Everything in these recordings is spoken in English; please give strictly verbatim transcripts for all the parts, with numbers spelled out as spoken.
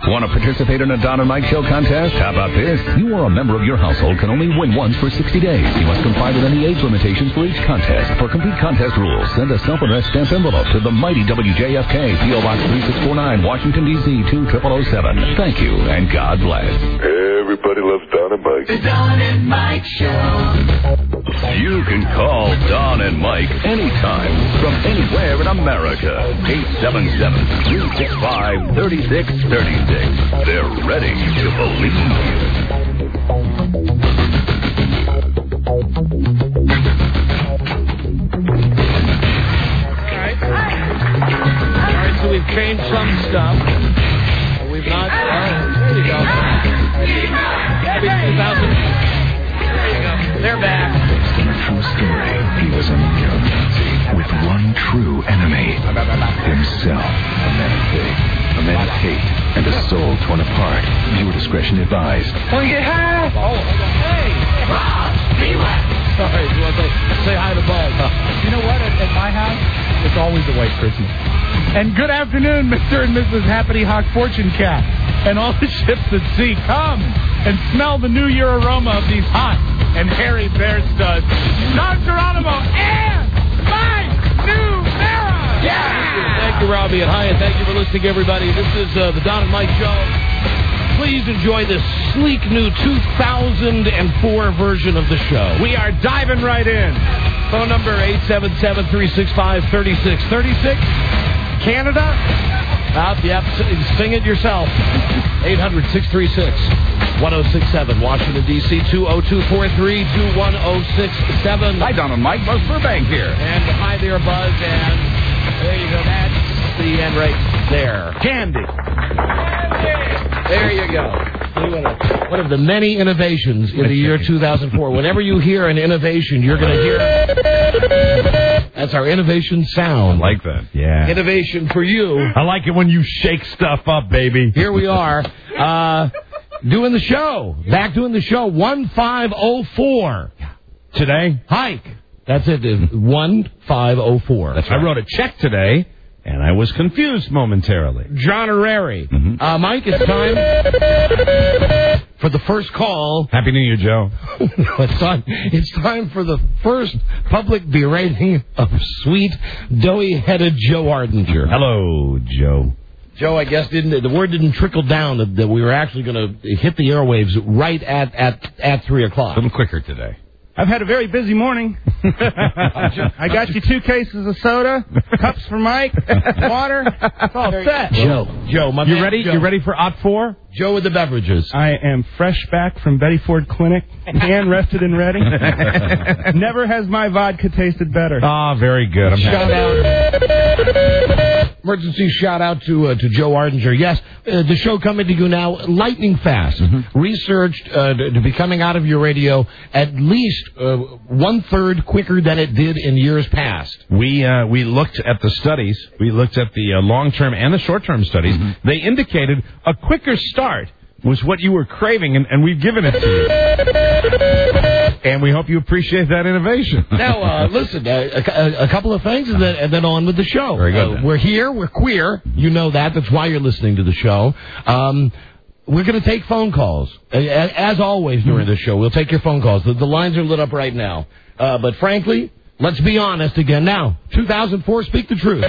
Want to participate in a Don and Mike Show contest? How about this? You or a member of your household can only win once for sixty days. You must comply with any age limitations for each contest. For complete contest rules, send a self-addressed stamped envelope to the mighty W J F K, P O Box three six four nine, Washington, D C two zero zero zero seven. Thank you, and God bless. Everybody loves Don and Mike. The Don and Mike Show. You can call Don and Mike anytime from anywhere in America. eight seven seven, three six five, three six three six. They're ready to believe you. Alright. Alright, so we've changed some stuff. We've not... Oh, there you go. Happy two thousand. There you go. They're back. Based on a true story, he was a neo-Nazi with one true enemy. Himself. A man of faith, a man of hate, and a soul torn apart. Viewer discretion advised. Oh, you have? Oh, hey! Rob, beware! Sorry, you want to say, say hi to Buzz? You know what? At, at my house, it's always a white Christmas. And good afternoon, Mister and Missus Happity Hawk Fortune Cat. And all the ships at sea, come and smell the New Year aroma of these hot and hairy bear studs. Don Geronimo and Mike Newmera! Yeah! Thank you, Robbie, and hi, and thank you for listening, everybody. This is uh, the Don and Mike Show. Please enjoy this sleek new two thousand four version of the show. We are diving right in. Phone number eight seven seven, three six five, three six three six. Canada? Uh, yep, sing it yourself. eight hundred, six three six, one oh six seven. Washington, D C, two oh two four three, two one oh six seven. Hi, Don and Mike. Buzz Burbank here. And hi there, Buzz. And there you go. That's the end right there. Candy. There you go. One of the many innovations in the year two thousand four. Whenever you hear an innovation, you're going to hear... That's our innovation sound. I like that. Yeah. Innovation for you. I like it when you shake stuff up, baby. Here we are, uh, doing the show. Back doing the show. one five oh four. Today? Hike. That's it. one five oh four. That's right. I wrote a check today, and I was confused momentarily. John Herrera. Mm-hmm. Uh, Mike, it's time for the first call. Happy New Year, Joe. it's, time, it's time for the first public berating of sweet, doughy-headed Joe Ardinger. Hello, Joe. Joe, I guess didn't the word didn't trickle down that, that we were actually going to hit the airwaves right at, at, at three o'clock. A little quicker today. I've had a very busy morning. I got you two cases of soda, cups for Mike, water. It's all set. Joe, Joe, my you man, ready? Joe. You ready for O T four? Joe with the beverages. I am fresh back from Betty Ford Clinic, hand rested and ready. Never has my vodka tasted better. Ah, oh, very good. I'm shout out. Emergency shout out to uh, to Joe Ardinger. Yes, uh, the show coming to you now lightning fast. Mm-hmm. Researched uh, to, to be coming out of your radio at least uh, one third quicker than it did in years past. We uh, we looked at the studies. We looked at the uh, long term and the short term studies. Mm-hmm. They indicated a quicker start was what you were craving, and, and we've given it to you. And we hope you appreciate that innovation. Now, uh, listen, uh, a, a couple of things, and then, and then on with the show. Very good. Uh, we're here. We're queer. You know that. That's why you're listening to the show. Um, we're going to take phone calls. As always during the show, we'll take your phone calls. The, the lines are lit up right now. Uh, but frankly, let's be honest again. Now, two thousand four, speak the truth.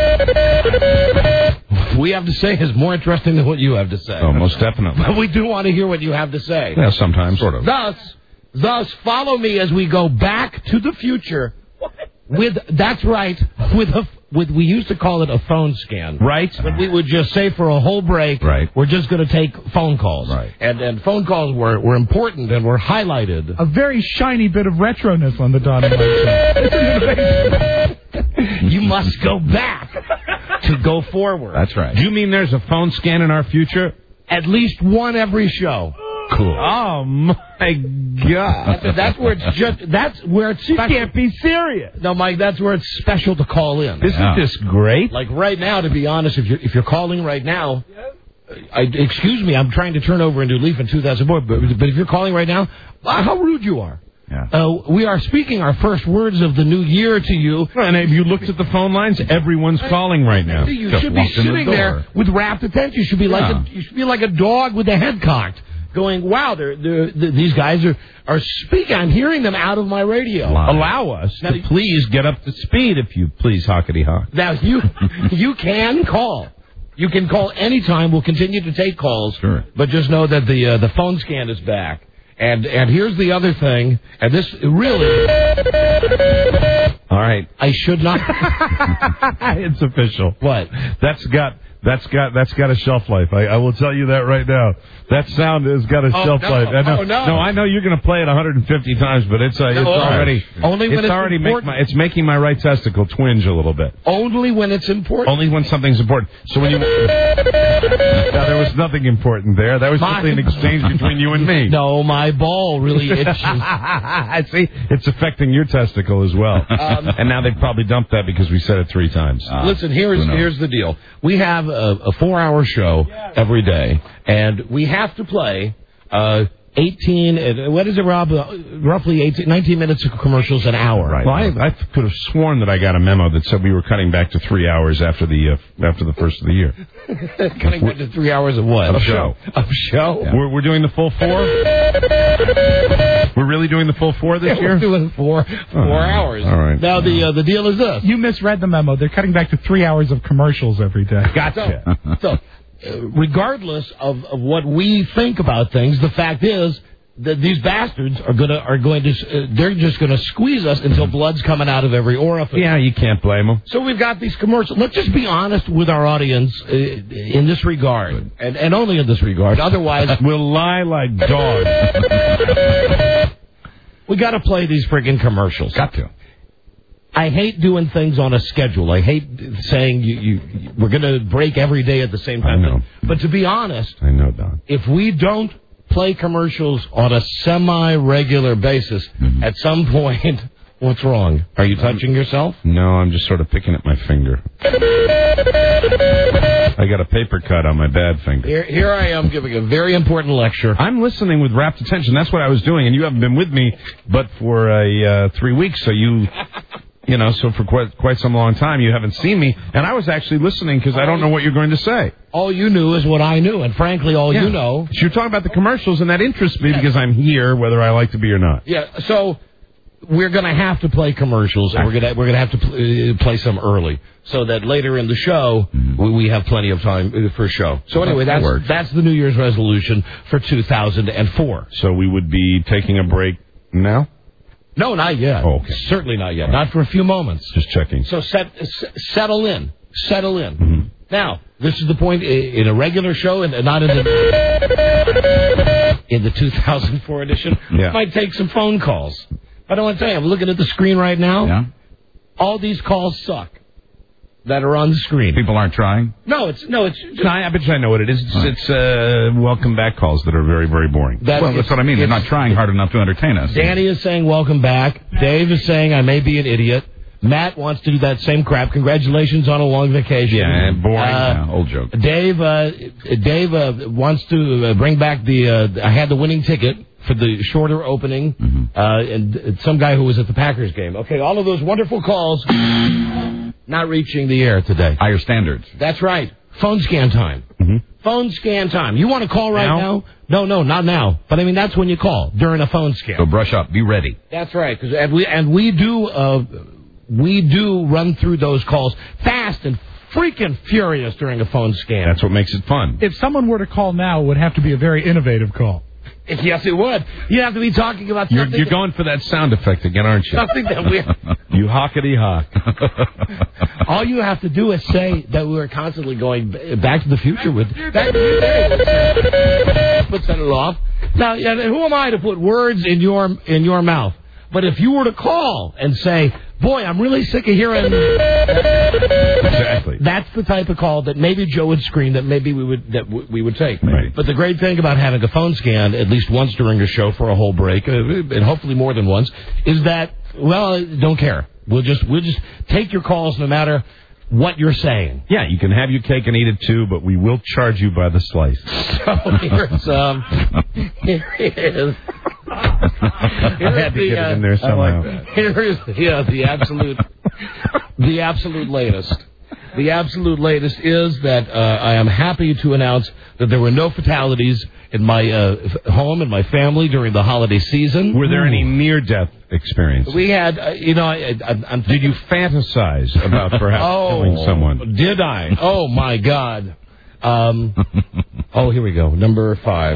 What we have to say is more interesting than what you have to say. Oh, most definitely. But we do want to hear what you have to say. Yeah, sometimes. Sort of. Thus, thus, follow me as we go back to the future with, that's right, with a, with, we used to call it a phone scan. Right. But we would just say for a whole break, right. we're just going to take phone calls. Right. And, and phone calls were, were important and were highlighted. A very shiny bit of retroness on the Don and Mike Show. You must go back to go forward. That's right. Do you mean there's a phone scan in our future? At least one every show. Cool. Oh, my God. That's, that's where it's just, that's where it's special. You can't be serious. No, Mike, that's where it's special to call in. Isn't yeah. this great? Like right now, to be honest, if you're, if you're calling right now, I, excuse me, I'm trying to turn over a new leaf in two thousand four, but, but if you're calling right now, how rude you are. Yeah. Uh, we are speaking our first words of the new year to you. And if you looked at the phone lines, everyone's calling right now. You Just should be sitting the there with rapt attention. You should be like Yeah. a, you should be like a dog with the head cocked, going, "Wow, they're, they're, they're, these guys are are speaking. I'm hearing them out of my radio." Allow us Now, to please get up to speed, if you please, Hockety Hock. Now you you can call. You can call anytime. We'll continue to take calls. Sure. But just know that the uh, the phone scan is back. And and here's the other thing. And this really. All right. I should not. It's official. What? That's got that's got that's got a shelf life. I, I will tell you that right now. That sound has got a Oh, shelf no. life. I know, Oh, no. no, I know you're going to play it one hundred fifty times, but it's uh, it's No, already only when it's, it's already make important. my, it's making my right testicle twinge a little bit. Only when it's important. Only when something's important. So when you now, there was nothing important there. That was My- simply an exchange between you and me. No, my ball really itches. I see. It's affecting your testicle as well. Um, and now they've probably dumped that because we said it three times. Uh, Listen, here's here's the deal. We have a, a four-hour show every day, and we have to play uh, eighteen. Uh, what is it, Rob? Uh, roughly eighteen, nineteen minutes of commercials an hour. Right. Well, I, I could have sworn that I got a memo that said we were cutting back to three hours after the uh, after the first of the year. Cutting back to three hours of what? Of show. Of show. Yeah. We're, we're doing the full four. We're really doing the full four this Yeah, year. we're doing four four Oh, hours. all right. Now the uh, the deal is this. You misread the memo. They're cutting back to three hours of commercials every day. Gotcha. So, uh, regardless of, of what we think about things, the fact is that these bastards are gonna are going to uh, they're just going to squeeze us until blood's coming out of every orifice. Yeah, you can't blame them. So we've got these commercials. Let's just be honest with our audience uh, in this regard, and, and only in this regard. Otherwise, We'll lie like dogs. we got to play these friggin' commercials. Got to. I hate doing things on a schedule. I hate saying you, you we're going to break every day at the same time. I know. But to be honest, I know, Don. if we don't play commercials on a semi-regular basis, Mm-hmm. at some point, what's wrong? Are you touching yourself? No, I'm just sort of picking at my finger. I got a paper cut on my bad finger. Here, here I am giving a very important lecture. I'm listening with rapt attention. That's what I was doing, and you haven't been with me but for a uh, three weeks, so you... You know, so for quite quite some long time, you haven't seen me. And I was actually listening because I don't know what you're going to say. All you knew is what I knew, and frankly, all Yeah. you know... So you're talking about the commercials, and that interests me Yeah. because I'm here, whether I like to be or not. Yeah, so we're going to have to play commercials, and we're going to we're going to have to pl- uh, play some early, so that later in the show we, we have plenty of time uh, for a show. So anyway, That that's works. that's the New Year's resolution for two thousand four. So we would be taking a break now? No, not yet. Oh, okay. Certainly not yet. Not for a few moments. Just checking. So set, s- settle in. Settle in. Mm-hmm. Now, this is the point i- in a regular show and not in the in the two thousand four edition. Yeah. Might take some phone calls. But I want to tell you, I'm looking at the screen right now. Yeah? All these calls suck that are on the screen. People aren't trying? No, it's no, it's just, No, I bet you I know what it is. It's, it's uh, welcome back calls that are very, very boring. that Well, it's- that's what I mean. They're it's- not trying hard enough to entertain us. Danny is saying welcome back. Dave is saying I may be an idiot. Matt wants to do that same crap. Congratulations on a long vacation. Yeah, and boring. Uh, Yeah, old joke. Dave, uh, Dave uh, wants to uh, bring back the. Uh, I had the winning ticket for the shorter opening, Mm-hmm. uh, and uh, some guy who was at the Packers game. Okay, all of those wonderful calls not reaching the air today. Higher standards. That's right. Phone scan time. Mm-hmm. Phone scan time. You want to call right Now? now? No, no, not now. But I mean, that's when you call during a phone scan. So brush up. Be ready. That's right, 'cause- and we and we do uh, we do run through those calls fast and freaking furious during a phone scan. That's what makes it fun. If someone were to call now, it would have to be a very innovative call. Yes, it would. You have to be talking about You're, something. you're going for that sound effect again, aren't you? something that we. You hockety hock. All you have to do is say that we were constantly going b- Back to the Future with. Back to the Future. Put set it off. Now, yeah, who am I to put words in your in your mouth? But if you were to call and say, "Boy, I'm really sick of hearing," Exactly. that's the type of call that maybe Joe would screen that maybe we would that w- we would take. Right. But the great thing about having a phone scan at least once during a show for a whole break, uh, and hopefully more than once, is that well, don't care. We'll just we'll just take your calls no matter what you're saying. Yeah, you can have your cake and eat it too, but we will charge you by the slice. So here's um here is. I had to get it in there somehow. Here's yeah, the absolute, the absolute latest. The absolute latest is that uh, I am happy to announce that there were no fatalities in my uh, f- home and my family during the holiday season. Were there any near-death experiences? We had, uh, you know, I, I, I'm Did you fantasize about perhaps oh, killing someone? Did I? Oh, my God. Um, oh, here we go. Number five.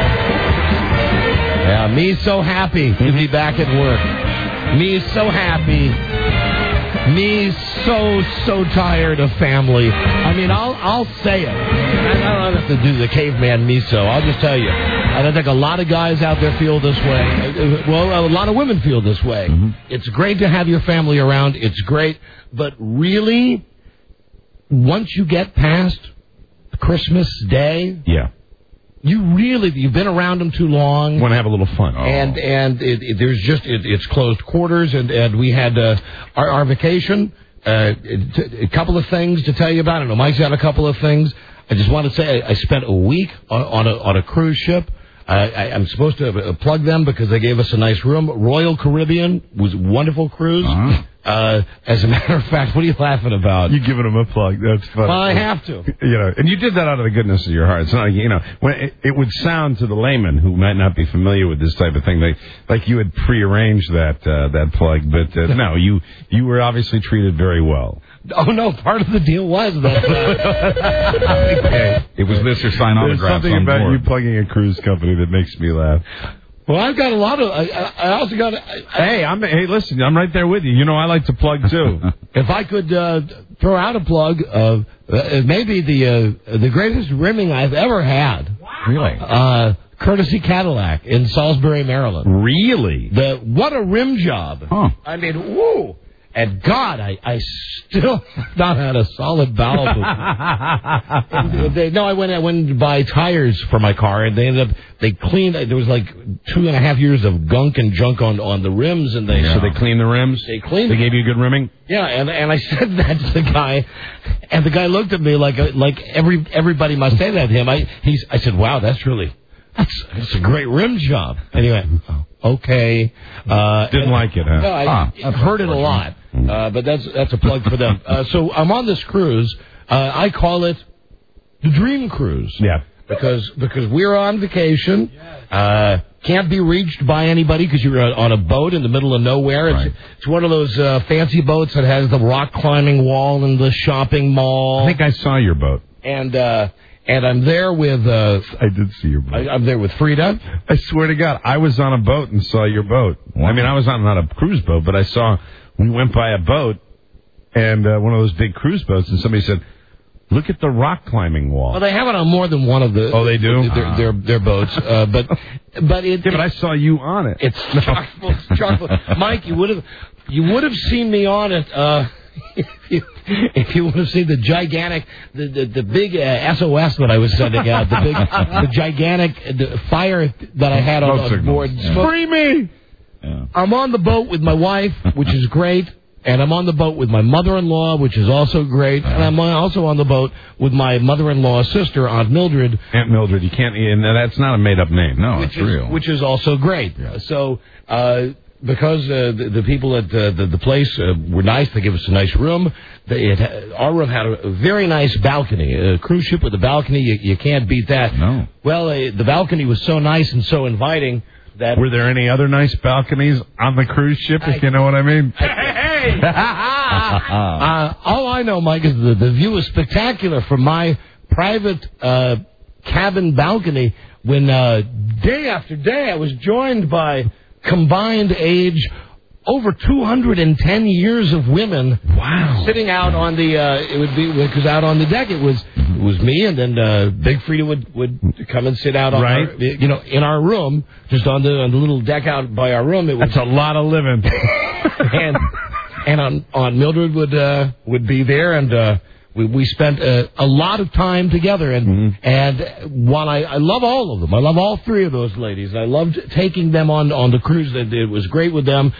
Yeah, me so happy to be back at work. Me so happy. Me so, so tired of family. I mean, I'll I'll say it. I don't have to do the caveman me so. I'll just tell you. I think a lot of guys out there feel this way. Well, a lot of women feel this way. Mm-hmm. It's great to have your family around. It's great. But really, once you get past Christmas Day... Yeah. You really, you've been around them too long. Want to have a little fun. Oh. And and it, it, there's just, it, it's closed quarters, and, and we had uh, our, our vacation. Uh, a couple of things to tell you about. I know Mike's got a couple of things. I just want to say I, I spent a week on, on, a, on a cruise ship. Uh, I, I'm supposed to plug them because they gave us a nice room. Royal Caribbean was a wonderful cruise. Uh-huh. Uh, as a matter of fact, what are you laughing about? You're giving them a plug. That's funny. Well, I have to. You know, and you did that out of the goodness of your heart. It's not like, you know, when it, it would sound to the layman who might not be familiar with this type of thing, like, like you had prearranged that uh, that plug. But uh, no, you you were obviously treated very well. Oh, no, part of the deal was that. Uh, okay. It was this or sign autographs. There's something on about board. you plugging a cruise company that makes me laugh. Well, I've got a lot of. I, I also got. I, hey, I'm. Hey, listen, I'm right there with you. You know, I like to plug too. If I could uh, throw out a plug, uh, maybe the uh, the greatest rimming I've ever had. Wow. Really? Uh, courtesy Cadillac in Salisbury, Maryland. Really? The what a rim job! Huh. I mean, woo! And God, I, I still have not had a solid valve. they, no, I went I went to buy tires for my car, and they ended up they cleaned. There was like two and a half years of gunk and junk on on the rims, and they yeah. so they cleaned the rims. They cleaned. They them. gave you good rimming. Yeah, and and I said that to the guy, and the guy looked at me like a, like every everybody must say that to him. I he's I said, wow, that's really that's that's a great rim job. Anyway. Okay. Uh, Didn't like it, huh? No, I, ah, I've heard it a lot, uh, but that's that's a plug for them. Uh, so I'm on this cruise. Uh, I call it the Dream Cruise. Yeah. Because because we're on vacation. Uh, can't be reached by anybody because you're on a boat in the middle of nowhere. It's, right. it's one of those uh, fancy boats that has the rock climbing wall and the shopping mall. I think I saw your boat. And... Uh, And I'm there with... Uh, I did see your boat. I, I'm there with Frida. I swear to God, I was on a boat and saw your boat. Wow. I mean, I was on not a cruise boat, but I saw... We went by a boat, and uh, one of those big cruise boats, and somebody said, look at the rock climbing wall. Well, they have it on more than one of the... Oh, they do? Their, uh-huh. their, their boats. Uh, but but it... Yeah, but I saw you on it. It's chock full. chock full. Mike, you would have you would have seen me on it... Uh, If you, if you would have seen the gigantic, the the, the big uh, S O S that I was sending out, the big, the gigantic the fire that I had on, on board. Yeah. Free me! Yeah. I'm on the boat with my wife, which is great, and I'm on the boat with my mother-in-law, which is also great, and I'm also on the boat with my mother-in-law's sister, Aunt Mildred. Aunt Mildred, you can't, and that's not a made-up name. No, which it's is, real. Which is also great. Yeah. So, uh, because uh, the, the people at uh, the, the place uh, were nice, they gave us a nice room. They, it, our room had a very nice balcony. A cruise ship with a balcony, you, you can't beat that. No. Well, uh, the balcony was so nice and so inviting that... Were there any other nice balconies on the cruise ship, I, if you know what I mean? I, hey, hey! uh, all I know, Mike, is the, the view is spectacular from my private uh, cabin balcony when uh, day after day I was joined by... combined age over two hundred ten years of women. Wow. Sitting out on the, uh, it would be, because out on the deck it was, it was me, and then, uh, Big Frida would, would come and sit out on right. our, you know, in our room, just on the, on the little deck out by our room. It was, That's a lot of living. and, and on, on Mildred would, uh, would be there, and, uh, We we spent a, a lot of time together, and mm-hmm. and while I, I love all of them, I love all three of those ladies. I loved taking them on, on the cruise. It was great with them.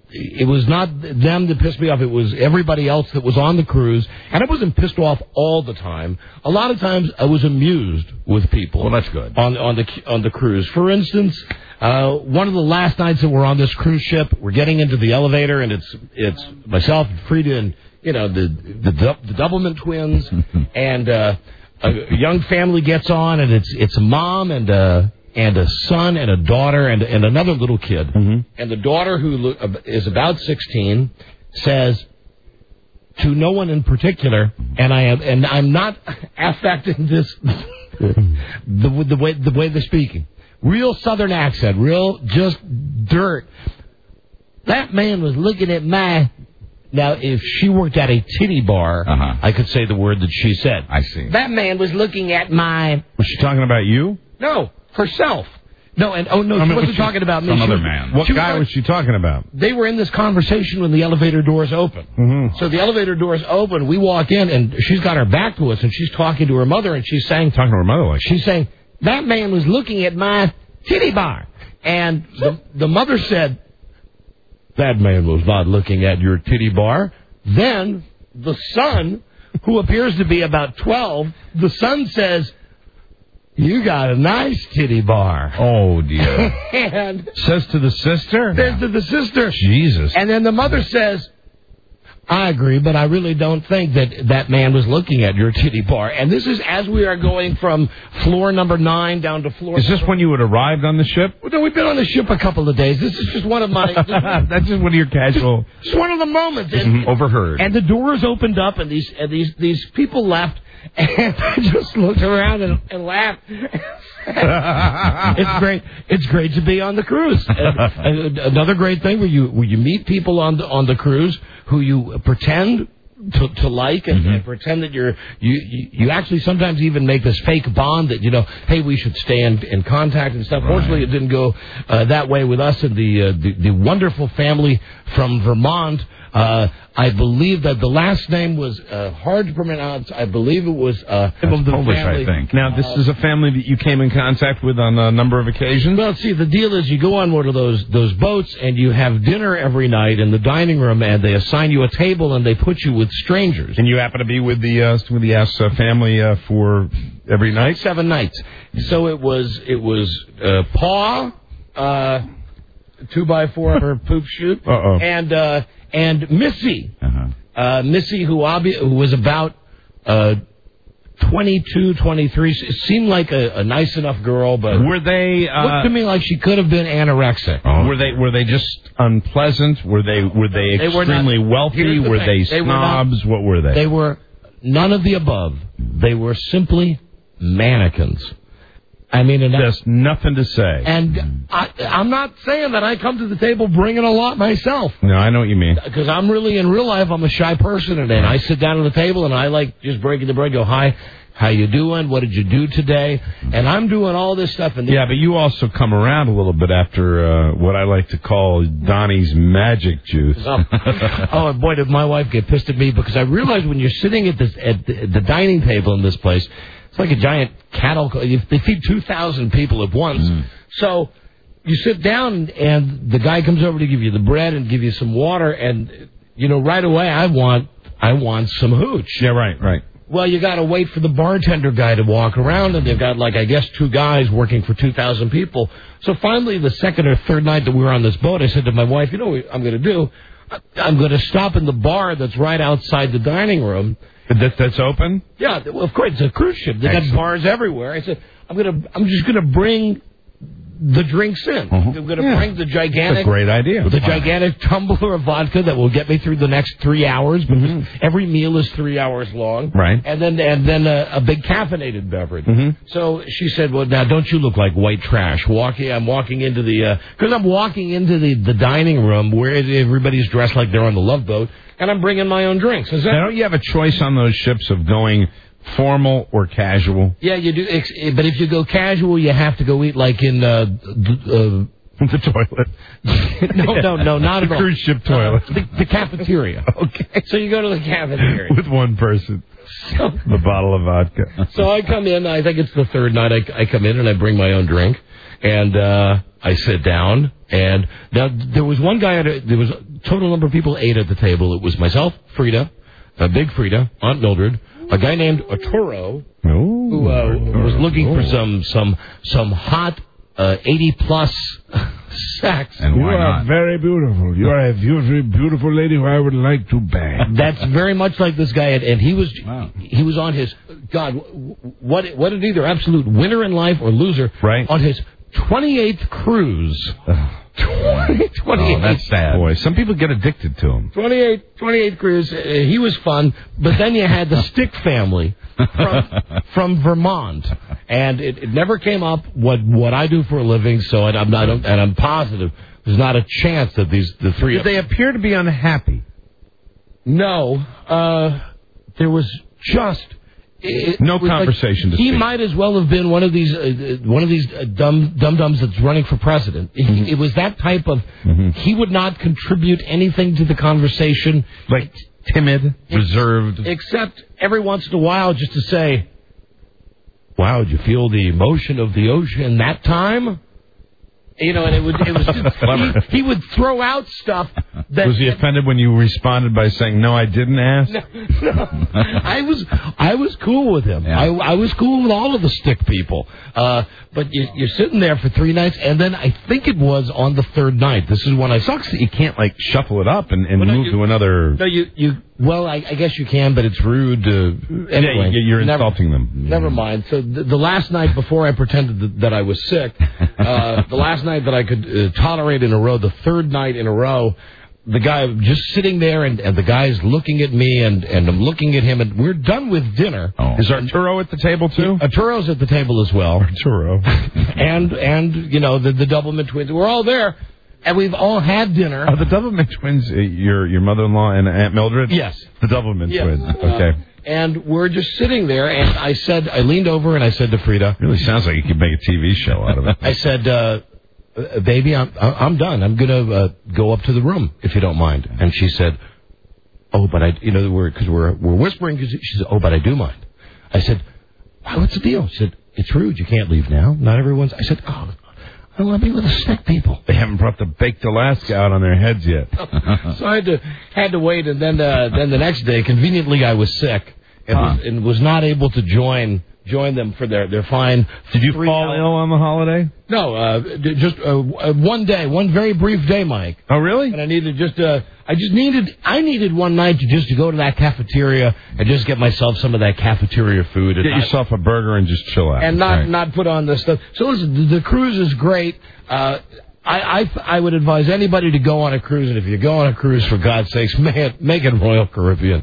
it was not them that pissed me off. It was everybody else that was on the cruise. And I wasn't pissed off all the time. A lot of times I was amused with people. Well, that's good. On, on, the, on the cruise. For instance, uh, one of the last nights that we're on this cruise ship, we're getting into the elevator, and it's it's myself, Frida, and, you know, the, the, the Doublemint twins. and uh, a young family gets on, and it's, it's a mom and a... and a son and a daughter and, and another little kid. Mm-hmm. And the daughter, who lo- is about sixteen, says to no one in particular, and I am, and I'm not affecting this the, the way the way they're speaking. Real Southern accent, real just dirt. That man was looking at my. Now, if she worked at a titty bar, uh-huh. I could say the word that she said. I see. That man was looking at my. Was she talking about you? No. Herself. No, and oh no, I she mean, wasn't was she, talking about me. Some she other was, man. What was guy like, was she talking about? They were in this conversation when the elevator doors open. Mm-hmm. So the elevator doors open, we walk in, and she's got her back to us, and she's talking to her mother, and she's saying... Talking to her mother like... She's saying, that man was looking at my titty bar. And the, the mother said, that man was not looking at your titty bar. Then the son, who appears to be about twelve, the son says... You got a nice titty bar. Oh, dear. and says to the sister? Says to the sister. Jesus. And then the mother says, I agree, but I really don't think that that man was looking at your titty bar. And this is as we are going from floor number nine down to floor... Is this when you had arrived on the ship? Well, no, we've been on the ship a couple of days. This is just one of my... That's just one of your casual... Just, just one of the moments. And, mm-hmm. Overheard. And the doors opened up, and these and these, these people left... And I just looked around and, and laughed. It's great. It's great to be on the cruise. And, and another great thing where you where you meet people on the on the cruise who you pretend to, to like and, mm-hmm. and pretend that you're you, you you actually sometimes even make this fake bond that you know hey we should stay in, in contact and stuff. Right. Fortunately, it didn't go uh, that way with us and the, uh, the the wonderful family from Vermont. Uh, I believe that the last name was uh, hard to pronounce. I believe it was uh, Polish, family. I think. Now, this is a family that you came in contact with on a number of occasions? Well, see, the deal is you go on one of those those boats and you have dinner every night in the dining room, and they assign you a table and they put you with strangers. And you happen to be with the uh, with the Ass uh, family uh, for every night? Seven nights. So it was it was uh, Pa, uh, two by four of her poop chute, Uh-oh. and. Uh, And Missy, uh-huh. uh, Missy, who, obvi- who was about uh, twenty-two, twenty-three, seemed like a, a nice enough girl, but were they uh, looked to me like she could have been anorexic. Oh. Were they were they just unpleasant? Were they were they they extremely were not, wealthy? the Were thing. they they snobs? Were not, what were they? They were none of the above. They were simply mannequins. I mean, and just nothing to say. And I, I'm not saying that I come to the table bringing a lot myself. No, I know what you mean. Because I'm really, in real life, I'm a shy person, and then I sit down at the table and I like just breaking the bread, go, hi, how you doing? What did you do today? And I'm doing all this stuff. And yeah, but you also come around a little bit after uh, what I like to call Donnie's magic juice. oh. oh, boy, did my wife get pissed at me, because I realize when you're sitting at, this, at the, the dining table in this place, it's like a giant cattle. They feed two thousand people at once. Mm. So you sit down, and the guy comes over to give you the bread and give you some water. And, you know, right away, I want I want some hooch. Yeah, right, right. Well, you got to wait for the bartender guy to walk around, and they've got, like, I guess two guys working for two thousand people. So finally, the second or third night that we were on this boat, I said to my wife, you know what I'm going to do? I'm going to stop in the bar that's right outside the dining room. That, that's open? Yeah, well, of course, it's a cruise ship. They got bars everywhere. I said, I'm gonna, I'm just gonna bring the drinks in. Uh-huh. I'm gonna yeah. bring the gigantic, that's a great idea. The gigantic tumbler of vodka that will get me through the next three hours. Because mm-hmm. every meal is three hours long. Right. And then, and then a, a big caffeinated beverage. Mm-hmm. So she said, well, now don't you look like white trash? Walking, I'm walking into the, because uh, I'm walking into the the dining room where everybody's dressed like they're on the Love Boat. And I'm bringing my own drinks. Is that now, don't you have a choice on those ships of going formal or casual? Yeah, you do. But if you go casual, you have to go eat like in uh, the, uh, the toilet. no, no, no, not the at all. Cruise ship toilet. Uh, the, the cafeteria. Okay. So you go to the cafeteria with one person. So, the bottle of vodka. So I come in. I think it's the third night. I, I come in and I bring my own drink, and uh, I sit down. And now there was one guy. At a, there was total number of people ate at the table. It was myself, Frida, uh, Big Frida, Aunt Mildred, a guy named Arturo, Ooh, who uh, was looking Ooh. for some some some hot uh, eighty plus sex. And You why are not? very beautiful. You are a very beautiful lady who I would like to bang. That's very much like this guy, and, and he was Wow. he was on his God. What what an either absolute winner in life or loser, Right. on his twenty-eighth cruise. twenty, twenty-eight. Oh, that's sad. Boy, some people get addicted to them. twenty-eight, twenty-eight cruise. Uh, he was fun, but then you had the Stick family from, from Vermont, and it, it never came up what what I do for a living. So I, I'm not, and I'm positive there's not a chance that these the three. Did they appear to be unhappy? No, uh, there was just. It, No it was conversation Like, to he speak. might as well have been one of these, uh, one of these uh, dumb dum dums that's running for president. He- Mm-hmm. It was that type of. He would not contribute anything to the conversation, Like timid, reserved. except every once in a while, just to say, "Wow, did you feel the emotion of the ocean that time?" You know, and it would. It was just, Clever. he, he would throw out stuff that. Was he offended when you responded by saying, "No, I didn't ask"? No, no. I was I was cool with him. Yeah. I, I was cool with all of the Stick people. Uh, but you, you're sitting there for three nights, and then I think it was on the third night. This is when I Sucks that you can't like shuffle it up and, and Well, no, move you- to another. No, you you. Well, I, I guess you can, but it's rude. To, anyway, yeah, you're never- insulting them. Never mind. So the, the last night before I pretended that, that I was sick, uh, the last night that I could uh, tolerate in a row, the third night in a row, the guy just sitting there and, and the guy's looking at me and, and I'm looking at him and we're done with dinner. Oh. Is Arturo at the table too? Arturo's at the table as well. Arturo. and, and you know, the, the Doublemint twins. We're all there and we've all had dinner. Are the Doublemint twins uh, your your mother-in-law and Aunt Mildred? Yes. The Doublemint Yes. twins. Uh, Okay. and we're just sitting there, and I said, I leaned over and I said to Frida, Really sounds like you could make a T V show out of it. I said, uh, uh, baby, I'm I'm done. I'm gonna uh, go up to the room if you don't mind. And she said, oh, but I, you know, we're because we're we're whispering. Cause she said, oh, but I do mind. I said, why, what's the deal? She said, it's rude. You can't leave now. Not everyone's. I said, oh, I want to be with the Stick people. They haven't brought the baked Alaska out on their heads yet. So I had to had to wait, and then uh, then the next day, conveniently, I was sick and, Huh. was, and was not able to join join them for their their fine. Did you three fall hour- ill on the holiday? No, uh, d- just uh, uh, one day, one very brief day, Mike. Oh, really? And I needed just uh, I just needed I needed one night to just to go to that cafeteria and just get myself some of that cafeteria food and Get not, yourself a burger and just chill out. and not Right. not put on this stuff. So listen, the, the cruise is great. Uh, I, I I would advise anybody to go on a cruise, and if you go on a cruise, for God's sakes, man, make it Royal Caribbean.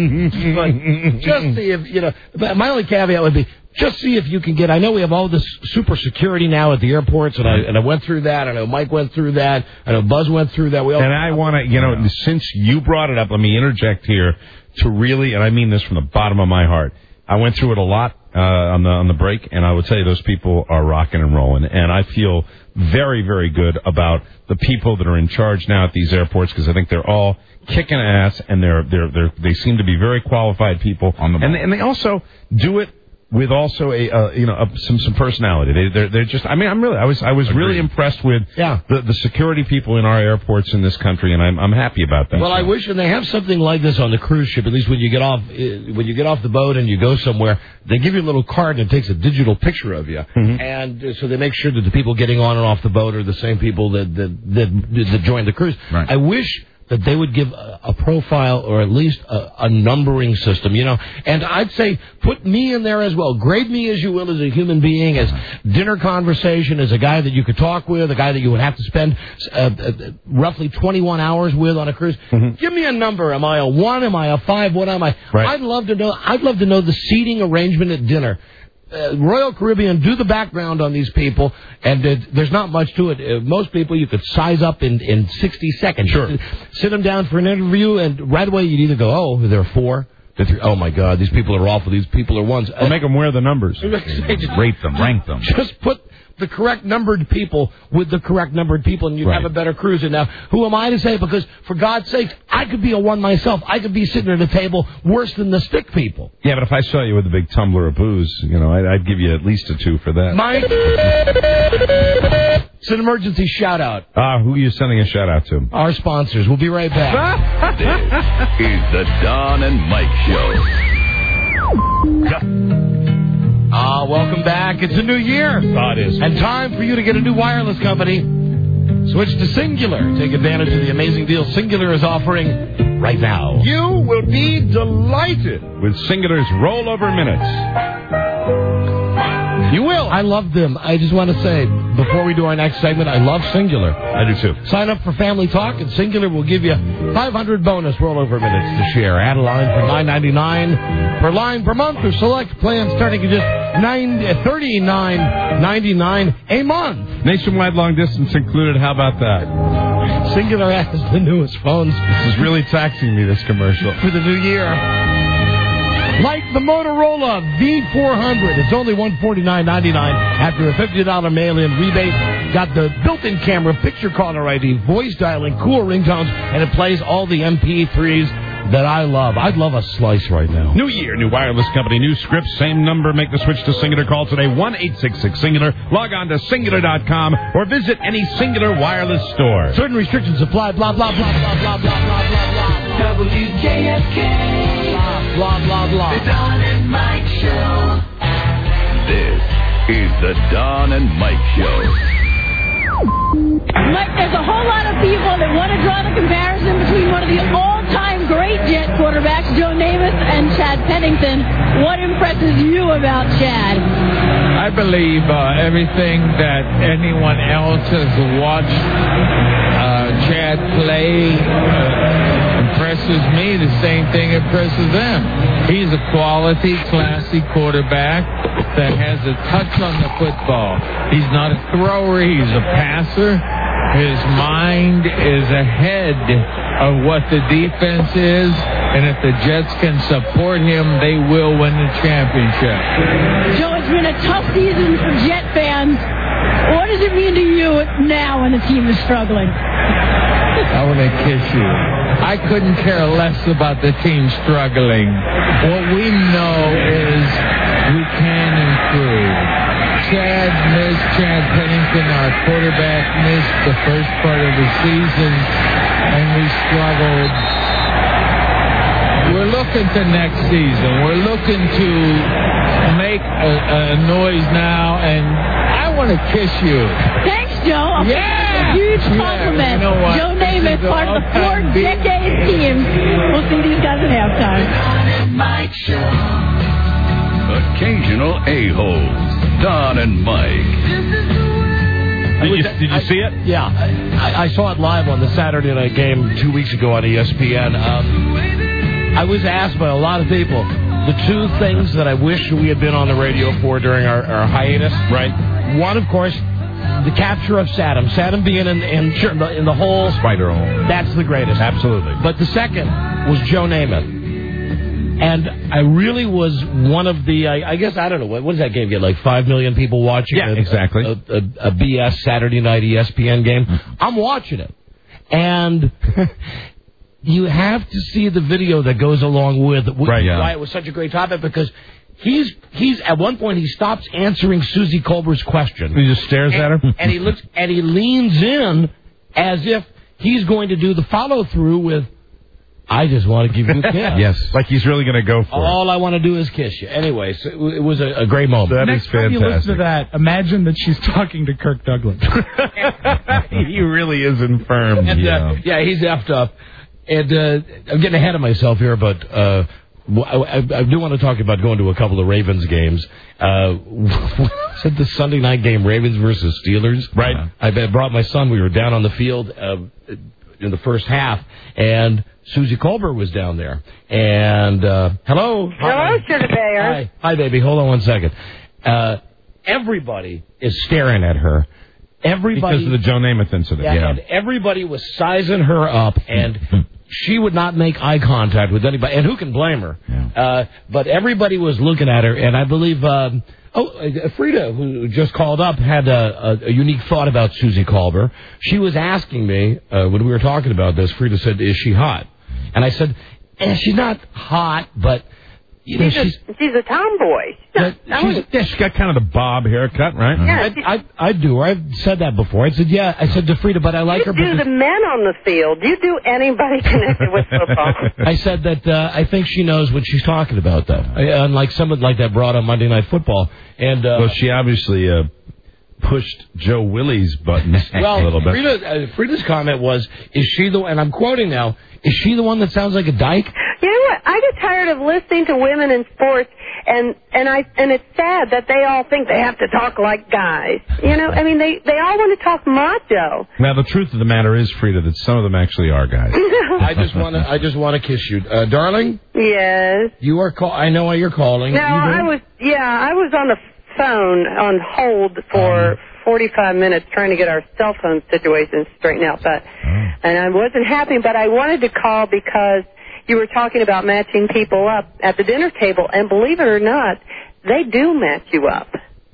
But just see if you know. My only caveat would be just see if you can get. I know we have all this super security now at the airports, and I and I went through that. I know Mike went through that. I know Buzz went through that. We all And I want to, you know, since you brought it up, let me interject here to really, and I mean this from the bottom of my heart. I went through it a lot uh, on the on the break, and I will tell you those people are rocking and rolling, and I feel very, very good about the people that are in charge now at these airports because I think they're all kicking ass, and they're they're they they seem to be very qualified people, On the ball. and and they also do it with also a uh, you know a, some some personality. They they're, they're just. I mean, I'm really I was I was really Agreed. impressed with Yeah. the the security people in our airports in this country, and I'm I'm happy about that. Well, I wish, and they have something like this on the cruise ship. At least when you get off, uh, when you get off the boat and you go somewhere, they give you a little card and it takes a digital picture of you, Mm-hmm. and uh, so they make sure that the people getting on and off the boat are the same people that that that, that joined the cruise. Right. I wish that they would give a, a profile or at least a, a numbering system, you know. And I'd say put me in there as well. Grade me as you will as a human being, as dinner conversation, as a guy that you could talk with, a guy that you would have to spend uh, uh, roughly twenty-one hours with on a cruise. Give me a number. Am I a one? Am I a five? What am I? Right. I'd love to know. I'd love to know the seating arrangement at dinner. Uh, Royal Caribbean, do the background on these people, and uh, there's not much to it. Uh, most people you could size up in, in sixty seconds. Sure. Sit them down for an interview, and right away you'd either go, oh, there are four. There are three. Oh, my God, these people are awful. These people are ones. Or make them wear the numbers. Rate them, rank them. Just put the correct numbered people with the correct numbered people, and you'd Right. have a better cruise. And now, who am I to say? Because, for God's sake, I could be a one myself. I could be sitting at a table worse than the Stick people. Yeah, but if I saw you with a big tumbler of booze, you know, I'd, I'd give you at least a two for that. Mike, It's an emergency shout-out. Uh, who are you sending a shout-out to? Our sponsors. We'll be right back. This is the Don and Mike Show. Ah, uh, welcome back. It's a new year. Oh, it is. And time for you to get a new wireless company. Switch to Singular. Take advantage of the amazing deal Singular is offering right now. You will be delighted with Singular's rollover minutes. You will. I love them. I just want to say, before we do our next segment, I love Singular. I do too. Sign up for Family Talk, and Singular will give you five hundred bonus rollover minutes to share. Add a line for nine ninety-nine per line per month, or select plans starting at just thirty-nine ninety-nine a month. Nationwide long distance included. How about that? Singular has the newest phones. This is really taxing me, this commercial. For the new year. Like the Motorola V four hundred. It's only one hundred forty-nine ninety-nine after a fifty dollars mail-in rebate. Got the built-in camera, picture caller I D, voice dialing, cool ringtones, and it plays all the M P threes that I love. I'd love a slice right now. New year, new wireless company, new script, same number. Make the switch to Singular. Call today, one eight six six Singular. Log on to Singular dot com or visit any Singular wireless store. Certain restrictions apply. Blah, blah, blah, blah, blah, blah, blah, blah, blah. W K F K. Blah, blah, blah. The Don and Mike Show. This is the Don and Mike Show. Mike, there's a whole lot of people that want to draw the comparison between one of the all-time great Jet quarterbacks, Joe Namath, and Chad Pennington. What impresses you about Chad? I believe uh, everything that anyone else has watched uh, Chad play uh, impresses me. The same thing impresses them. He's a quality, classy quarterback that has a touch on the football. He's not a thrower. He's a passer. His mind is ahead of what the defense is, and if the Jets can support him, they will win the championship. Joe, it's been a tough season for Jet fans. What does it mean to you now when the team is struggling? I want to kiss you. I couldn't care less about the team struggling. What we know is we can improve. Chad missed, Chad Pennington, our quarterback, missed the first part of the season, and we struggled. We're looking to next season. We're looking to make a, a noise now, and I want to kiss you. Thanks, Joe. A yeah! huge compliment. Yeah, you know what? Joe Namath, part of the four-decade team. We'll see these guys at halftime. Don and Mike Show. Occasional a-holes. Don and Mike. Did you, did you see it? Yeah. I, I saw it live on the Saturday night game two weeks ago on E S P N. Um, I was asked by a lot of people the two things that I wish we had been on the radio for during our, our hiatus. Right. One, of course, the capture of Saddam. Saddam being in, in, in, the, in the whole... Spider hole. That's the greatest. Absolutely. But the second was Joe Namath. And I really was one of the, I, I guess, I don't know, what, what does that game get, like five million people watching? Yeah, a, exactly. A, a, a B S Saturday night E S P N game. Mm-hmm. I'm watching it. And you have to see the video that goes along with, with right, yeah. why it was such a great topic, because he's, he's at one point he stops answering Susie Colbert's question. He just stares and, at her? And he looks, and he leans in as if he's going to do the follow-through with, I just want to give you a kiss. Yes, like he's really going to go for All it. All I want to do is kiss you. Anyway, so it was a, a great moment. That Next is time you listen to fantastic. that, imagine that she's talking to Kirk Douglas. He really is infirm. And, yeah. Uh, yeah, he's effed up. And uh, I'm getting ahead of myself here, but uh, I, I do want to talk about going to a couple of Ravens games. Uh, was it the Sunday night game, Ravens versus Steelers? Right. Uh, I brought my son. We were down on the field uh, in the first half, and Susie Colbert was down there. And, uh, hello. Hello, Sugar Bears. Hi. Hi, baby. Hold on one second. Uh, everybody is staring at her. Everybody. Because of the Joe Namath incident. Yeah, Yeah. and everybody was sizing her up, and she would not make eye contact with anybody. And who can blame her? Yeah. Uh, but everybody was looking at her, and I believe, um, oh, uh, Frida, who just called up, had a, a, a unique thought about Susie Colbert. She was asking me, uh, when we were talking about this, Frida said, is she hot? And I said, eh, she's not hot, but She's, a, she's a tomboy. She's not, Yeah, she's, yeah, she's got kind of the bob haircut, right? Yeah, I, I, I do. I've said that before. I said, yeah. I said to Frida, but I like you her. do because the men on the field. You do anybody connected with football. I said that uh, I think she knows what she's talking about, though. Uh, Unlike someone like that brought on Monday Night Football. And uh, well, she obviously uh, pushed Joe Willie's buttons well, a little bit. Frida, uh, Frida's comment was, is she the, and I'm quoting now, is she the one that sounds like a dyke? You know what? I get tired of listening to women in sports, and and I and it's sad that they all think they have to talk like guys. You know, I mean, they they all want to talk macho. Now, the truth of the matter is, Frida, that some of them actually are guys. I just want to, I just want to kiss you, uh, darling. Yes. You are call. I know why you're calling. No, You I was. Yeah, I was on the phone on hold for Um, forty-five minutes trying to get our cell phone situation straightened out, but and I wasn't happy. But I wanted to call because you were talking about matching people up at the dinner table, and believe it or not, they do match you up.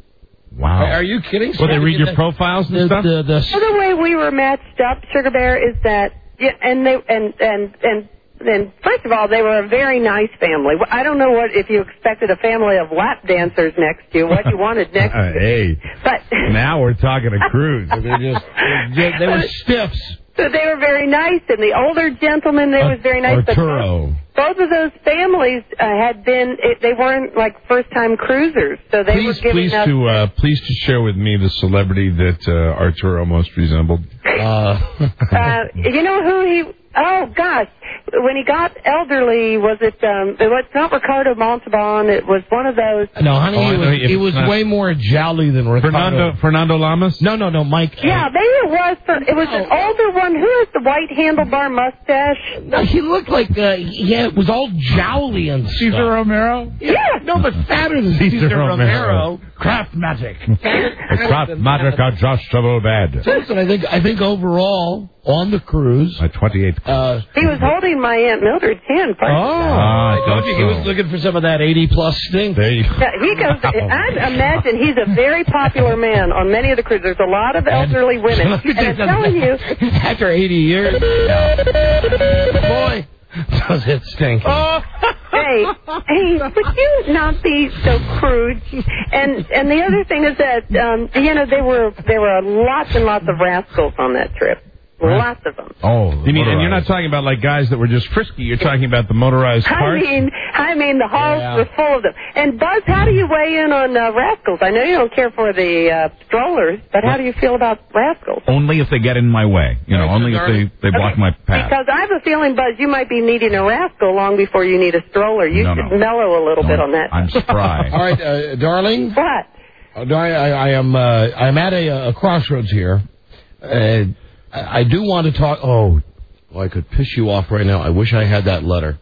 Wow. Are you kidding? Well, they read your profiles and the, stuff? The, the, So the way we were matched up, Sugar Bear, is that yeah, and they and and and. And first of all, they were a very nice family. I don't know what if you expected a family of lap dancers next to you, what you wanted next to you. Hey, But now we're talking a cruise. They're just, they, they were stiffs. So they were very nice, and the older gentleman there was very nice. But Arturo. both, both of those families uh, had been, it, they weren't like first-time cruisers, so they Please, were giving please us... to uh, please to share with me the celebrity that uh, Arturo most resembled. Uh, uh, you know who he... Oh, gosh. When he got elderly, was it... Um, it was not Ricardo Montalban. It was one of those... no, honey, Oh, I he know, was, if he was it's not- way more jolly than Ricardo. Fernando Fernando Lamas? No, no, no, Mike. Yeah, maybe it was. For, it was an older one. Who has the white handlebar mustache? No, he looked like uh, he had, was all jowly and stuff. Cesar Romero? Yeah. No, but fatter than Cesar Cesar Romero. Romero. Craft magic. Crop Magic adjustable bed. So listen, I think I think overall on the cruise, My twenty-eighth. uh, He was holding my Aunt Mildred's hand. oh, Ah, I told you he was looking for some of that eighty plus stink. There you Yeah, he goes. I imagine he's a very popular man on many of the cruises. There's a lot of elderly women, and I'm telling you, after eighty years, boy, does it stink. hey, hey, would you not be so crude? And and the other thing is that um, you know there were there were lots and lots of rascals on that trip. Lots of them. Oh, you mean, and you're not talking about like guys that were just frisky. You're talking about the motorized I parts. mean, I mean, the halls Yeah. were full of them. And Buzz, how do you weigh in on uh, rascals? I know you don't care for the uh, strollers, but how do you feel about rascals? Only if they get in my way. You know, Right, only if darling. they, they block Okay, my path. Because I have a feeling, Buzz, you might be needing a rascal long before you need a stroller. You No, should no. mellow a little No, bit on that. I'm spry. All right, uh, darling. What? Uh, darling, I, I am uh, I'm at a, a crossroads here. Uh, I, I do want to talk. Oh, oh, I could piss you off right now. I wish I had that letter.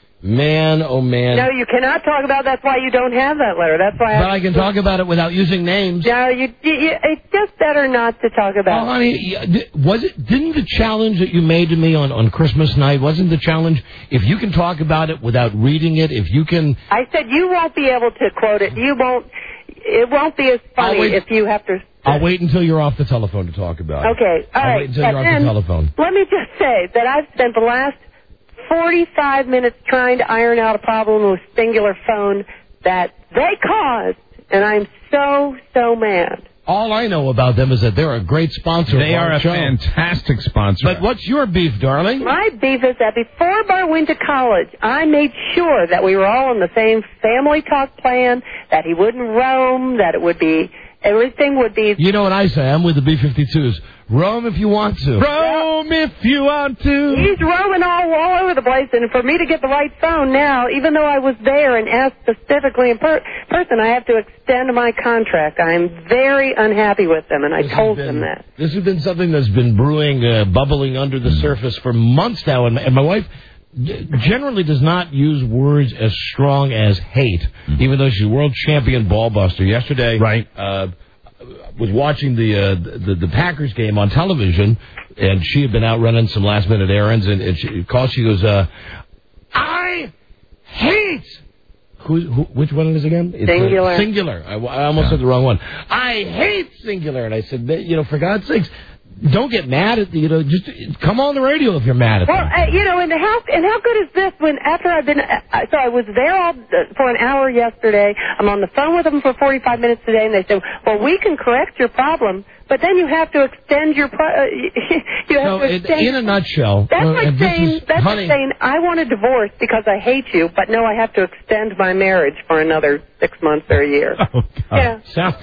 Man, oh man. No, you cannot talk about. That's why you don't have that letter. That's why. But I can talk about it without using names. No, you, you, you. It's just better not to talk Oh, about. honey, yeah, di- was it? Didn't the challenge that you made to me on, on Christmas night wasn't the challenge? If you can talk about it without reading it, if you can. I said you won't be able to quote it. You won't. It won't be as I'll funny wait- if you have to. I'll wait until you're off the telephone to talk about it. Okay, all I'll right. wait until But you're off then, the telephone. Let me just say that I've spent the last forty-five minutes trying to iron out a problem with Singular Phone that they caused, and I'm so, so mad. All I know about them is that they're a great sponsor. They of our are a show. fantastic sponsor. But what's your beef, darling? My beef is that before Bart went to college, I made sure that we were all on the same family talk plan, that he wouldn't roam, that it would be, everything would be... You know what I say? I'm with the B fifty-twos. Roam if you want to. Roam if you want to. He's roaming all, all over the place, and for me to get the right phone now, even though I was there and asked specifically in per- person, I have to extend my contract. I'm very unhappy with them, and I This has told been- them that. This has been something that's been brewing, uh, bubbling under the surface for months now, and, and my wife g- generally does not use words as strong as hate, even though she's a world champion ball buster. Yesterday, Right. uh, was watching the, uh, the the Packers game on television, and she had been out running some last minute errands, and, and she calls. She goes, uh, "I hate." Who, who, which one is it again? It's, uh, Singular. singular. I, I almost said the wrong one. I hate Singular. And I said, you know, for God's sakes, don't get mad at the, you know, just come on the radio if you're mad at Well, them. uh, you know, and how and how good is this when after I've been uh, so I was there all, uh, for an hour yesterday. I'm on the phone with them for forty-five minutes today, and they said, "Well, we can correct your problem, but then you have to extend your pro- uh, you have So, to in, extend." in a nutshell, That's uh, like and this saying is- that's honey, like saying I want a divorce because I hate you, but no, I have to extend my marriage for another six months or a year. Oh, God. Yeah. Sounds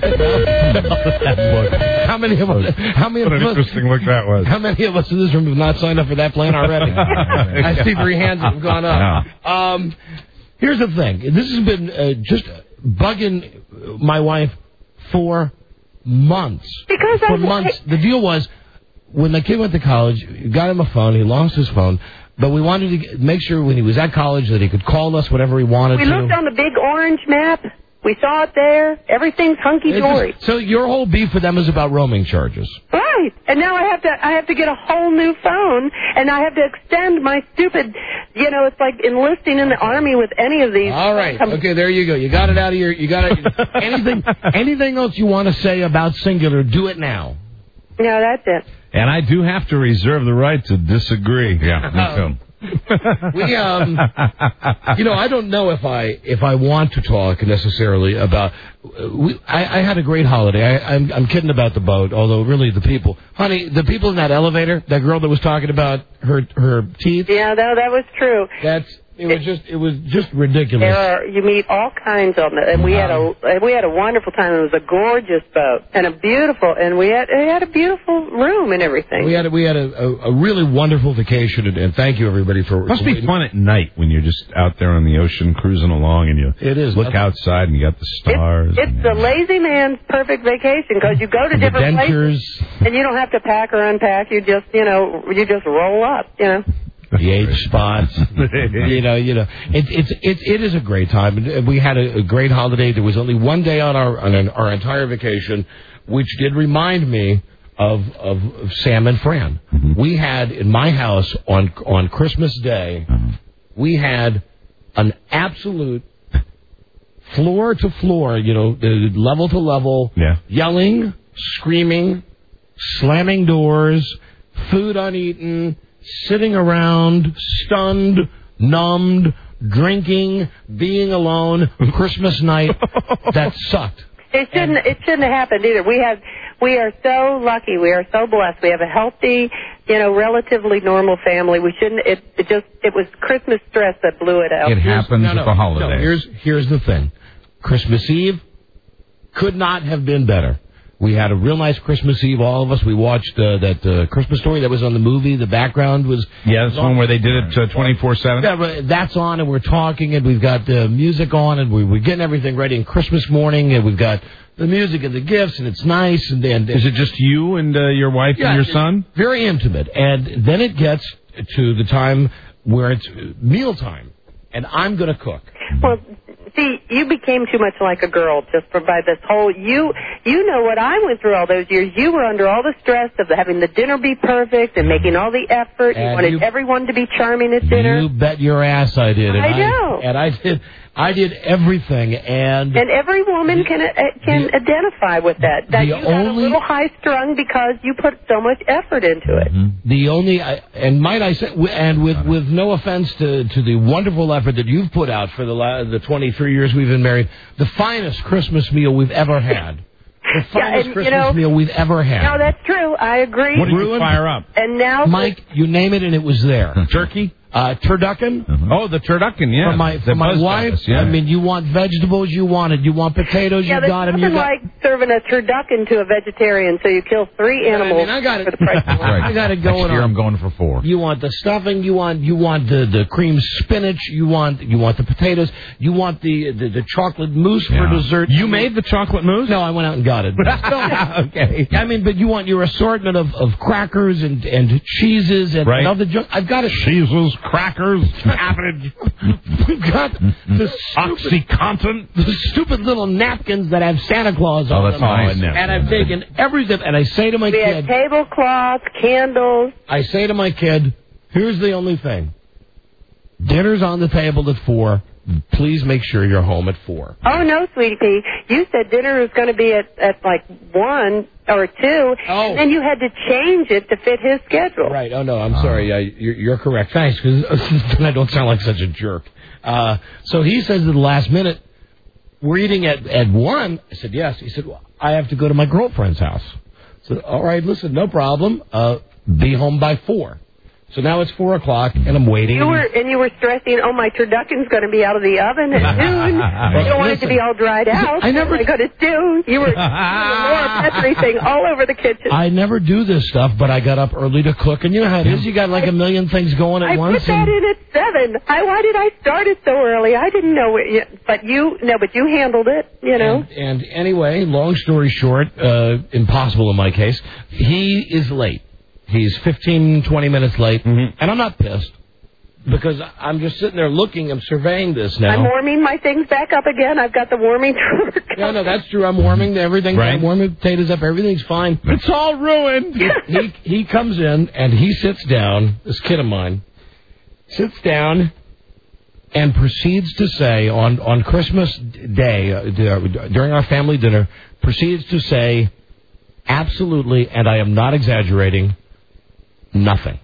How many of us? How many What of an us? interesting look that was. How many of us in this room have not signed up for that plan already? I see three hands that have gone up. Um, here's the thing. This has been uh, just bugging my wife for months. Because for I- months. The deal was, when the kid went to college, got him a phone. He lost his phone. But we wanted to get- make sure when he was at college that he could call us whatever he wanted We to. looked on the big orange map. We saw it there. Everything's hunky It's dory. just- so your whole beef with them is about roaming charges. Right. And now I have to I have to get a whole new phone, and I have to extend my stupid, you know, it's like enlisting in the Army with any of these. All right. Com- Okay, there you go. You got it out of your. You got it. anything. Anything else you want to say about Singular? Do it now. No, that's it. And I do have to reserve the right to disagree. Yeah, me too. We um, you know, I don't know if I if I want to talk necessarily about. Uh, we, I, I had a great holiday. I, I'm I'm kidding about the boat, although really the people, honey, the people in that elevator, that girl that was talking about her her teeth. Yeah, no, that was true. That's it was just it was just ridiculous. There are you meet all kinds of them, and we had a we had a wonderful time. It was a gorgeous boat and a beautiful, and we had we had a beautiful room and everything. We had a, we had a, a, a really wonderful vacation, and, and thank you everybody for. Must be fun at night when you're just out there on the ocean cruising along and you It is. look outside and you got the stars. It's and, the lazy man's perfect vacation because you go to The different dentures. places and you don't have to pack or unpack. You just you know you just roll up. You know. The age spots, you know, you know, it, it's it it is a great time. And we had a, a great holiday. There was only one day on our on our entire vacation, which did remind me of of, of Sam and Fran. Mm-hmm. We had in my house on on Christmas Day, Mm-hmm. we had an absolute floor to floor, you know, uh, level to level, Yeah. yelling, screaming, slamming doors, food uneaten, sitting around, stunned, numbed, drinking, being alone, Christmas night. That sucked. It shouldn't. It shouldn't have happened either. We have. We are so lucky. We are so blessed. We have a healthy, you know, relatively normal family. We shouldn't. It, it just. It was Christmas stress that blew it out. It happens No, no, at the holidays. no, here's here's the thing. Christmas Eve could not have been better. We had a real nice Christmas Eve, all of us. We watched uh, that uh, Christmas Story that was on the movie. The background was... Yeah, that's one where they did it uh, twenty-four seven. Yeah, but that's on, and we're talking, and we've got the music on, and we, we're getting everything ready. And Christmas morning, and we've got the music and the gifts, and it's nice. And then Is it just you and uh, your wife Yeah, and your it's son? Very intimate. And then it gets to the time where it's mealtime, and I'm going to cook. Well, see, you became too much like a girl just for by this whole. You you know what I went through all those years. You were under all the stress of having the dinner be perfect and making all the effort. You And wanted you- everyone to be charming at dinner. You bet your ass I did. And I know. and I did. I did everything, and And every woman can uh, can the- identify with that. That the you got only- a little high strung because you put so much effort into it. the only I- and might I say, and with with no offense to to the wonderful effort that you've put out for the la- the twenty-three years we've been married, the finest Christmas meal we've ever had. The finest and, you Christmas know- meal we've ever had. No, that's true. I agree. What did you fire up? And now, Mike, you name it, and it was there. Turkey? Uh, turducken. Oh, the turducken, yeah. For my, The for my Buzz wife, Donuts, yeah. I mean, you want vegetables, you want it. You want potatoes, yeah, you there's got them. nothing You got. like serving a turducken to a vegetarian, so you kill three I animals mean, I got it. for the price of one. Right. I got it Next going year on. I'm going for four. You want the stuffing, you want you want the, the cream spinach, you want you want the potatoes, you want the the, the chocolate mousse for Yeah. dessert. You made the chocolate mousse? No, I went out and got it. Okay. I mean, but you want your assortment of, of crackers and, and cheeses and, Right. and other junk. I've got it. Cheeses, crackers, cabbage, We've got the stupid, OxyContin. the stupid little napkins that have Santa Claus Oh, on that's them. nice. And I've taken everything, and I say to my We had kid, tablecloths, candles. I say to my kid, here's the only thing. Dinner's on the table at four. please make sure you're home at four. Oh, no, sweetie pea. You said dinner was going to be at, at like one or two, oh. and then you had to change it to fit his schedule. Right. Oh, no, I'm sorry. Uh, you're, you're correct. Thanks, because I don't sound like such a jerk. Uh, so he says at the last minute, we're eating at, at one. I said, yes. He said, well, I have to go to my girlfriend's house. I said, all right, listen, no problem. Uh, be home by four. So now it's four o'clock, and I'm waiting. You were and you were stressing, oh, my turducken's going to be out of the oven at noon. You don't want it to be all dried out. I never. What am I going to do? You were doing the Laura Petrie thing all over the kitchen. I never do this stuff, but I got up early to cook, and you know how it is. You got like a million things going at I once. I put that in at seven. I, why did I start it so early? I didn't know it. But you, no, but you handled it, you know. And, and anyway, long story short, uh, impossible in my case, he is late. He's fifteen, twenty minutes late, mm-hmm. and I'm not pissed because I'm just sitting there looking. I'm surveying this now. I'm warming my things back up again. I've got the warming drawer. No, no, that's true. I'm warming everything. Right. I'm warming the potatoes up. Everything's fine. It's all ruined. he, he he comes in and he sits down. This kid of mine sits down and proceeds to say on on Christmas Day uh, during our family dinner, proceeds to say, absolutely, and I am not exaggerating, nothing.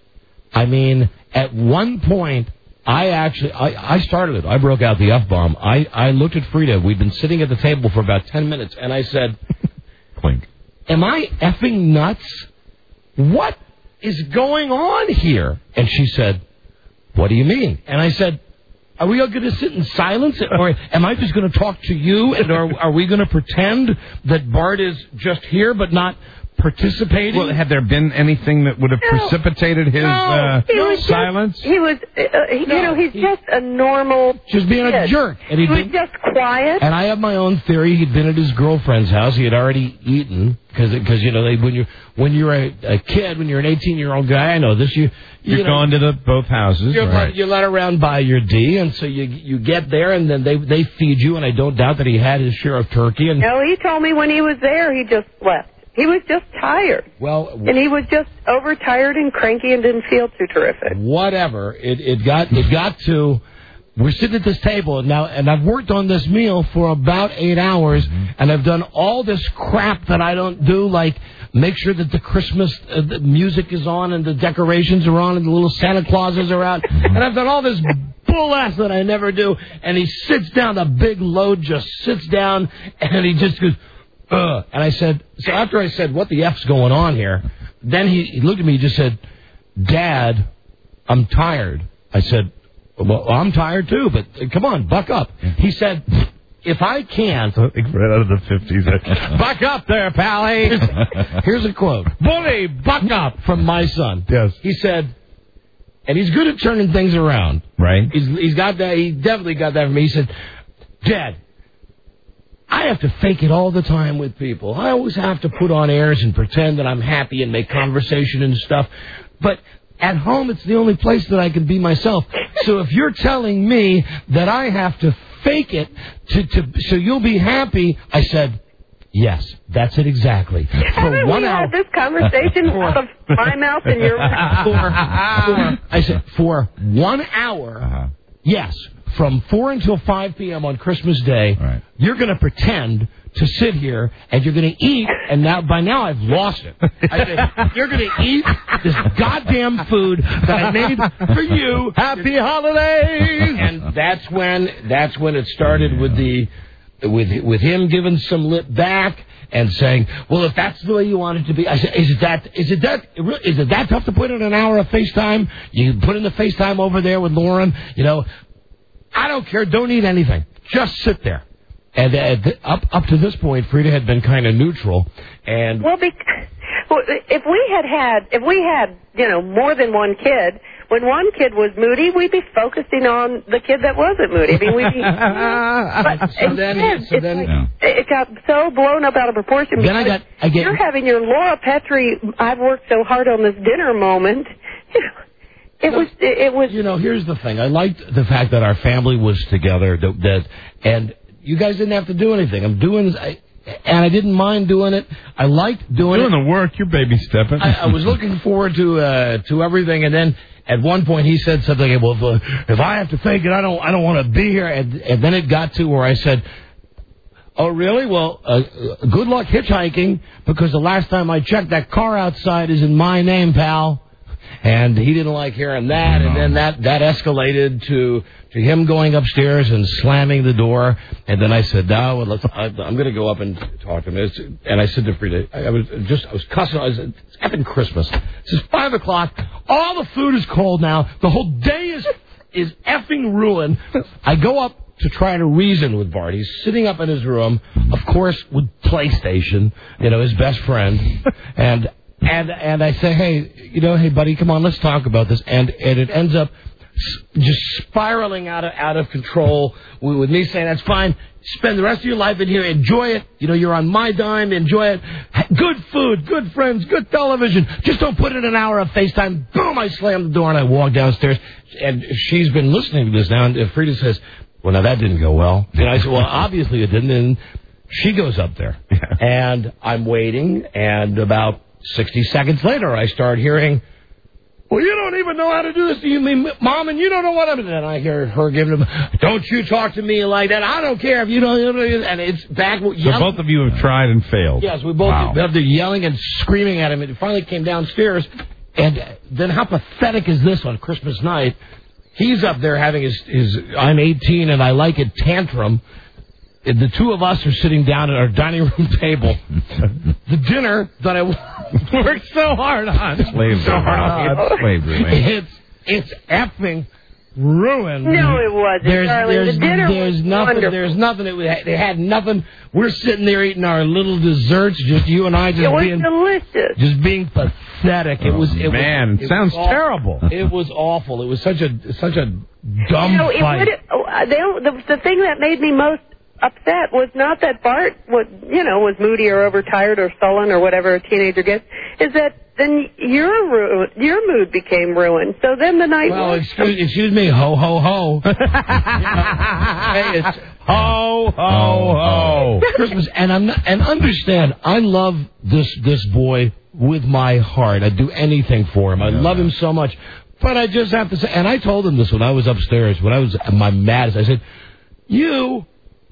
I mean, at one point, I actually, I, I started it. I broke out the F-bomb. I, I looked at Frida. We'd been sitting at the table for about ten minutes, and I said, Clink. Am I effing nuts? What is going on here? And she said, what do you mean? And I said, are we all going to sit in silence, or am I just going to talk to you, and are, are we going to pretend that Bart is just here but not participating? Well, had there been anything that would have no. precipitated his no. uh, he was silence? Just, he was, uh, he, no, you know, he's he, just a normal Just being kid. a jerk. And he was been, just quiet. And I have my own theory. He'd been at his girlfriend's house. He had already eaten, because, you know, they, when, you, when you're a, a kid, when you're an eighteen-year-old guy, I know this, you... you You're know, going to the both houses, you're, right? You're let around by your D, and so you you get there, and then they they feed you, and I don't doubt that he had his share of turkey. And no, he told me when he was there, he just slept. He was just tired. Well, and he was just overtired and cranky and didn't feel too terrific. Whatever. It it got it got to. We're sitting at this table now, and I've worked on this meal for about eight hours, mm-hmm. and I've done all this crap that I don't do, like make sure that the Christmas uh, the music is on and the decorations are on and the little Santa Clauses are out, mm-hmm. and I've done all this bull ass that I never do. And he sits down, the big load just sits down, and he just goes, ugh. And I said, so after I said, what the F's going on here? Then he, he looked at me and just said, Dad, I'm tired. I said, well, I'm tired too, but uh, come on, buck up. He said, if I can't... Right out of the fifties. Buck up there, Pally. Here's, here's a quote. Bully, buck up, from my son. Yes. He said, and he's good at turning things around. Right. He's, he's got that, he definitely got that from me. He said, Dad, I have to fake it all the time with people. I always have to put on airs and pretend that I'm happy and make conversation and stuff. But at home, it's the only place that I can be myself. So if you're telling me that I have to fake it to, to so you'll be happy, I said, yes, that's it exactly. For Haven't one we hour, had this conversation out of my mouth and your mouth? For, for, I said, for one hour, uh-huh. yes, from four until five p.m. on Christmas Day, right. you're going to pretend to sit here and you're going to eat, and now by now I've lost it. I said, you're going to eat this goddamn food that I made for you. Happy holidays! And that's when that's when it started with the with with him giving some lip back and saying, well, if that's the way you want it to be. I said, is it that is it that is it that tough to put in an hour of FaceTime? You put in the FaceTime over there with Lauren, you know. I don't care. Don't eat anything. Just sit there. And uh, th- up up to this point, Frida had been kind of neutral. And well, be- well, if we had had, if we had, you know, more than one kid, when one kid was moody, we'd be focusing on the kid that wasn't moody. I mean, we'd be. But so then, instead, so then like, yeah. it got so blown up out of proportion. Then I got, I get, you're having your Laura Petrie. I've worked so hard on this dinner moment. It was, it was... You know, here's the thing. I liked the fact that our family was together, that, and you guys didn't have to do anything. I'm doing... I, and I didn't mind doing it. I liked doing Doing it. the work, you're baby stepping. I, I was looking forward to uh, to everything, and then at one point he said something. Well, if, uh, if I have to fake it, I don't I don't want to be here. And, and then it got to where I said, "Oh, really? Well, uh, good luck hitchhiking, because the last time I checked, that car outside is in my name, pal." And he didn't like hearing that, and then that, that escalated to to him going upstairs and slamming the door. And then I said, "No, well, let's, I, I'm going to go up and talk to him." It's, and I said to Frida, I, I was just I was cussing. I was, it's effing Christmas. It's five o'clock. All the food is cold now. The whole day is is effing ruined. I go up to try to reason with Bart. He's sitting up in his room, of course, with PlayStation, you know, his best friend, and. And and I say, hey, you know, hey, buddy, come on, let's talk about this. And and it ends up just spiraling out of out of control with, with me saying, that's fine. Spend the rest of your life in here. Enjoy it. You know, you're on my dime. Enjoy it. Good food, good friends, good television. Just don't put in an hour of FaceTime. Boom, I slam the door and I walk downstairs. And she's been listening to this now. And Frida says, well, now that didn't go well. And I said, well, obviously it didn't. And she goes up there. And I'm waiting. And about sixty seconds later, I start hearing, well, you don't even know how to do this. You mean, Mom, and you don't know what I'm doing. And I hear her giving him, don't you talk to me like that. I don't care if you don't. And it's back. So yelling. Both of you have tried and failed. Yes, we both wow. have been yelling and screaming at him. It finally came downstairs. And then how pathetic is this on Christmas night? He's up there having his, his I'm eighteen and I like it tantrum. The two of us are sitting down at our dining room table. The dinner that I worked so hard on. Slavery. So hard on. Slavery, man. It's, it's effing ruined. No, it wasn't, there's, darling. There's, the dinner there's was nothing. wonderful. There's nothing. It was, they had nothing. We're sitting there eating our little desserts, just you and I, just it was being delicious. just being pathetic. It oh, was. It man, was, it it sounds was terrible. It was awful. It was such a such a dumb you know, it fight. would, uh, they, the, the thing that made me most upset was not that Bart was, you know, was moody or overtired or sullen or whatever a teenager gets, is that then your ru- your mood became ruined. So then the night Well, was... excuse, excuse me, ho, ho, ho. You know, hey, it's ho, ho, ho. Christmas, and I'm not, and understand, I love this this boy with my heart. I'd do anything for him. I love him so much. But I just have to say, and I told him this when I was upstairs, when I was at my maddest, I said, you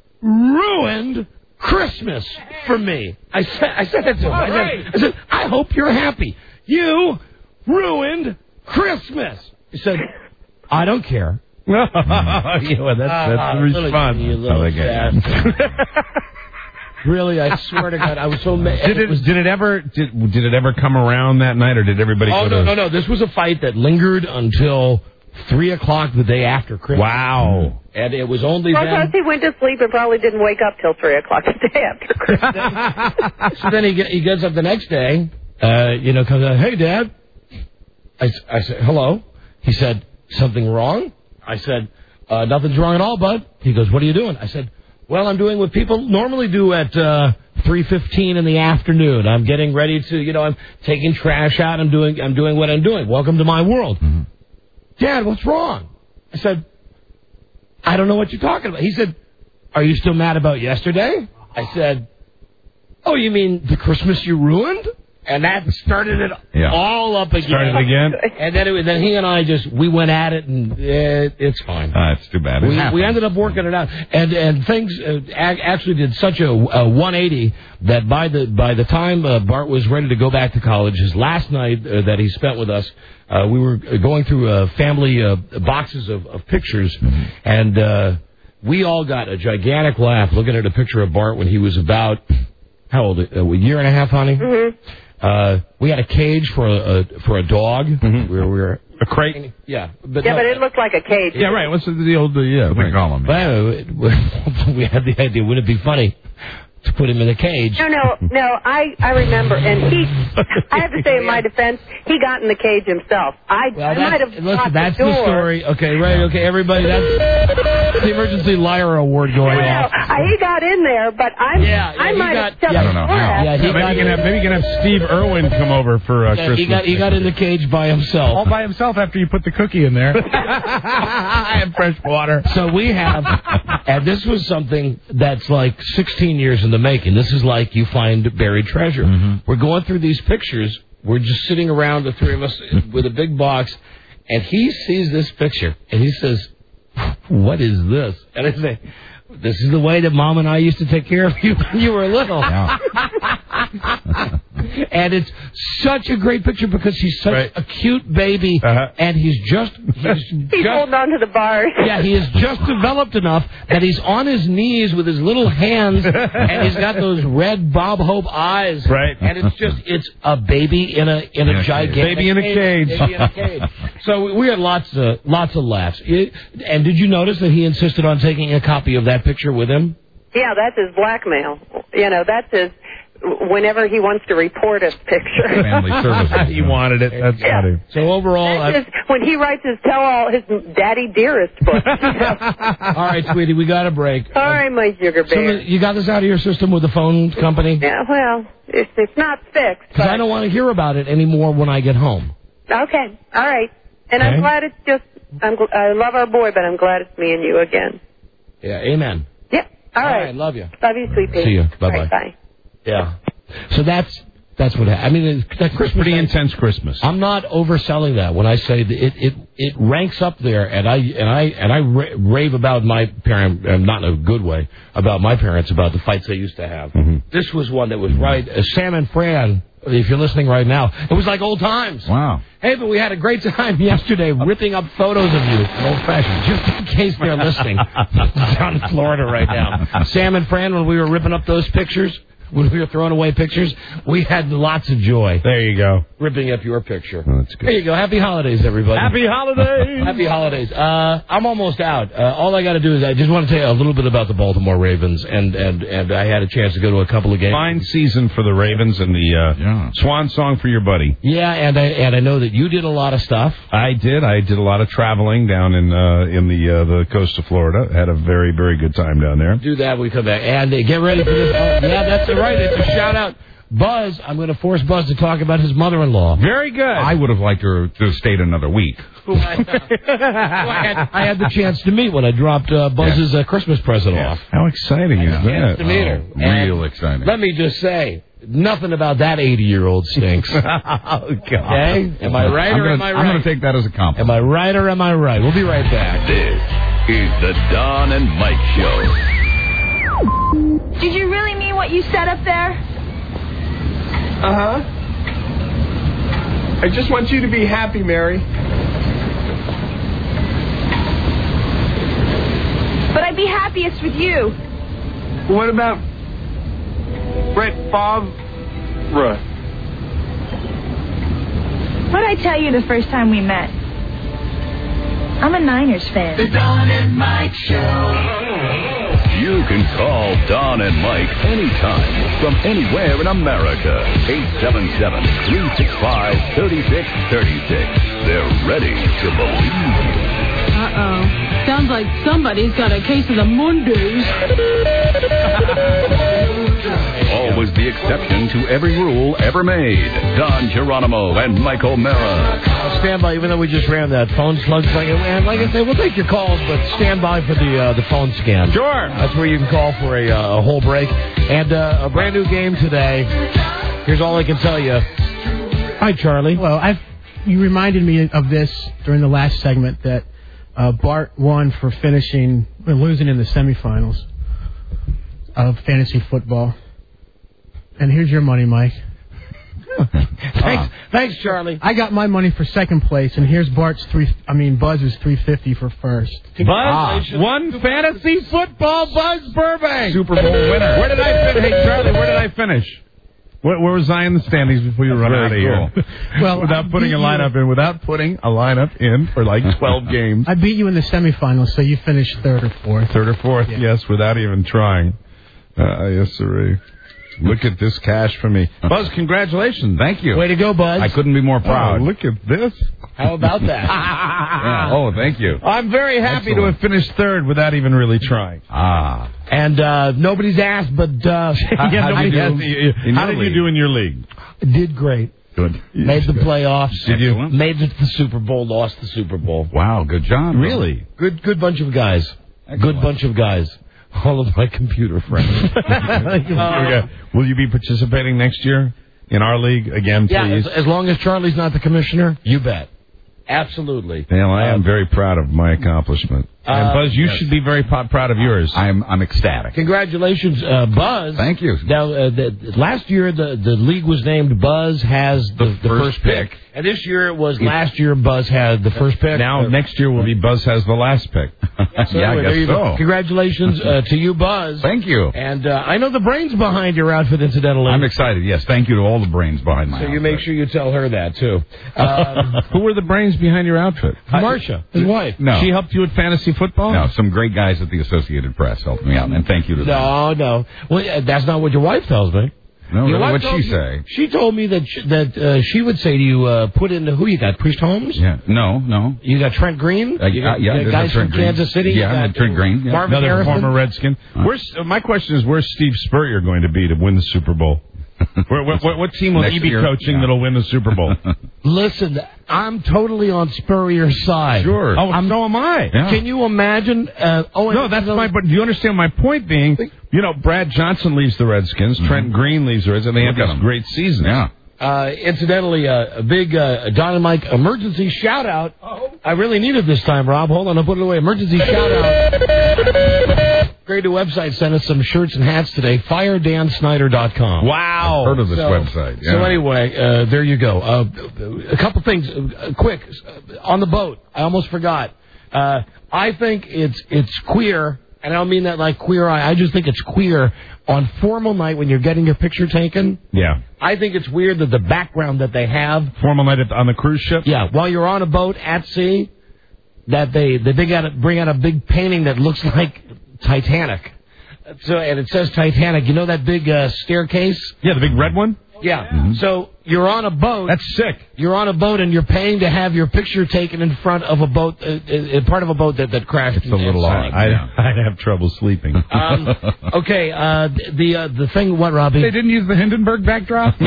ruined Christmas for me. I said, I said that to him. I said, I said, I hope you're happy. You ruined Christmas. He said, I don't care. yeah, well, that's, that's uh, the response. You little I like Really, I swear to God, I was so mad. Did it, it was, did it ever did, did it ever come around that night, or did everybody? Oh go no, to... no, no! This was a fight that lingered until three o'clock the day after Christmas. Wow! And it was only Well, then. he went to sleep and probably didn't wake up till three o'clock the day after Christmas. So then he get, he gets up the next day. Uh, you know, comes out. Hey, Dad. I, I said hello. He said something wrong. I said uh, nothing's wrong at all, bud. He goes, what are you doing? I said, well, I'm doing what people normally do at uh, three fifteen in the afternoon. I'm getting ready to, you know, I'm taking trash out. I'm doing, I'm doing what I'm doing. Welcome to my world. Mm-hmm. Dad, what's wrong? I said, I don't know what you're talking about. He said, are you still mad about yesterday? I said, oh, you mean the Christmas you ruined? And that started it yeah. all up again. Started again? And then, it, then he and I just, we went at it, and it, it's fine. Uh, it's too bad. It we, we ended up working it out. And and things uh, actually did such a, a one eighty that by the by the time uh, Bart was ready to go back to college, his last night uh, that he spent with us, uh, we were going through uh, family uh, boxes of, of pictures, mm-hmm. and uh, we all got a gigantic laugh looking at a picture of Bart when he was about, how old, a year and a half, honey? Mm-hmm. Uh, we had a cage for a, a for a dog. Mm-hmm. Where we were a crate. Yeah, but yeah, no, but it looked like a cage. Yeah, right. What's the, the old uh, yeah? What do they call them? Well, we had the idea. Wouldn't it be funny to put him in a cage? No, no, no. I I remember, and he. I have to say, in my defense, he got in the cage himself. I, well, I might have. Listen, that's the, the story. Okay, right. Okay, everybody. That's the emergency liar award going no, off. No, he got in there, but I'm. Yeah, yeah, I might got, have. Yeah, I don't know how. Yeah, he maybe, got you can have, maybe you can have Steve Irwin come over for uh, yeah, Christmas. He got he got in the cage by himself. All by himself after you put the cookie in there. And fresh water. So we have, and this was something that's like sixteen years in the the making. This is like you find buried treasure. Mm-hmm. We're going through these pictures. We're just sitting around, the three of us, with a big box, and he sees this picture, and he says, what is this? And I say, this is the way that Mom and I used to take care of you when you were little. Yeah. And it's such a great picture because he's such right. a cute baby, uh-huh. and he's just... He's, he's just, holding on to the bars. Yeah, he is just developed enough that he's on his knees with his little hands, and he's got those red Bob Hope eyes. Right. And it's just, it's a baby in a in a, a gigantic baby in a cage. Baby in a cage. So we had lots of, lots of laughs. And did you notice that he insisted on taking a copy of that picture with him? Yeah, that's his blackmail. You know, that's his... Whenever he wants to report a picture. Family services. He wanted it. That's yeah. funny. So overall... That's his, when he writes his tell-all, his Daddy Dearest book. You know? All right, sweetie, we got a break. All right, my sugar bear. So you got this out of your system with the phone company? Yeah, well, it's, it's not fixed. Because I don't want to hear about it anymore when I get home. Okay, all right. And okay. I'm glad it's just... I'm, I love our boy, but I'm glad it's me and you again. Yeah, amen. Yep, all, all right. right. Love you. Love you, sweet pea. See you. Bye-bye. Right, bye. Yeah. So that's that's what happened. I mean, that Christmas pretty night, intense Christmas. I'm not overselling that when I say that it it it ranks up there, and I and I and I rave about my parents, uh, not in a good way, about my parents about the fights they used to have. Mm-hmm. This was one that was right. Uh, Sam and Fran, if you're listening right now, it was like old times. Wow. Hey, but we had a great time yesterday ripping up photos of you, old fashioned, just in case they're listening down in Florida right now. Sam and Fran, when we were ripping up those pictures. When we were throwing away pictures, we had lots of joy. There you go. Ripping up your picture. Oh, that's good. There you go. Happy holidays, everybody. Happy holidays. Happy holidays. Uh, I'm almost out. Uh, all I got to do is I just want to tell you a little bit about the Baltimore Ravens, and, and, and I had a chance to go to a couple of games. Fine season for the Ravens and the uh, yeah. swan song for your buddy. Yeah, and I and I know that you did a lot of stuff. I did. I did a lot of traveling down in uh, in the uh, the coast of Florida. Had a very, very good time down there. Do that when we come back. And uh, get ready for this. Oh, yeah, that's right. It's a shout-out. Buzz, I'm going to force Buzz to talk about his mother-in-law. Very good. I would have liked her to have stayed another week. Who I, uh, who I, had, I had the chance to meet when I dropped uh, Buzz's uh, Christmas present yeah. off. How exciting is that? To meet her. Oh, real exciting. Let me just say, nothing about that eighty-year-old stinks. Oh, God. Okay? Am I right I'm or gonna, am I right? I'm going to take that as a compliment. Am I right or am I right? We'll be right back. This is the Don and Mike Show. Did you really mean what you said up there? Uh-huh. I just want you to be happy, Mary. But I'd be happiest with you. What about Brett Favre? What did I tell you the first time we met? I'm a Niners fan. The Don and Mike Show. You can call Don and Mike anytime from anywhere in America. eight seven seven, three six five, three six three six. They're ready to believe you. Uh-oh. Sounds like somebody's got a case of the Mondays. Always the exception to every rule ever made. Don Geronimo and Mike O'Mara. Stand by, even though we just ran that phone slug thing. And like I say, we'll take your calls, but stand by for the uh, the phone scan. Sure. That's where you can call for a, uh, a whole break. And uh, a brand new game today. Here's all I can tell you. Hi, Charlie. Well, I've, you reminded me of this during the last segment that uh, Bart won for finishing, or losing in the semifinals of fantasy football. And here's your money, Mike. thanks, thanks, Charlie. I got my money for second place, and here's Bart's three. I mean, Buzz's three fifty for first. Buzz, ah. one fantasy football, Buzz Burbank, Super Bowl winner. Where did I finish? Hey, Charlie, where did I finish? Where, where was I in the standings before you run out of here? Cool. Well, without putting a lineup in, without putting a lineup in for like twelve games. I beat you in the semifinals, so you finished third or fourth. Third or fourth, yeah. Yes, without even trying. Uh, yes, sir. Look at this cash for me. Buzz, congratulations. Thank you. Way to go, Buzz. I couldn't be more proud. Oh, look at this. How about that? Yeah. Oh, thank you. I'm very happy Excellent. to have finished third without even really trying. Ah. And uh, nobody's asked, but... Uh, how, yeah, how, did you, asked. You, how did you do in your league? Did great. Good. Made the playoffs. Did you? Made it to the Super Bowl, lost the Super Bowl. Wow, good job. Really? Good good bunch of guys. Excellent. Good bunch of guys. all of my computer friends. uh, Will you be participating next year in our league again, please? Yeah, as, as long as Charlie's not the commissioner, you bet. Absolutely. Well, I am very proud of my accomplishment. Uh, and Buzz, you yes. should be very p- proud of yours. I'm I'm ecstatic. Congratulations, uh, Buzz. Thank you. Now, uh, the, last year the, the league was named Buzz has the, the, the first, first pick. pick, and this year it was last year Buzz had the first pick. Now uh, next year will be Buzz has the last pick. Yeah, so yeah anyway, I guess there you so. Go. Congratulations uh, to you, Buzz. Thank you. And uh, I know the brains behind your outfit, incidentally. I'm excited. Yes, thank you to all the brains behind my So outfit. you make sure you tell her that too. Um, Who were the brains behind your outfit? Marcia, his wife. No, she helped you with fantasy football. No, some great guys at the Associated Press helped me out, and thank you to them. No, no. Well, that's not what your wife tells me. No, your really, wife what'd she me, say? She told me that she, that uh, she would say to you, uh, put in who you got, Priest Holmes? Yeah, no, no. You got Trent Green? Uh, you got, yeah, you got guys Trent from Green. Kansas City? Yeah, you got Trent Green. Yeah. Marvin Another Harrison? former Redskin. Right. Where's uh, my question is, where's Steve Spurrier going to be to win the Super Bowl? Where, what, what, what team will Next he be year? coaching Yeah. that'll win the Super Bowl? Listen, I'm totally on Spurrier's side. Sure. Oh, I'm, so am I. Yeah. Can you imagine? Uh, oh, No, that's my. But do you understand my point? Being, you know, Brad Johnson leaves the Redskins, mm-hmm. Trent Green leaves the Redskins, and they Look have at this them. great season. Yeah. Uh, incidentally, uh, a big uh, Don and Mike emergency shout out. Oh. I really need it this time, Rob. Hold on, I'll put it away. Emergency shout out. Great new website sent us some shirts and hats today. fire dan snyder dot com. Wow. I've heard of this so, website. Yeah. So anyway, uh, there you go. Uh, a couple things, uh, quick. On the boat, I almost forgot. Uh, I think it's it's queer, and I don't mean that like queer eye. I just think it's queer on formal night when you're getting your picture taken. Yeah. I think it's weird that the background that they have. Formal night at, on the cruise ship? Yeah, while you're on a boat at sea, that they, they big out, bring out a big painting that looks like Titanic. So, and it says Titanic. You know that big uh, staircase? Yeah, the big red one? Yeah. Mm-hmm. So you're on a boat. That's sick. You're on a boat and you're paying to have your picture taken in front of a boat, uh, uh, part of a boat that, that crashed. It's a little odd. I'd, I'd have trouble sleeping. Um, okay, uh, the uh, the thing, what, Robbie? They didn't use the Hindenburg backdrop?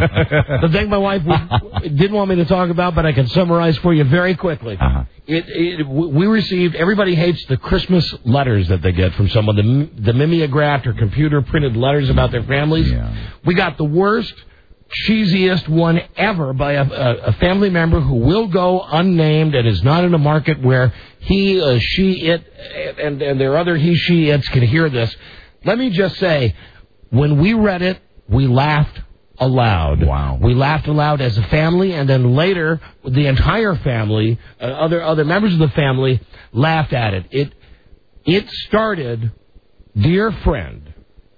The thing my wife would, didn't want me to talk about, but I can summarize for you very quickly. Uh-huh. It, it, we received, everybody hates the Christmas letters that they get from someone, the, the mimeographed or computer printed letters about their families. Yeah. We got the worst, cheesiest one ever by a, a, a family member who will go unnamed and is not in a market where he, uh, she, it, and, and their other he, she, it's can hear this. Let me just say, when we read it, we laughed aloud. Wow. We laughed aloud as a family, and then later, the entire family, uh, other other members of the family, laughed at it. It it started, dear friend,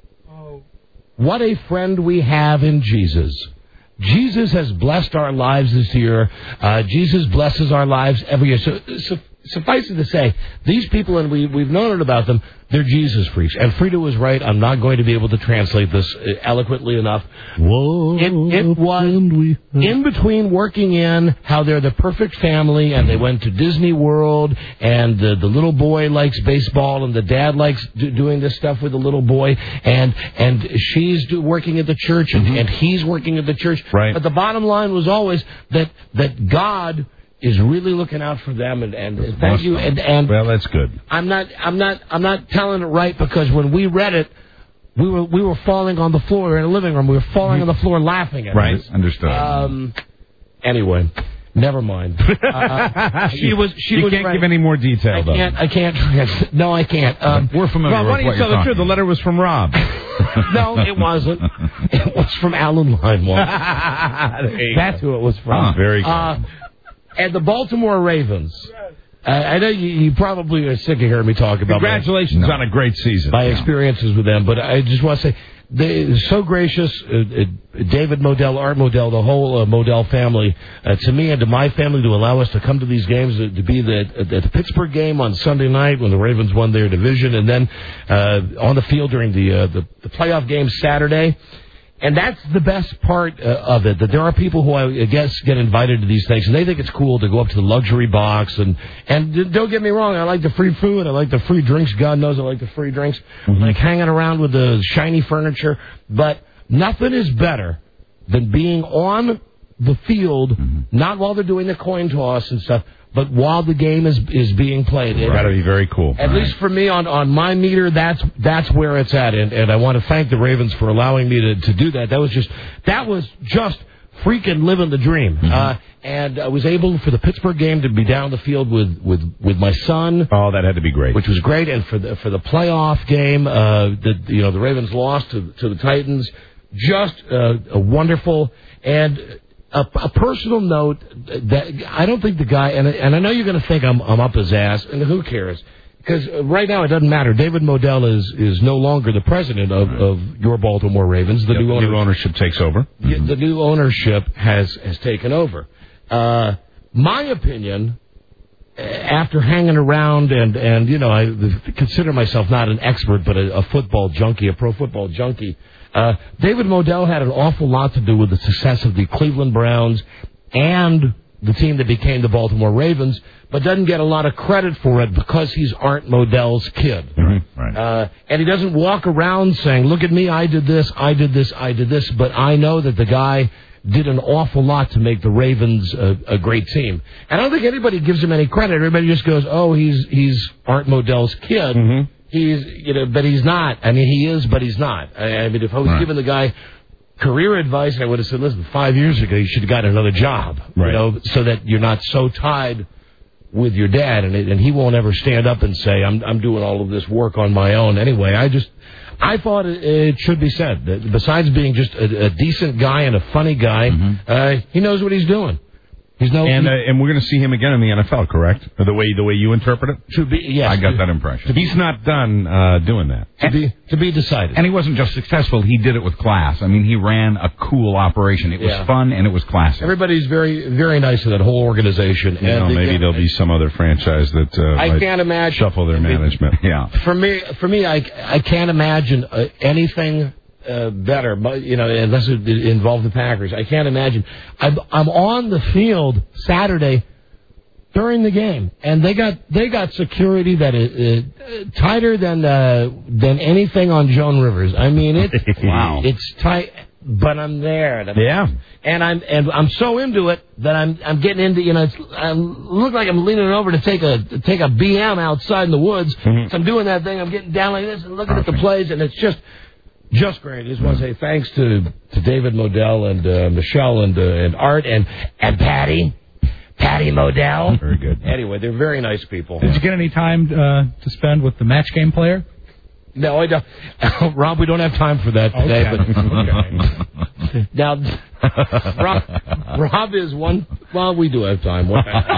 oh. What a friend we have in Jesus. Jesus has blessed our lives this year. Uh, Jesus blesses our lives every year. So, so suffice it to say, these people, and we, we've known it about them, they're Jesus freaks. And Frida was right. I'm not going to be able to translate this eloquently enough. Whoa, it, it was in between working in how they're the perfect family, and they went to Disney World, and the, the little boy likes baseball, and the dad likes do, doing this stuff with the little boy, and and she's do, working at the church, and, mm-hmm. and he's working at the church. Right. But the bottom line was always that that God is really looking out for them, and, and thank awesome. you. And, and well, that's good. I'm not, I'm not, I'm not telling it right, because when we read it, we were we were falling on the floor. We were in the living room. We were falling on the floor laughing at right. it. Right, understood. Um, anyway, never mind. Uh, she was. She you was can't right. give any more detail. I though. can't. I can't. No, I can't. Um, we're familiar Rob, with why don't what you tell you're the truth? The letter was from Rob. No, it wasn't. It was from Alan Limewell. That's who it was from. Oh, very good. Uh, and the Baltimore Ravens. Uh, I know you, you probably are sick of hearing me talk about. Congratulations my, on a great season. My yeah. experiences with them, but I just want to say they're so gracious. Uh, uh, David Modell, Art Modell, the whole uh, Modell family, uh, to me and to my family, to allow us to come to these games, uh, to be the, at the Pittsburgh game on Sunday night when the Ravens won their division, and then uh, on the field during the, uh, the the playoff game Saturday. And that's the best part uh, of it, that there are people who I guess get invited to these things, and they think it's cool to go up to the luxury box. And, and don't get me wrong, I like the free food, I like the free drinks. God knows I like the free drinks. Mm-hmm. I like hanging around with the shiny furniture. But nothing is better than being on the field, not while they're doing the coin toss and stuff, but while the game is is being played. It's got to be very cool. At least for me, on, on my meter, that's that's where it's at, and, and I want to thank the Ravens for allowing me to, to do that. That was just that was just freaking living the dream. Mm-hmm. Uh, and I was able for the Pittsburgh game to be down the field with, with, with my son. Oh, that had to be great. Which was great. And for the for the playoff game, uh, the you know the Ravens lost to to the Titans. Just uh, a wonderful and a, a personal note that I don't think the guy and and I know you're going to think I'm I'm up his ass, and who cares? Because right now it doesn't matter. David Modell is, is no longer the president of, right. of your Baltimore Ravens. The yep, new, owner, new ownership takes over. Mm-hmm. The new ownership has, has taken over. Uh, my opinion, after hanging around and, and you know, I consider myself not an expert, but a, a football junkie, a pro football junkie, uh, David Modell had an awful lot to do with the success of the Cleveland Browns and the team that became the Baltimore Ravens, but doesn't get a lot of credit for it because he's Art Modell's kid. Mm-hmm. Right. Uh, and he doesn't walk around saying, look at me, I did this, I did this, I did this, but I know that the guy did an awful lot to make the Ravens a, a great team. And I don't think anybody gives him any credit. Everybody just goes, oh, he's he's Art Modell's kid. Mm-hmm. He's, you know, but he's not. I mean, he is, but he's not. I, I mean, if I was right. giving the guy career advice, I would have said, listen, five years ago you should have got another job, right. you know, so that you're not so tied with your dad, and, it, and he won't ever stand up and say, I'm I'm doing all of this work on my own anyway. I just, I thought it, it should be said that besides being just a, a decent guy and a funny guy, mm-hmm. uh, he knows what he's doing. He's no, and he, uh, and we're going to see him again in the N F L, correct? Or the way the way you interpret it. To be, yes, I got that impression. He's not done uh, doing that. To be to be decided. And he wasn't just successful; he did it with class. I mean, he ran a cool operation. It was yeah. fun and it was classic. Everybody's very very nice to that whole organization. You and know, maybe there'll be some other franchise that uh, I might can't imagine shuffle their management. Yeah. For me, for me, I I can't imagine uh, anything. Uh, better, but you know, unless it involved the Packers. I can't imagine. I'm, I'm on the field Saturday during the game, and they got they got security that is uh, tighter than uh, than anything on Joan Rivers. I mean, it's wow, it's tight, but I'm there. Yeah, and I'm and I'm so into it that I'm I'm getting into you know it's, I look like I'm leaning over to take a to take a B M outside in the woods. Mm-hmm. So I'm doing that thing. I'm getting down like this and looking Perfect. at the plays, and it's just. Just great. I just want to say thanks to, to David Modell and uh, Michelle and uh, and Art and and Patty, Patty Modell. Very good. Anyway, they're very nice people. Did you get any time uh, to spend with the match game player? No, I don't. Rob, we don't have time for that today. Okay. But now, Rob, Rob is one. Well, we do have time.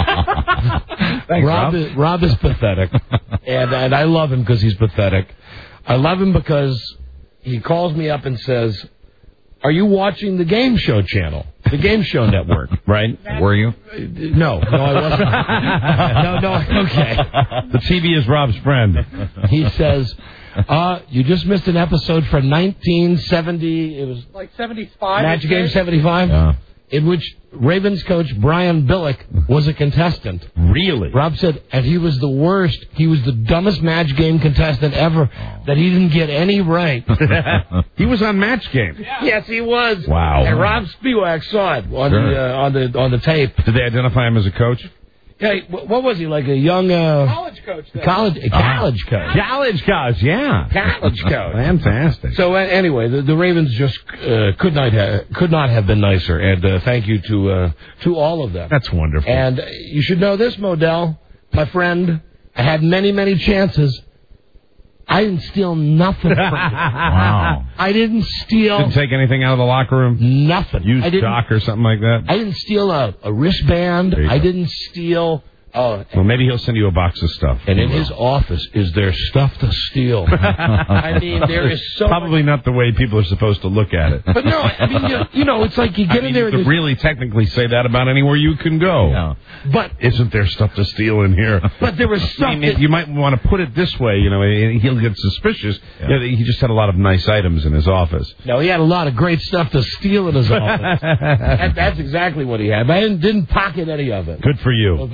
Thanks, Rob. Rob. Is, Rob is pathetic, and and I love him because he's pathetic. I love him because. He calls me up and says, are you watching the Game Show channel, the Game Show Network? Right? Were you? No. No, I wasn't. no, no, okay. The T V is Rob's friend. He says, uh, you just missed an episode from nineteen seventy. It was like seventy-five. Match Game seventy-five? Yeah. In which Ravens coach Brian Billick was a contestant. Really? Rob said, and he was the worst. He was the dumbest Match Game contestant ever, that he didn't get any right. He was on Match Game. Yeah. Yes, he was. Wow. And Rob Spiewak saw it on sure. the uh, on the on the tape. Did they identify him as a coach? Hey, what was he, like a young... Uh, college coach. Then. College, a college coach. College coach, yeah. College coach. Fantastic. So, uh, anyway, the, the Ravens just uh, could not ha- could not have been nicer, and uh, thank you to uh, to all of them. That's wonderful. And uh, you should know this, Modell, my friend, I had many, many chances. I didn't steal nothing from you. Wow. I didn't steal... Didn't take anything out of the locker room? Nothing. Use Doc or something like that? I didn't steal a, a wristband. I go. didn't steal... Oh, well, maybe he'll send you a box of stuff. And in his office, is there stuff to steal? I mean, there is so Probably much... not the way people are supposed to look at it. But no, I mean, you, you know, it's like you get I mean, in there... You could and really technically say that about anywhere you can go. Yeah. But isn't there stuff to steal in here? But there was stuff I mean, that... You might want to put it this way, you know, he'll get suspicious. Yeah. Yeah, he just had a lot of nice items in his office. No, he had a lot of great stuff to steal in his office. that, that's exactly what he had. But I didn't, didn't pocket any of it. Good for you. Well, thank you to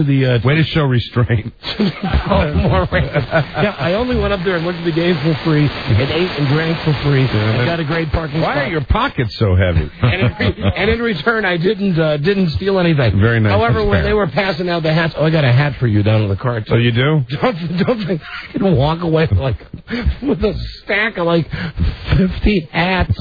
to the... Uh, Way to show restraint. Baltimore Ravens. Yeah, I only went up there and went to the game for free and ate and drank for free. I got a great parking Why spot. are your pockets so heavy? and, in re- and in return, I didn't uh, didn't steal anything. Very nice. However, That's when fair. they were passing out the hats, oh, I got a hat for you down in the car, too. So you do? Don't, don't think I can walk away like with a stack of like fifty hats.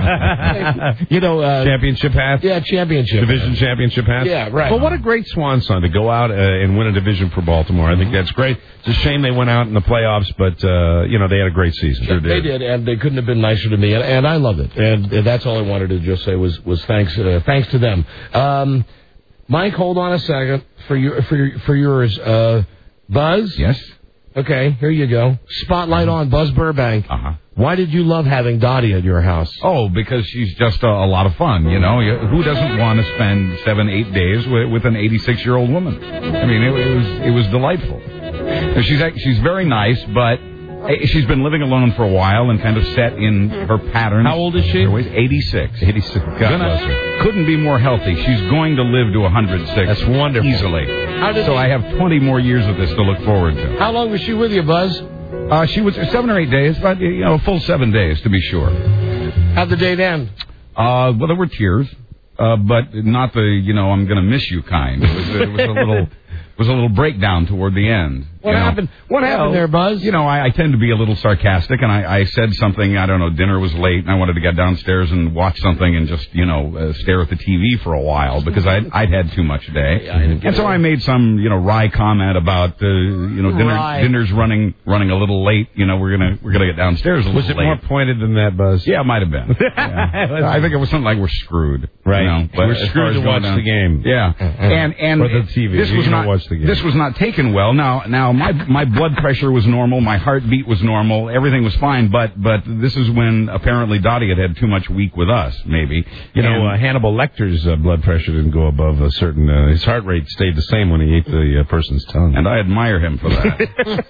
you know, uh, championship hats? Yeah, championship. Division championship hats? Yeah, right. Well, what a great swan song to go out uh, and win a division for Baltimore. I think that's great. It's a shame they went out in the playoffs, but, uh, you know, they had a great season. Sure They did. did, and they couldn't have been nicer to me, and, and I loved it. And, and that's all I wanted to just say was was thanks uh, thanks to them. Um, Mike, hold on a second for your for your, for yours. Uh, Buzz. Yes. Okay, here you go. Spotlight on Buzz Burbank. Uh huh. Why did you love having Dottie at your house? Oh, because she's just a, a lot of fun, you know. You- Who doesn't want to spend seven, eight days with, with an eighty-six-year-old woman? I mean, it, it was it was delightful. She's act- she's very nice, but eh, she's been living alone for a while and kind of set in her patterns. How old is she? Her ways. eighty-six. eighty-six. God Gonna- bless her. Couldn't be more healthy. She's going to live to one hundred six. That's wonderful. Easily. How did So they- I have twenty more years of this to look forward to. How long was she with you, Buzz? Uh, she was seven or eight days, but you know, a full seven days to be sure. How'd the date end? Uh, well, there were tears, uh, but not the you know I'm going to miss you kind. It was, it was a little it was a little breakdown toward the end. What you know. happened? What happened Well, there, Buzz? You know, I, I tend to be a little sarcastic, and I, I said something. I don't know. Dinner was late, and I wanted to get downstairs and watch something and just you know uh, stare at the T V for a while because I'd, I'd had too much today. Yeah, I didn't get and so it. I made some you know wry comment about uh, you know dinner Wry. dinner's running running a little late. You know, we're gonna we're gonna get downstairs a little Was it late. more pointed than that, Buzz? Yeah, it might have been. Yeah. I think it was something like we're screwed. Right. You know, but We're as far screwed as to going watch down- the game. Yeah. And and Or the T V. This You was don't not watch the game. This was not taken well. Now now my my blood pressure was normal, my heartbeat was normal, everything was fine. But but this is when apparently Dottie had had too much week with us. Maybe You know, And- uh, Hannibal Lecter's uh, blood pressure didn't go above a certain... Uh, his heart rate stayed the same when he ate the uh, person's tongue. And I admire him for that.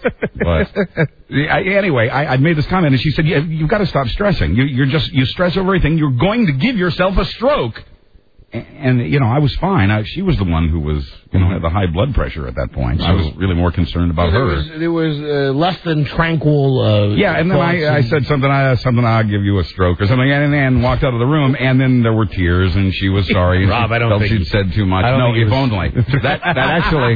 But I, anyway, I, I made this comment, and she said, yeah, "You've got to stop stressing. You, you're just you stress over everything. You're going to give yourself a stroke." And, and you know, I was fine. I, she was the one who was, you know, had the high blood pressure at that point. I was really more concerned about there her. was, there was uh, less than tranquil. Uh, Yeah, and then I, I thoughts said something, I something, I'll give you a stroke or something, and then walked out of the room, and then there were tears, and she was sorry. and Rob, she I don't felt think she'd he- said too much. I don't No, think he if was- only. That, that actually...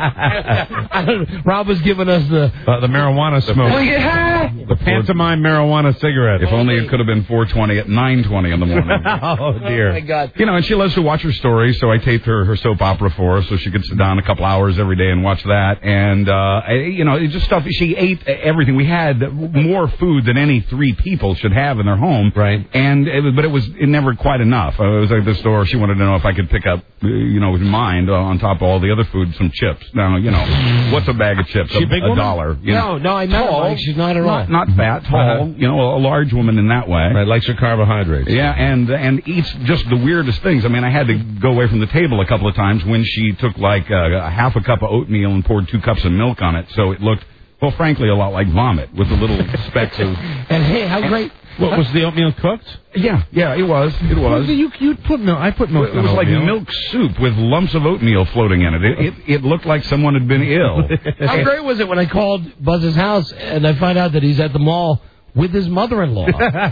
Rob was giving us the Uh, the marijuana smoke. Will you have? The pantomime marijuana cigarette. If only it could have been four twenty at nine twenty in the morning. Oh, dear. Oh my God! You know, and she loves to watch her stories, so I taped her her soap opera for her so she could sit down a couple hours every day and watch that. And, uh, I, you know, it's just stuff. She ate everything. We had more food than any three people should have in their home. Right. And, it, was- but it was it never quite enough. I was at the store. She wanted to know if I could pick up, uh, you know, with mind uh, on top of all the other food, some chips. Now, you know, what's a bag of chips? She a, a big a woman? dollar. You No, know. no, I met her. Tall. Mike. She's not at all. Not, not fat, tall. Uh-huh. You know, a large woman in that way. Right, likes her carbohydrates. Yeah, and and eats just the weirdest things. I mean, I had to go away from the table a couple of times when she took like a, a half a cup of oatmeal and poured two cups of milk on it, so it looked, well, frankly, a lot like vomit with the little specks of. And hey, how great! What, was the oatmeal cooked? Yeah, yeah, it was. It was. You, you put milk. I put milk It on was like oatmeal. milk soup with lumps of oatmeal floating in it. It, it. it looked like someone had been ill. How great was it when I called Buzz's house and I find out that he's at the mall with his mother-in-law?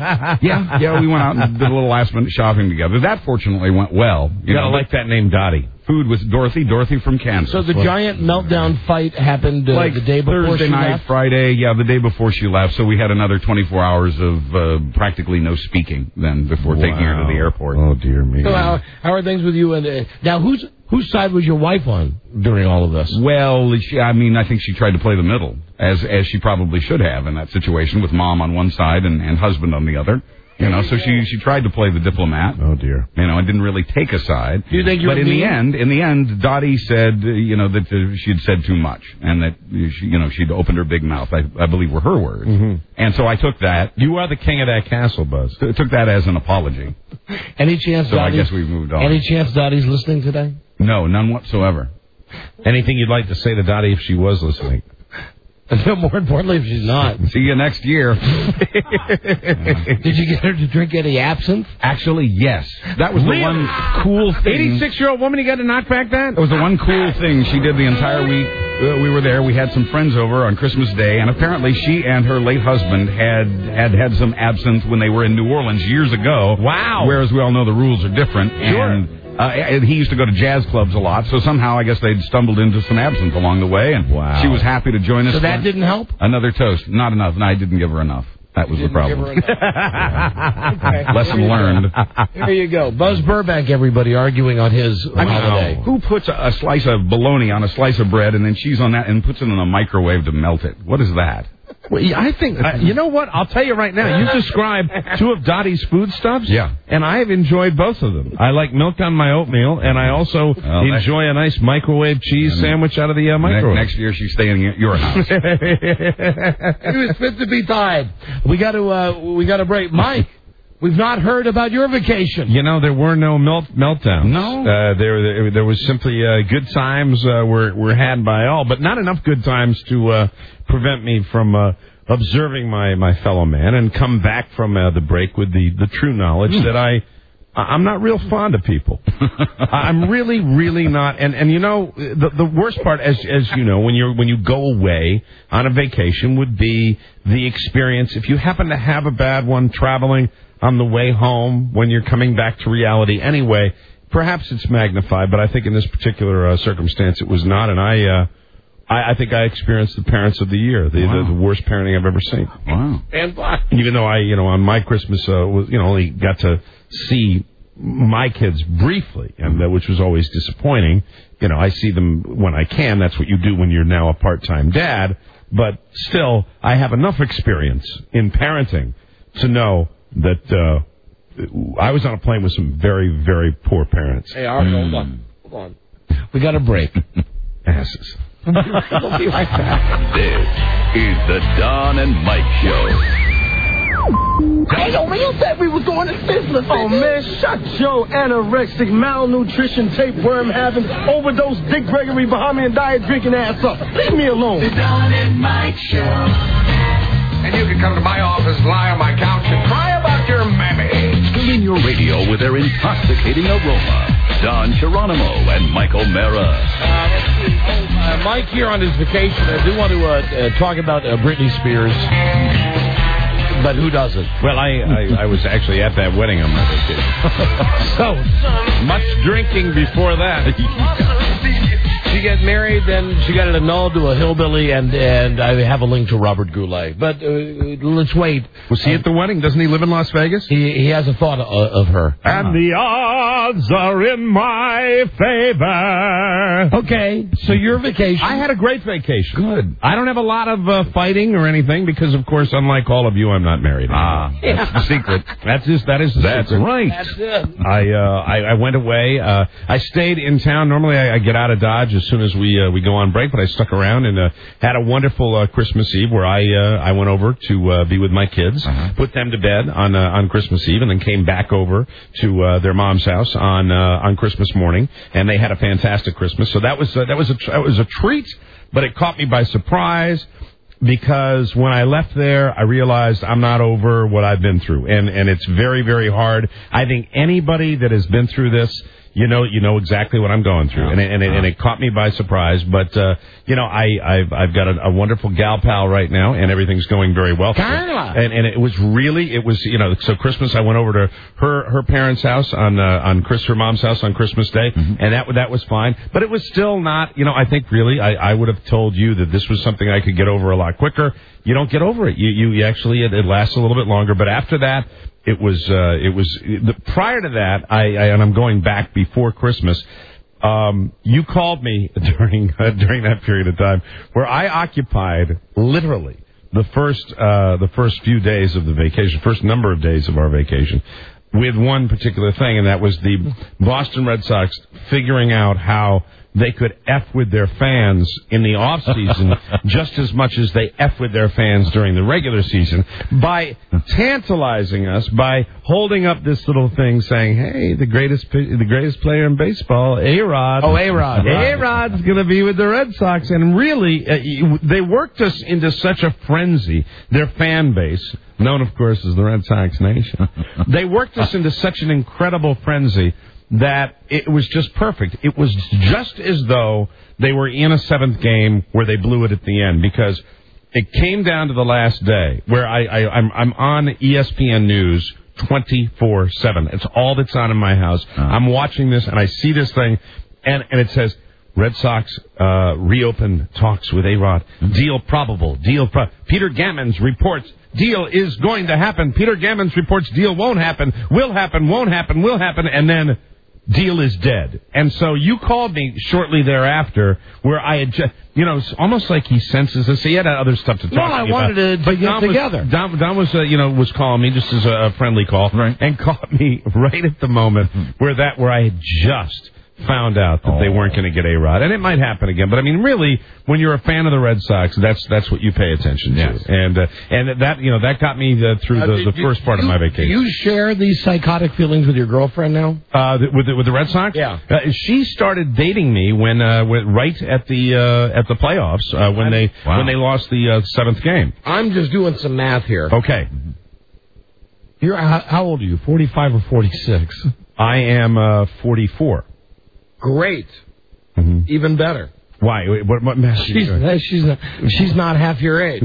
yeah, yeah, we went out and did a little last-minute shopping together. That fortunately went well. You gotta like that name, Dottie. Food was Dorothy, Dorothy from Kansas. So the giant meltdown fight happened uh, like the day before Thursday she night, left? Friday, yeah, the day before she left. So we had another twenty-four hours of uh, practically no speaking then before taking her to the airport. Oh dear me. So how, how are things with you? And uh, now, whose whose side was your wife on during all of this? Well, she, I mean, I think she tried to play the middle, as as she probably should have in that situation, with mom on one side and, and husband on the other. You know, so she she tried to play the diplomat. Oh dear. You know, and didn't really take a side. Do you think you But were in mean? the end, in the end, Dottie said, uh, you know, that uh, she had said too much, and that uh, she, you know, she'd opened her big mouth. I, I believe were her words. Mm-hmm. And so I took that. You are the king of that castle, Buzz. t- took that as an apology. Any chance? So I Dottie's- guess we've moved on. Any chance Dottie's listening today? No, none whatsoever. Anything you'd like to say to Dottie if she was listening? More importantly, if she's not. See you next year. Did you get her to drink any absinthe? Actually, yes. That was Really? the one cool thing. eighty-six-year-old woman, you got to knock back that? It was the one cool thing she did the entire week. Uh, we were there. We had some friends over on Christmas Day, and apparently she and her late husband had had, had some absinthe when they were in New Orleans years ago. Wow. Whereas we all know the rules are different. Sure. And, Uh, and he used to go to jazz clubs a lot, so somehow I guess they'd stumbled into some absinthe along the way, and wow. she was happy to join us. So that didn't help? Another toast. Not enough. No, I didn't give her enough. That was the problem. Okay. Lesson learned. Here you go. Buzz Burbank, everybody, arguing on his I mean, holiday. who puts a, a slice of bologna on a slice of bread and then cheese on that and puts it in a microwave to melt it? What is that? Well, I think, uh, you know what? I'll tell you right now. You described two of Dottie's foodstuffs. Yeah. And I have enjoyed both of them. I like milk on my oatmeal, and I also Well, enjoy a nice microwave cheese And sandwich out of the uh, microwave. Next year she's staying at your house. He was fit to be tied. We got to, uh, we got to break. Mike, we've not heard about your vacation. You know, there were no melt meltdowns. No? Uh, there, there, there was simply uh, good times uh, were, were had by all, but not enough good times to uh, prevent me from uh, observing my, my fellow man and come back from uh, the break with the, the true knowledge Mm. that I, I'm not real fond of people. I'm really, really not. And, and you know, the, the worst part, as, as you know, when you're, when you go away on a vacation would be the experience. If you happen to have a bad one traveling on the way home when you're coming back to reality anyway, perhaps it's magnified, but I think in this particular uh, circumstance it was not, and I, uh, I, I think I experienced the parents of the year, the, Wow. the, the worst parenting I've ever seen. Wow. And why? Even though I, you know, on my Christmas, uh, was, you know, only got to see my kids briefly, and uh, which was always disappointing. You know, I see them when I can. That's what you do when you're now a part-time dad. But still, I have enough experience in parenting to know that uh, I was on a plane with some very, very poor parents. Hey, Art, hold on. Hold on. We got a break. Asses. We'll be right back. This is the Don and Mike Show. Hey, yo, man, you said we was going to business. Oh, man, shut your anorexic, malnutrition, tapeworm having, overdose, Dick Gregory, Bahamian diet drinking ass up. Leave me alone. The Don and Mike Show. And you can come to my office, lie on my couch, and cry about your mammy. Filling your radio with their intoxicating aroma. Don Geronimo and Michael Mara. Uh, let's see. Oh, uh, Mike here on his vacation. I do want to uh, uh, talk about uh, Britney Spears. But who doesn't? Well, I, I, I was actually at that wedding on my vacation. So, much drinking before that. She got married, then she got it annulled to a hillbilly, and, and I have a link to Robert Goulet. But uh, let's wait. Was he at the wedding? Doesn't he live in Las Vegas? He, he has a thought of, of her. And the odds are in my favor. Okay, so your vacation. I had a great vacation. Good. I don't have a lot of uh, fighting or anything because, of course, unlike all of you, I'm not married. Ah, that's the secret. That's just, that is the That's secret. right. That's it. I, uh, I I went away. Uh, I stayed in town. Normally, I, I get out of Dodge as soon as we uh, we go on break, but I stuck around and uh, had a wonderful uh, Christmas Eve where I uh, I went over to uh, be with my kids, Uh-huh. put them to bed on uh, on Christmas Eve, and then came back over to uh, their mom's house on uh, on Christmas morning, and they had a fantastic Christmas. So that was uh, that was a tr- that was a treat, but it caught me by surprise. Because when I left there, I realized I'm not over what I've been through. And, and it's very, very hard. I think anybody that has been through this, you know, you know exactly what I'm going through. And it, and it, and it caught me by surprise. But, uh, you know, I, I've, I've got a, a wonderful gal pal right now, and everything's going very well. Carla! And, and it was really, it was, you know, so Christmas, I went over to her, her parents' house on, uh, on Chris, her mom's house on Christmas Day. Mm-hmm. And that, that was fine. But it was still not, you know, I think really, I, I would have told you that this was something I could get over a lot quicker. You don't get over it. You, you, you actually, it, it lasts a little bit longer. But after that, it was, uh, it was, the, prior to that, I, I, and I'm going back before Christmas, um, you called me during, uh, during that period of time where I occupied literally the first, uh, the first few days of the vacation, first number of days of our vacation with one particular thing, and that was the Boston Red Sox figuring out how they could F with their fans in the off season just as much as they F with their fans during the regular season by tantalizing us by holding up this little thing saying, "Hey, the greatest the greatest player in baseball, A-Rod. Oh, A-Rod. A-Rod's going to be with the Red Sox." And really, uh, they worked us into such a frenzy. Their fan base, known of course as the Red Sox Nation, they worked us into such an incredible frenzy that it was just perfect. It was just as though they were in a seventh game where they blew it at the end, because it came down to the last day where I, I, I'm, I'm on E S P N News twenty-four seven. It's all that's on in my house. Uh-huh. I'm watching this, and I see this thing, and, and it says, Red Sox uh, reopen talks with A-Rod. Mm-hmm. Deal probable. Deal pro- Peter Gammons reports deal is going to happen. Peter Gammons reports deal won't happen, will happen, won't happen, will happen, and then deal is dead. And so you called me shortly thereafter where I had just, you know, it's almost like he senses this. He had other stuff to talk no, to I me wanted about. to, to but get Don together. Was, Don, Don was, uh, you know, was calling me just as a friendly call, right, and caught me right at the moment mm-hmm. where that where I had just found out that oh. they weren't going to get A-Rod. And it might happen again. But, I mean, really, when you're a fan of the Red Sox, that's that's what you pay attention to. Yes. And uh, and that, you know, that got me the, through the, uh, the first part you, of my vacation. Do you share these psychotic feelings with your girlfriend now? Uh, with, the, with the Red Sox? Yeah. Uh, she started dating me when, uh, when right at the uh, at the playoffs uh, when, they, wow. when they lost the uh, seventh game. I'm just doing some math here. Okay. You're, how, how old are you, forty-five or forty-six? I am uh, forty-four. Great. Mm-hmm. Even better. Why? What, what math? She's, she's, not, she's not half your age.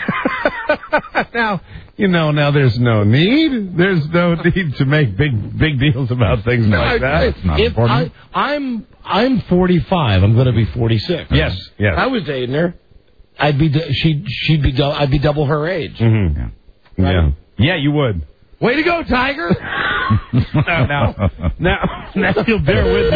Now, you know, now there's no need. There's no need to make big big deals about things no, like that. It's not if I, I'm I'm forty-five. I'm going to be forty-six. Yes, yes. If I was dating her, I'd be she'd she'd be I'd be double her age. Mm-hmm. Yeah. Right? yeah, yeah, you would. Way to go, Tiger! now, now, now, now you'll bear with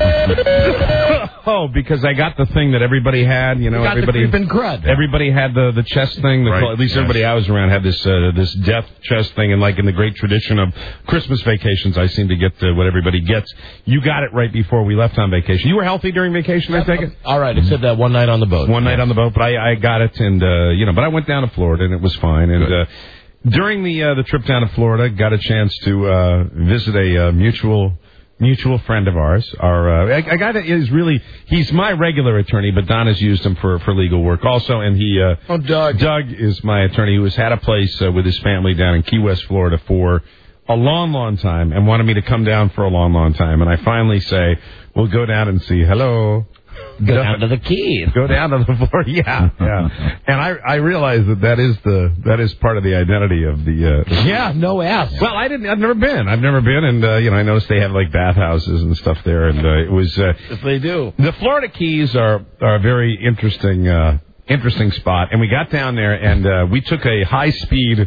me. Oh, because I got the thing that everybody had, you know, you got everybody. The creeping crud. Everybody had the, the chest thing. The, right. At least yes. everybody I was around had this uh, this death chest thing, and like in the great tradition of Christmas vacations, I seem to get uh, what everybody gets. You got it right before we left on vacation. You were healthy during vacation, I take it. All right, except that one night on the boat. One yes. night on the boat, but I, I got it, and uh, you know, but I went down to Florida, and it was fine, and. Uh, During the uh, the trip down to Florida, got a chance to uh, visit a uh, mutual mutual friend of ours. Our uh, a, a guy that is really he's my regular attorney, but Don has used him for, for legal work also. And he uh, oh Doug Doug is my attorney who has had a place uh, with his family down in Key West, Florida for a long, long time, and wanted me to come down for a long, long time. And I finally say, we'll go down and see. Hello. Go down to the Keys. Go down to the floor. Yeah, yeah. And I I realize that that is the that is part of the identity of the. Uh, yeah, no ass. Well, I didn't. I've never been. I've never been, and uh, you know, I noticed they have like bathhouses and stuff there, and uh, it was. Uh, yes, they do. The Florida Keys are are a very interesting uh, interesting spot, and we got down there, and uh, we took a high speed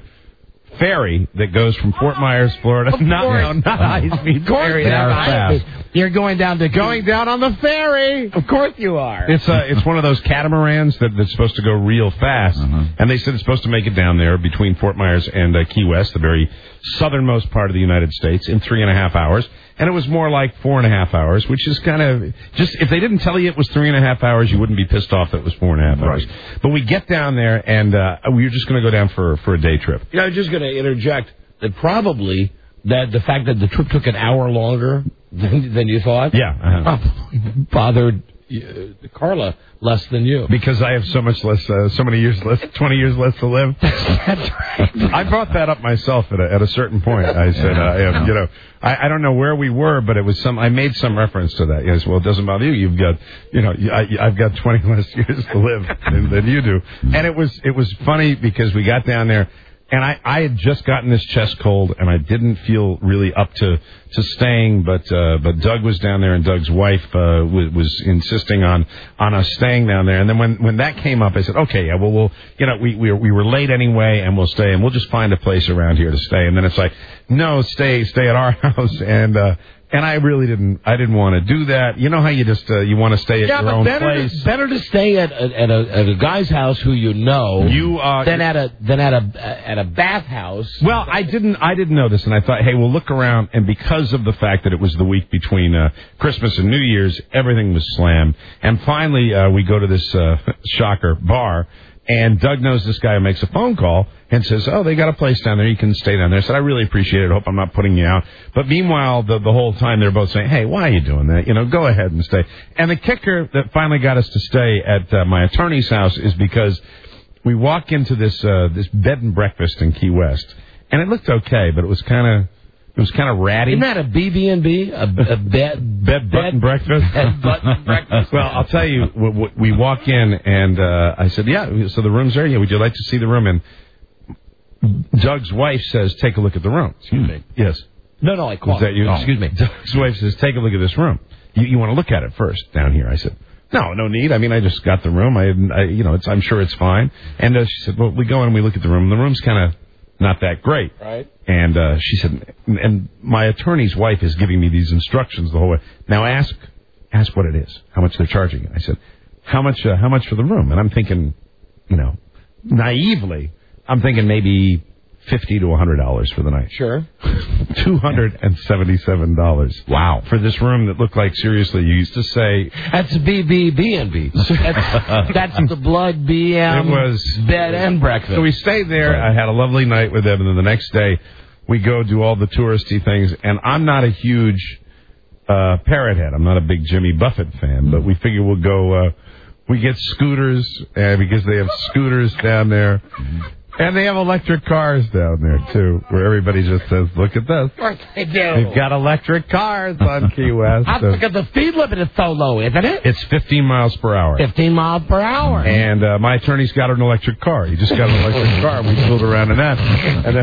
ferry that goes from Fort Myers, Florida. Not, no, not high-speed ferry. That fast. You're going down to going down on the ferry. Of course you are. It's uh, it's one of those catamarans that, that's supposed to go real fast, uh-huh. and they said it's supposed to make it down there between Fort Myers and uh, Key West, the very southernmost part of the United States, in three and a half hours. And it was more like four and a half hours, which is kind of just if they didn't tell you it was three and a half hours, you wouldn't be pissed off that it was four and a half hours. Right. But we get down there, and uh, we were just going to go down for for a day trip. You know, I was just going to interject that probably that the fact that the trip took an hour longer than, than you thought, yeah, uh-huh. bothered uh, Carla less than you, because I have so much less, uh, so many years less, twenty years less to live. That's right. I brought that up myself at a, at a certain point. I said, uh, yeah, you know, I, I don't know where we were, but it was some. I made some reference to that. Yes, well, it doesn't bother you. You've got, you know, I, I've got twenty less years to live than, than you do. And it was it was funny because we got down there. And I, I had just gotten this chest cold, and I didn't feel really up to, to staying. But uh, but Doug was down there, and Doug's wife uh, was, was insisting on, on us staying down there. And then when, when that came up, I said, okay, yeah, well, we'll you know we we were, we were late anyway, and we'll stay, and we'll just find a place around here to stay. And then it's like, no, stay stay at our house. And uh, And I really didn't. I didn't want to do that. You know how you just uh, you want to stay at yeah, your but own better place. To, better to stay at a, at a at a guy's house who you know. You uh, than at a than at a at a bathhouse. Well, I didn't. I didn't know this, and I thought, hey, we'll look around. And because of the fact that it was the week between uh, Christmas and New Year's, everything was slammed. And finally, uh, we go to this uh, shocker bar. And Doug knows this guy who makes a phone call and says, oh, they got a place down there. You can stay down there. I said, I really appreciate it. I hope I'm not putting you out. But meanwhile, the, the whole time they're both saying, hey, why are you doing that? You know, go ahead and stay. And the kicker that finally got us to stay at uh, my attorney's house is because we walk into this uh, this bed and breakfast in Key West. And it looked okay, but it was kind of... It was kind of ratty. Isn't that a B B and B? A, a bed, bed, butt, and breakfast? Bed, butt, and breakfast. Well, I'll tell you, we, we walk in, and uh, I said, yeah, so the room's there? Yeah, would you like to see the room? And Doug's wife says, take a look at the room. Excuse me. Yes. No, no, I called. Was that you? Oh. Excuse me. Doug's wife says, take a look at this room. You, you want to look at it first down here? I said, no, no need. I mean, I just got the room. I, I you know, it's, I'm sure it's fine. And uh, she said, well, we go in and we look at the room. The room's kind of not that great. Right. And uh, she said, and my attorney's wife is giving me these instructions the whole way. Now ask, ask what it is, how much they're charging you. I said, how much, uh, how much for the room? And I'm thinking, you know, naively, I'm thinking maybe fifty to a hundred dollars for the night. Sure. Two hundred and seventy-seven dollars. Wow. For this room that looked like, seriously, you used to say that's B B B and B. That's that's the blood B M. It was bed and breakfast. So we stayed there. Right. I had a lovely night with them, and then the next day we go do all the touristy things. And I'm not a huge uh, parrot head. I'm not a big Jimmy Buffett fan, but we figure we'll go. Uh, we get scooters uh, because they have scooters down there. And they have electric cars down there, too, where everybody just says, look at this. Of course they do. They've got electric cars on Key West. I look at the speed limit is so low, isn't it? It's fifteen miles per hour. fifteen miles per hour. And uh, my attorney's got an electric car. He just got an electric car. We fooled around in that. And,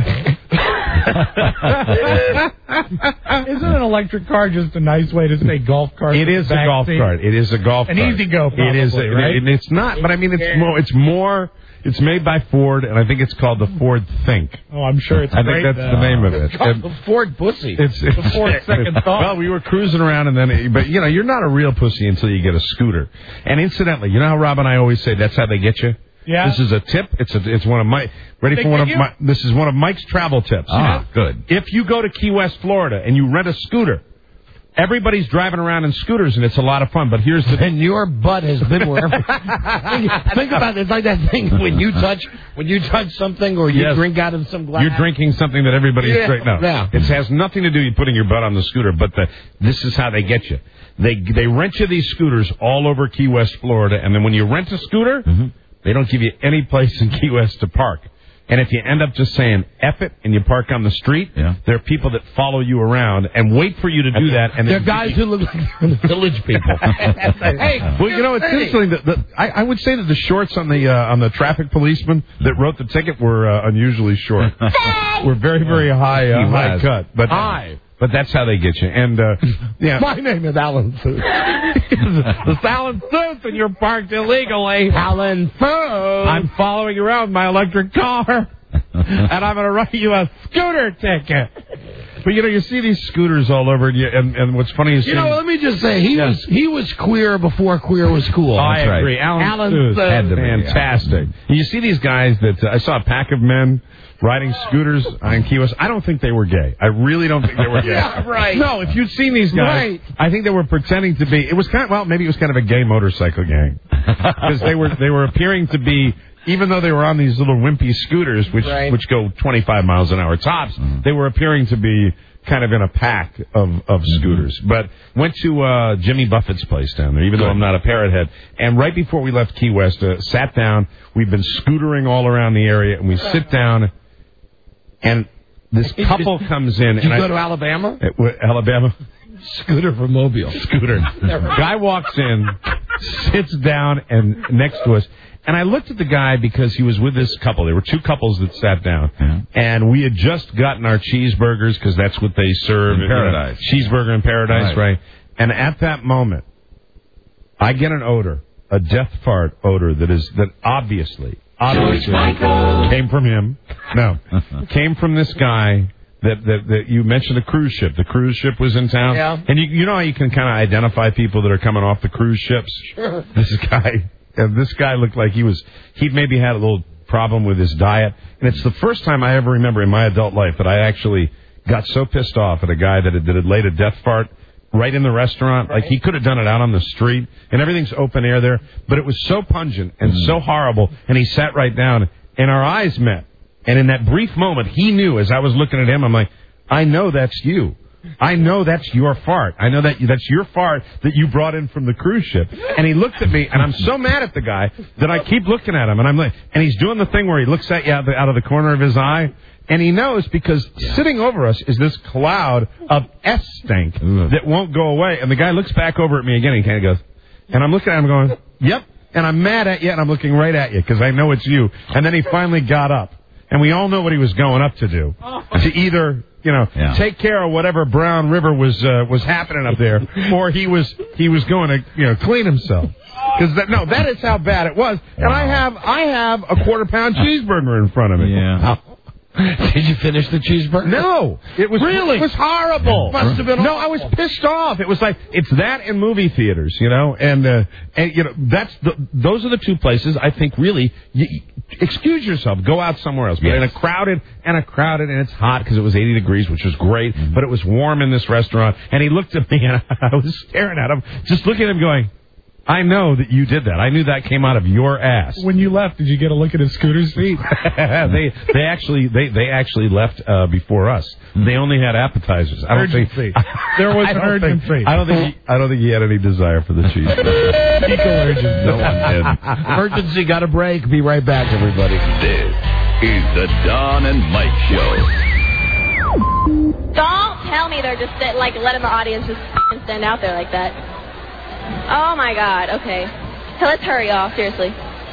uh, Isn't an electric car just a nice way to say golf cart? It is a golf seat? cart. It is a golf An cart. An easy go, probably, it is. A, right? it, it's not, but I mean, it's yeah. more. It's more. It's made by Ford, and I think it's called the Ford Think. Oh, I'm sure it's I great. think that's uh, the name of it. It's called the Ford Pussy. It's, it's the Ford Second Thought. Well, we were cruising around, and then, but you know, you're not a real pussy until you get a scooter. And incidentally, you know how Rob and I always say that's how they get you. Yeah. This is a tip. It's a. It's one of my. Ready they for one of you? my. This is one of Mike's travel tips. Ah, good. If you go to Key West, Florida, and you rent a scooter. Everybody's driving around in scooters, and it's a lot of fun. But here's the... And your butt has been wherever... think, think about it. It's like that thing when you touch when you touch something or you yes. drink out of some glass. You're drinking something that everybody's yeah. drinking. No, yeah. It has nothing to do with putting your butt on the scooter, but the, this is how they get you. They they rent you these scooters all over Key West, Florida, and then when you rent a scooter, mm-hmm. they don't give you any place in Key West to park. And if you end up just saying F it and you park on the street, yeah. there are people that follow you around and wait for you to do that. And they're guys who look like village people. Hey, well, you know, it's interesting that the, I, I would say that the shorts on the uh, on the traffic policeman that wrote the ticket were uh, unusually short. Were very, very high, uh, high cut. But high. But that's how they get you. And uh, yeah, my name is Alan Seuss. It's Alan Seuss, and you're parked illegally. Alan Seuss. I'm following you around with my electric car, and I'm going to write you a scooter ticket. But you know, you see these scooters all over, and you, and, and what's funny is you know. Let me just say, he yes. was he was queer before queer was cool. I That's agree. Right. Alan, Alan Seuss, Seuss. fantastic. Yeah. You see these guys that uh, I saw a pack of men riding scooters on Key West. I don't think they were gay. I really don't think they were gay. Yeah, right. No, if you'd seen these guys, right. I think they were pretending to be. It was kind of, well, maybe it was kind of a gay motorcycle gang because they were they were appearing to be. Even though they were on these little wimpy scooters, which right. which go twenty-five miles an hour tops, mm-hmm. they were appearing to be kind of in a pack of, of mm-hmm. scooters. But went to uh, Jimmy Buffett's place down there, even Good. though I'm not a parrot head. And right before we left Key West, uh, sat down. We've been scootering all around the area, and we sit down, and this couple comes in. Did you and go I, to Alabama? At, what, Alabama? Scooter from Mobile. Scooter. Guy walks in, sits down, and next to us. And I looked at the guy because he was with this couple. There were two couples that sat down. Yeah. And we had just gotten our cheeseburgers because that's what they serve. In Paradise. You know, cheeseburger in Paradise, right. right? And at that moment, I get an odor, a death fart odor that is that obviously, obviously came from him. No, came from this guy that, that that you mentioned a cruise ship. The cruise ship was in town. Yeah. And you you know how you can kind of identify people that are coming off the cruise ships? Sure. This guy, uh, this guy looked like he was, he'd maybe had a little problem with his diet. And it's the first time I ever remember in my adult life that I actually got so pissed off at a guy that had, that had laid a death fart right in the restaurant. Right. Like, he could have done it out on the street, and everything's open air there. But it was so pungent and mm. so horrible, and he sat right down, and our eyes met. And in that brief moment, he knew, as I was looking at him, I'm like, I know that's you. I know that's your fart. I know that that's your fart that you brought in from the cruise ship. And he looked at me, and I'm so mad at the guy that I keep looking at him. And I'm like, and he's doing the thing where he looks at you out, the, out of the corner of his eye. And he knows because yeah. sitting over us is this cloud of S stink that won't go away. And the guy looks back over at me again, and he kind of goes, and I'm looking at him going, yep. And I'm mad at you, and I'm looking right at you because I know it's you. And then he finally got up. And we all know what he was going up to do. To either, you know, yeah. take care of whatever Brown River was uh, was happening up there, or he was he was going to, you know, clean himself. Because that, no, that is how bad it was. And I have I have a quarter pound cheeseburger in front of me. Yeah. Did you finish the cheeseburger? No. It was really? It was horrible. Must have been No, awful. I was pissed off. It was like, it's that in movie theaters, you know, and, uh, and you know, that's the, those are the two places I think really, you, excuse yourself, go out somewhere else. But yes. in a crowded, and a crowded, and it's hot because it was eighty degrees, which was great, mm-hmm. but it was warm in this restaurant, and he looked at me, and I was staring at him, just looking at him going, I know that you did that. I knew that came out of your ass. When you left, did you get a look at his scooter's feet? they they actually they, they actually left uh, before us. They only had appetizers. I don't urgency. think there was I don't urgency. Think, I don't think he, I don't think he had any desire for the cheese. Equal urgency. No one did. Emergency, got a break. Be right back, everybody. This is the Don and Mike Show. Don't tell me they're just sit, like letting the audience just stand out there like that. Oh, my God. Okay. So let's hurry, y'all. Seriously.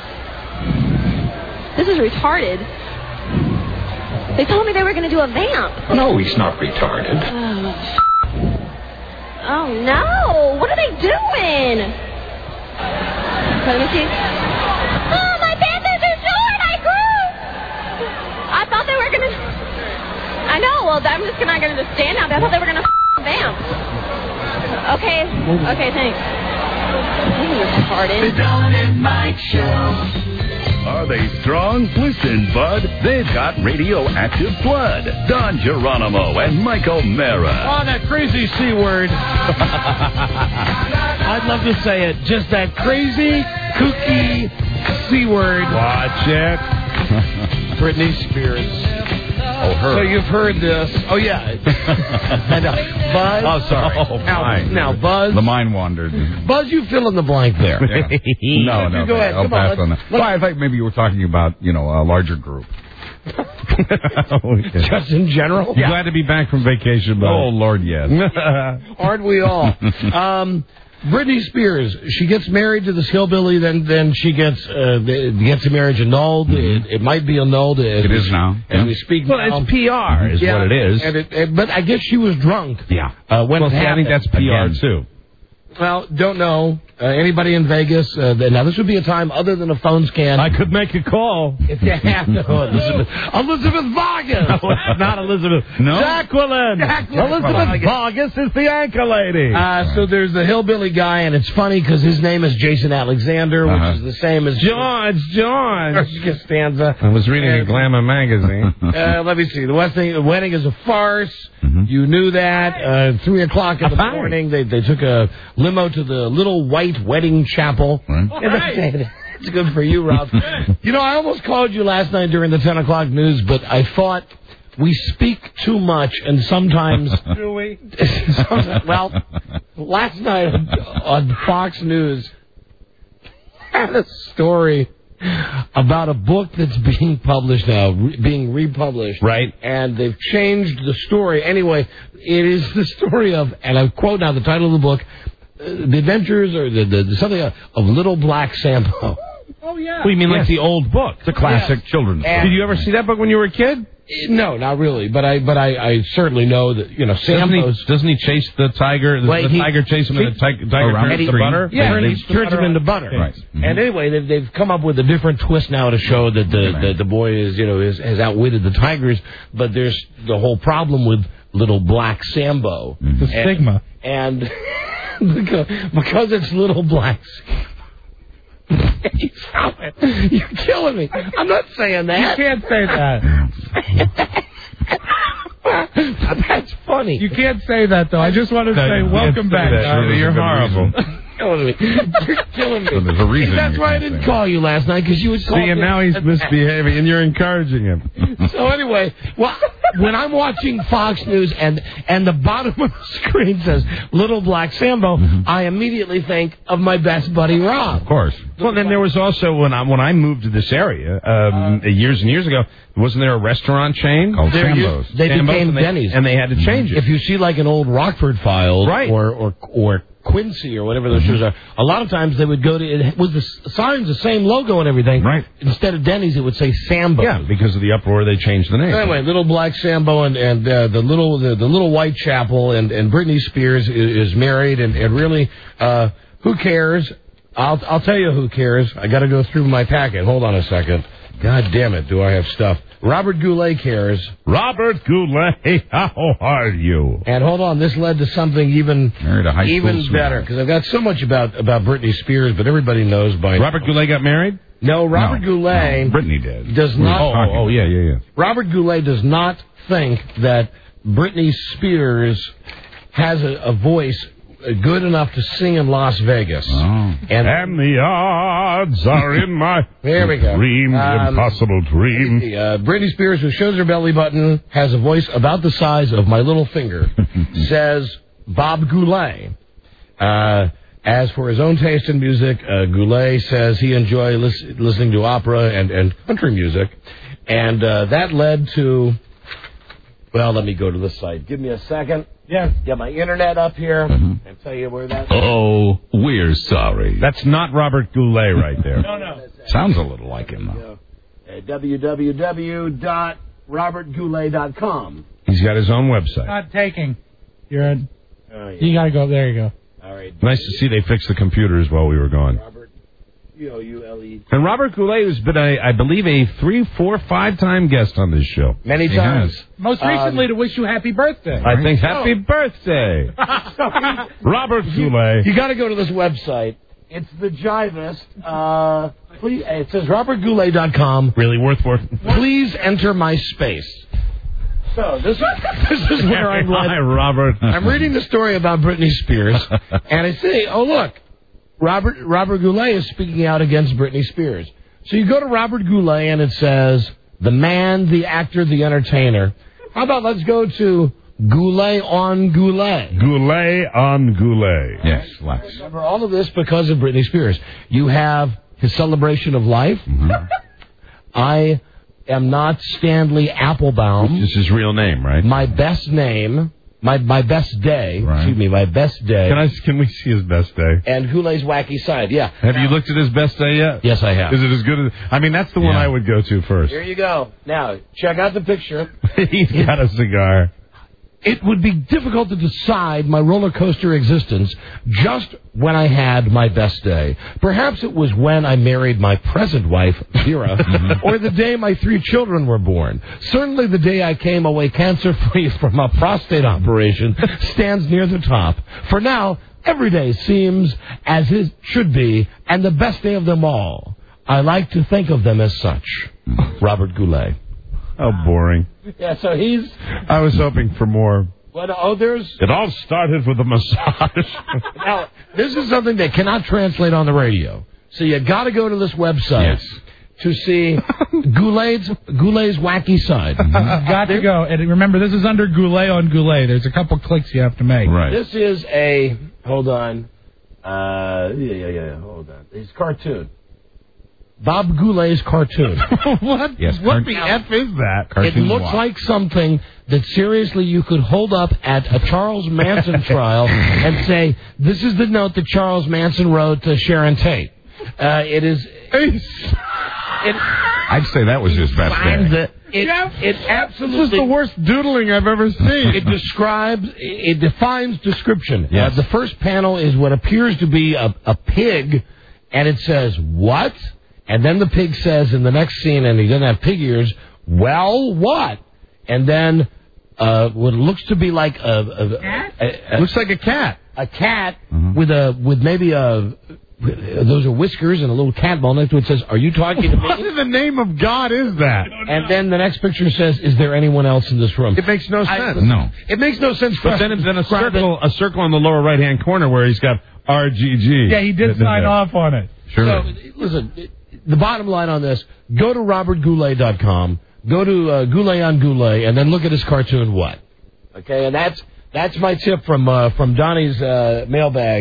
This is retarded. They told me they were going to do a vamp. No, he's not retarded. Oh, oh no. What are they doing? Let me see. Oh, my panties are short. I grew. I thought they were going to... I know. Well, I'm just not going to just stand out there. I thought they were going to vamp. Okay. Okay, thanks. The Don and Mike Show. Are they strong? Listen, bud. They've got radioactive blood. Don Geronimo and Mike O'Mara. Oh, that crazy C word. I'd love to say it. Just that crazy, kooky C word. Watch it. Britney Spears. Oh, her. So you've heard this. Oh, yeah. And, uh, Buzz. Oh, sorry. Oh, now, now, Buzz. The mind wandered. Buzz, you fill in the blank there. Yeah. No, no. Go ahead. I'll Come pass on. on that. Well, I thought maybe you were talking about, you know, a larger group. Just in general? Yeah. Glad to be back from vacation, Buzz. Oh, Lord, yes. Aren't we all? um... Britney Spears, she gets married to this hillbilly, then then she gets uh, gets the marriage annulled. Mm-hmm. It, it might be annulled. It, it is now. As yeah. we speak well, now. it's P R is yeah, what it is. And it, it, but I guess she was drunk. Yeah. Uh, when well, it see, I think that's P R, Again. too. Well, don't know. Uh, anybody in Vegas? Uh, now, this would be a time other than a phone scan. I could make a call. If you have to. Oh, Elizabeth. Elizabeth Vargas. No, it's not Elizabeth. No. Jacqueline. Jacqueline. Elizabeth Vargas is the anchor lady. Uh, so there's the hillbilly guy, and it's funny because his name is Jason Alexander, uh-huh. which is the same as George, George. Costanza. I was reading and, a Glamour magazine. uh, let me see. The wedding, the wedding is a farce. Mm-hmm. You knew that. Uh, three o'clock in the Hi. morning, they they took a limo to the Little White Wedding Chapel. Right. And that's, that's good for you, Rob. You know, I almost called you last night during the ten o'clock news, but I thought we speak too much, and sometimes... Do we? sometimes, well, last night on, on Fox News, had a story about a book that's being published now, re- being republished. Right. And they've changed the story. Anyway, it is the story of, and I quote now the title of the book, uh, The Adventures, or the, the, something of, of Little Black Sambo. Oh, yeah. Well, you mean yes. like the old book? It's a classic yes. children's book. Did you ever see that book when you were a kid? No, not really. But I, but I, I certainly know that you know Doesn't he, Sambo's. doesn't he chase the tiger? The, Well, the he- tiger chase him, and the tiger, tiger Around turns the to stream. butter. Yeah, Turns and he to turns him butter. into butter. Right. Mm-hmm. And anyway, they've, they've come up with a different twist now to show that the the, the boy is you know is, has outwitted the tigers. But there's the whole problem with little black Sambo. The And- stigma. And because, because it's little black. Stop it! You're killing me. I'm not saying that. You can't say that. That's funny. You can't say that, though. I just want to No, say you welcome can't say back. that. Don. You're horrible. Killing me. You're killing me. So there's a reason That's you why I can't didn't say call you last night, because you would call See, me. and now he's misbehaving, and you're encouraging him. So anyway, well, when I'm watching Fox News and and the bottom of the screen says Little Black Sambo, I immediately think of my best buddy Rob. Of course. Well, then there was also when I when I moved to this area um, years and years ago, wasn't there a restaurant chain Called They're Sambo's. used- They Sambo's, became and they, Denny's. and they had to change it. If you see like an old Rockford Files Right. or, or or Quincy or whatever those shows are, a lot of times they would go to it was the s- signs the same logo and everything. Right. Instead of Denny's, it would say Sambo. Yeah, because of the uproar, they changed the name. Anyway, Little Black Sambo and and uh, the little the, the little Whitechapel and and Britney Spears is, is married and and really uh, who cares? I'll I'll tell you who cares. I got to go through my packet. Hold on a second. God damn it, do I have stuff? Robert Goulet cares. Robert Goulet, how are you? And hold on, this led to something even Married a high school even sweetheart. better because I've got so much about about Britney Spears, but everybody knows by Robert Goulet got married? no Robert No, Goulet. no, Brittany did. Does We were not. talking Oh, oh, yeah, yeah, yeah. Robert Goulet does not think that Britney Spears has a, a voice good enough to sing in Las Vegas. Oh. And, And the odds are in my There we go. dream, Um, impossible dream. uh, Britney Spears, who shows her belly button, has a voice about the size of my little finger, says Bob Goulet. Uh, as for his own taste in music, uh, Goulet says he enjoys lis- listening to opera and, and country music. And uh, that led to, well, let me go to the site. Give me a second. Yes. Get my internet up here and tell you where that Oh, we're sorry. That's not Robert Goulet right there. No, no. Sounds a little like him, though. Uh, w w w dot robert goulet dot com. He's got his own website. Not taking. You're in. Oh, yeah. You got to go. There you go. All right. Nice to see they fixed the computers while we were gone. Robert, U O U L E. And Robert Goulet has been, a, I believe, a three, four, five-time guest on this show. Many He times. has. Most Um, recently, to wish you happy birthday. I think happy birthday, Robert Goulet. You got to go to this website. It's the Jivist. Uh, please, it says robert goulet dot com. Really worth worth. Please enter my space. So this, this is where I'm led. Hi, Robert. I'm reading the story about Britney Spears, and I say, oh, look, Robert Robert Goulet is speaking out against Britney Spears. So you go to Robert Goulet, and it says, the man, the actor, the entertainer. How about let's go to Goulet on Goulet. Goulet on Goulet. Yes, Lex. Remember all of this because of Britney Spears. You have his celebration of life. Mm-hmm. I am not Stanley Applebaum. This is his real name, right? My best name, my my best day. Right. Excuse me, my best day. Can I? Can we see his best day? And Goulet's wacky side. Yeah. Have you looked at his best day yet? Yes, I have. Is it as good as? I mean, that's the one Yeah. I would go to first. Here you go. Now check out the picture. He's got a cigar. It would be difficult to decide my roller coaster existence just when I had my best day. Perhaps it was when I married my present wife, Vera, or the day my three children were born. Certainly the day I came away cancer-free from a prostate operation stands near the top. For now, every day seems as it should be, and the best day of them all. I like to think of them as such. Robert Goulet. How boring. Yeah, so he's... I was hoping for more. What, oh, there's... It all started with a massage. Now, this is something they cannot translate on the radio. So you got to go to this website Yes. to see Goulet's, Goulet's wacky side. Got to go. And remember, this is under Goulet on Goulet. There's a couple clicks you have to make. Right. This is a... Hold on. Uh, yeah, yeah, yeah. Hold on. It's cartoon. Bob Goulet's cartoon. What? Yes, What cart- the F is that? It Cartoon looks walk. like something that seriously you could hold up at a Charles Manson trial and say, this is the note that Charles Manson wrote to Sharon Tate. Uh, it is... It, I'd say that was his best Finds day. it. It, Yeah. it absolutely. This is the worst doodling I've ever seen. It describes, it defines description. Yes. Uh, the first panel is what appears to be a, a pig, and it says, what? And then the pig says in the next scene, and he doesn't have pig ears, well, what? And then uh, what looks to be like a... a, a, a Looks like a cat. A cat with a with maybe a... Those are whiskers and a little cat ball next to it says, are you talking to me? What in the name of God is that? And then the next picture says, is there anyone else in this room? It makes no I- sense. No. It makes no sense for But us then, to then a describe it. circle, a circle in the lower right-hand corner where he's got R G G. Yeah, he did sign off on it. Sure. So, listen, the bottom line on this, go to robert goulet dot com, go to uh, Goulet on Goulet, and then look at his cartoon, What? Okay, and that's that's my tip from uh, from Donnie's uh, mailbag.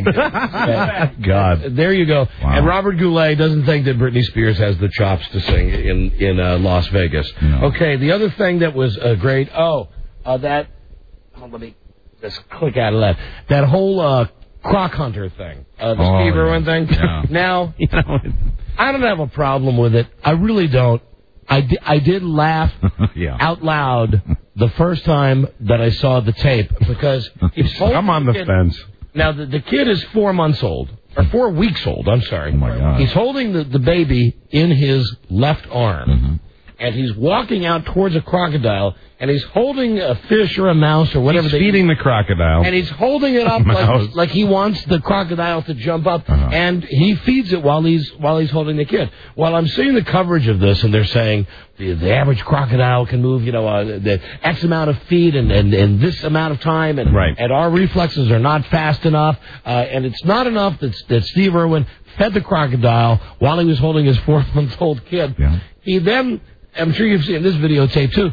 God. There you go. Wow. And Robert Goulet doesn't think that Britney Spears has the chops to sing in, in uh, Las Vegas. No. Okay, the other thing that was uh, great, oh, uh, that, oh, let me just click out of that. That whole uh, Croc Hunter thing, uh, the Oh, Steve yeah. Irwin thing. Yeah. Now, you know, I don't have a problem with it. I really don't. I, di- I did laugh Yeah. out loud the first time that I saw the tape because he's holding I'm on the kid- fence. Now, the, the kid is four months old, or four weeks old, I'm sorry. Oh, my God. He's holding the, the baby in his left arm, Mm-hmm. and he's walking out towards a crocodile, and he's holding a fish or a mouse or whatever He's they feeding the crocodile. and he's holding it up Mouse. like, like he wants the crocodile to jump up, Uh-huh. and he feeds it while he's while he's holding the kid. While I'm seeing the coverage of this, and they're saying the, the average crocodile can move, you know, uh, the X amount of feet and, and, and this amount of time, and Right. and our reflexes are not fast enough, uh, and it's not enough that that Steve Irwin fed the crocodile while he was holding his four-month-old kid. Yeah. He then. I'm sure you've seen this videotape too.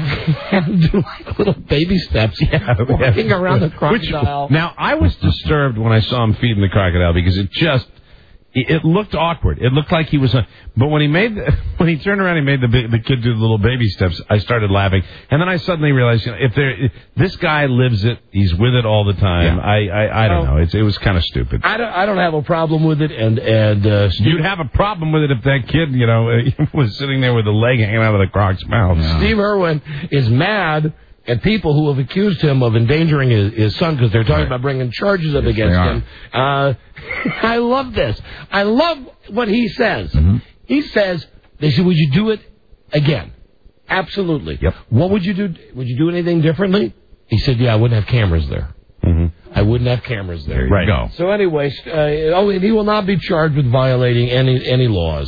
Had him do like little baby steps, walking around the crocodile. Which, now, I was disturbed when I saw him feeding the crocodile because it just, it, it looked awkward. It looked like he was a, but when he made, the, when he turned around and made the ba- the kid do the little baby steps, I started laughing. And then I suddenly realized, you know, if there, if this guy lives it, he's with it all the time. Yeah. I, I, I don't Well, know. It's, it was kind of stupid. I don't, I don't have a problem with it, and and uh, Steve, You'd have a problem with it if that kid, you know, was sitting there with a leg hanging out of the croc's mouth. Steve Irwin is mad at people who have accused him of endangering his, his son because they're talking Right. about bringing charges up Yes, against they are. him. Uh, I love this. I love what he says. Mm-hmm. He says, they said, would you do it again? Absolutely. Yep. What would you do? Would you do anything differently? He said, yeah, I wouldn't have cameras there. Mm-hmm. I wouldn't have cameras there. There you Right. go. So anyway, uh, oh, and he will not be charged with violating any any laws.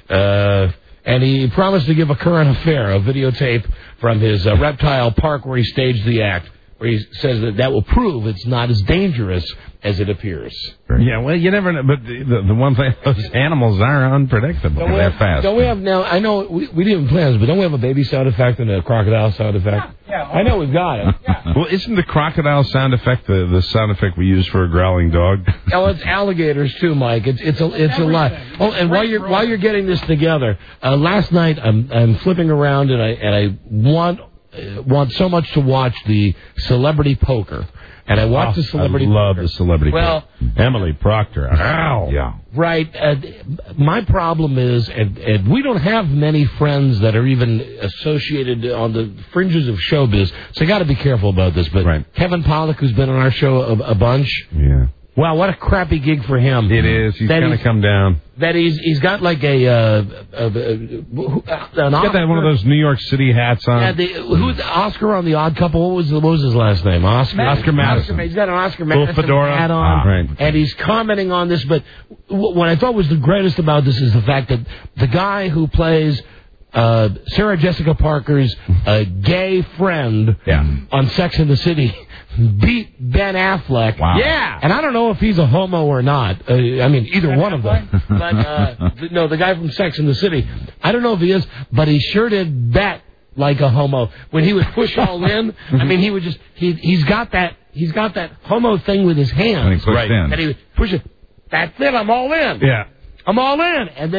Uh, and he promised to give a current affair, a videotape from his uh, reptile park where he staged the act, where he says that that will prove it's not as dangerous as it appears. Yeah, well, you never know. But the, the, the one thing, those animals are unpredictable. Don't we, They're have, fast. don't we have now? I know we, we didn't plan this, but don't we have a baby sound effect and a crocodile sound effect? Yeah, I know we've got it. Well, isn't the crocodile sound effect the, the sound effect we use for a growling dog? Oh, it's alligators too, Mike. It's it's a it's a lot. Oh, and while you're while you're getting this together, uh, last night I'm I'm flipping around and I and I want uh, want so much to watch the Celebrity Poker, and I watched Oh, the Celebrity. I love Poker. the Celebrity Well, Poker. Emily Proctor. Ow. Yeah. right. Uh, my problem is, and, and we don't have many friends that are even associated on the fringes of showbiz, so I got to be careful about this. But Right. Kevin Pollak, who's been on our show a, a bunch. Yeah. Wow, what a crappy gig for him. It is. He's That kind of he's- come down. That he's he's got like a, uh, a, a, a an He's got that one of those New York City hats on. Yeah, the, who's the Oscar on the Odd Couple? What was the, what was his last name? Oscar Oscar Madison. He's got an Oscar Little Madison fedora. hat on, Ah, right. and he's commenting on this. But w- what I thought was the greatest about this is the fact that the guy who plays uh, Sarah Jessica Parker's uh, gay friend Yeah. on Sex and the City beat Ben Affleck. Wow. Yeah. And I don't know if he's a homo or not. Uh, I mean, either one of them. But, uh, th- no, the guy from Sex and the City. I don't know if he is, but he sure did bet like a homo. When he would push all in, I mean, he would just, he, he's got that, he's got that homo thing with his hands. And he pushed in. And he would push it. That's it, I'm all in. Yeah. I'm all in. And then he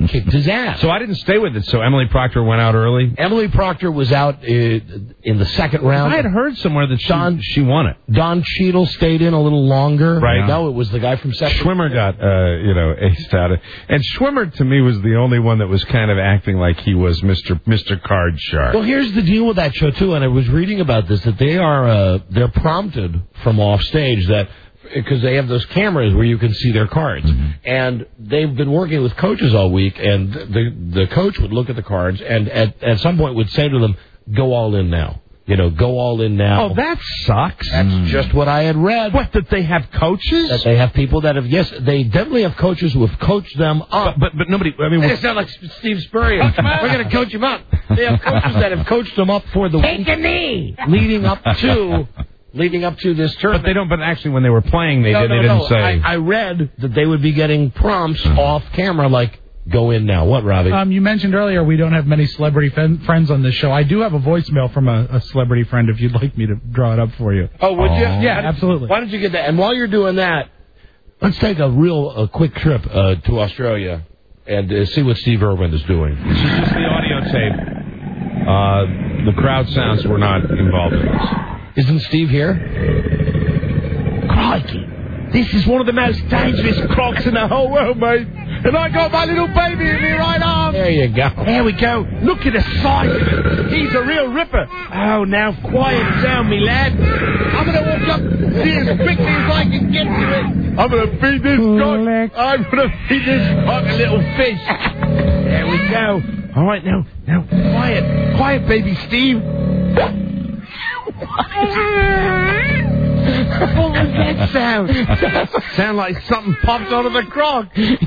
kicked his ass. So I didn't stay with it. So Emily Proctor went out early. Emily Proctor was out uh, in the second round. I had heard somewhere that she, Don, she won it. Don Cheadle stayed in a little longer. Right. No, it was the guy from second. Schwimmer got, uh, you know, aced out. And Schwimmer, to me, was the only one that was kind of acting like he was Mister Mister Card Shark. Well, here's the deal with that show, too, and I was reading about this, that they are, uh, they're prompted from off stage that, because they have those cameras where you can see their cards. Mm-hmm. And they've been working with coaches all week, and the the coach would look at the cards and at, at some point would say to them, go all in now. You know, go all in now. Oh, that sucks. That's mm. just what I had read. What, that they have coaches? That they have people that have, yes, they definitely have coaches who have coached them up. But but, but nobody, I mean... They sound like Steve Spurrier. We're going to coach him up. They have coaches that have coached them up for the Take week. a knee. Leading up to... Leading up to this tournament. But they don't. But actually, when they were playing, they, no, did, no, they didn't no. say. I, I read that they would be getting prompts mm. off camera, like, go in now. What, Robbie? Um, you mentioned earlier we don't have many celebrity fen- friends on this show. I do have a voicemail from a, a celebrity friend if you'd like me to draw it up for you. Oh, would you? Yeah, absolutely. Why don't you get that? And while you're doing that, let's take a real a quick trip uh, to Australia and uh, see what Steve Irwin is doing. This is just the audio tape. Uh, the crowd sounds were not involved in this. Isn't Steve here? Crikey. This is one of the most dangerous crocs in the whole world, mate. And I got my little baby in my right arm. There you go. There we go. Look at the size of him. He's a real ripper. Oh, now quiet down, me lad. I'm going to walk up see as quickly as I can get to it. I'm going to feed this cock. I'm going to feed this cock a little fish. There we go. All right, now, now, quiet. Quiet, baby Steve. What was that sound? Sound like something popped out of the crock.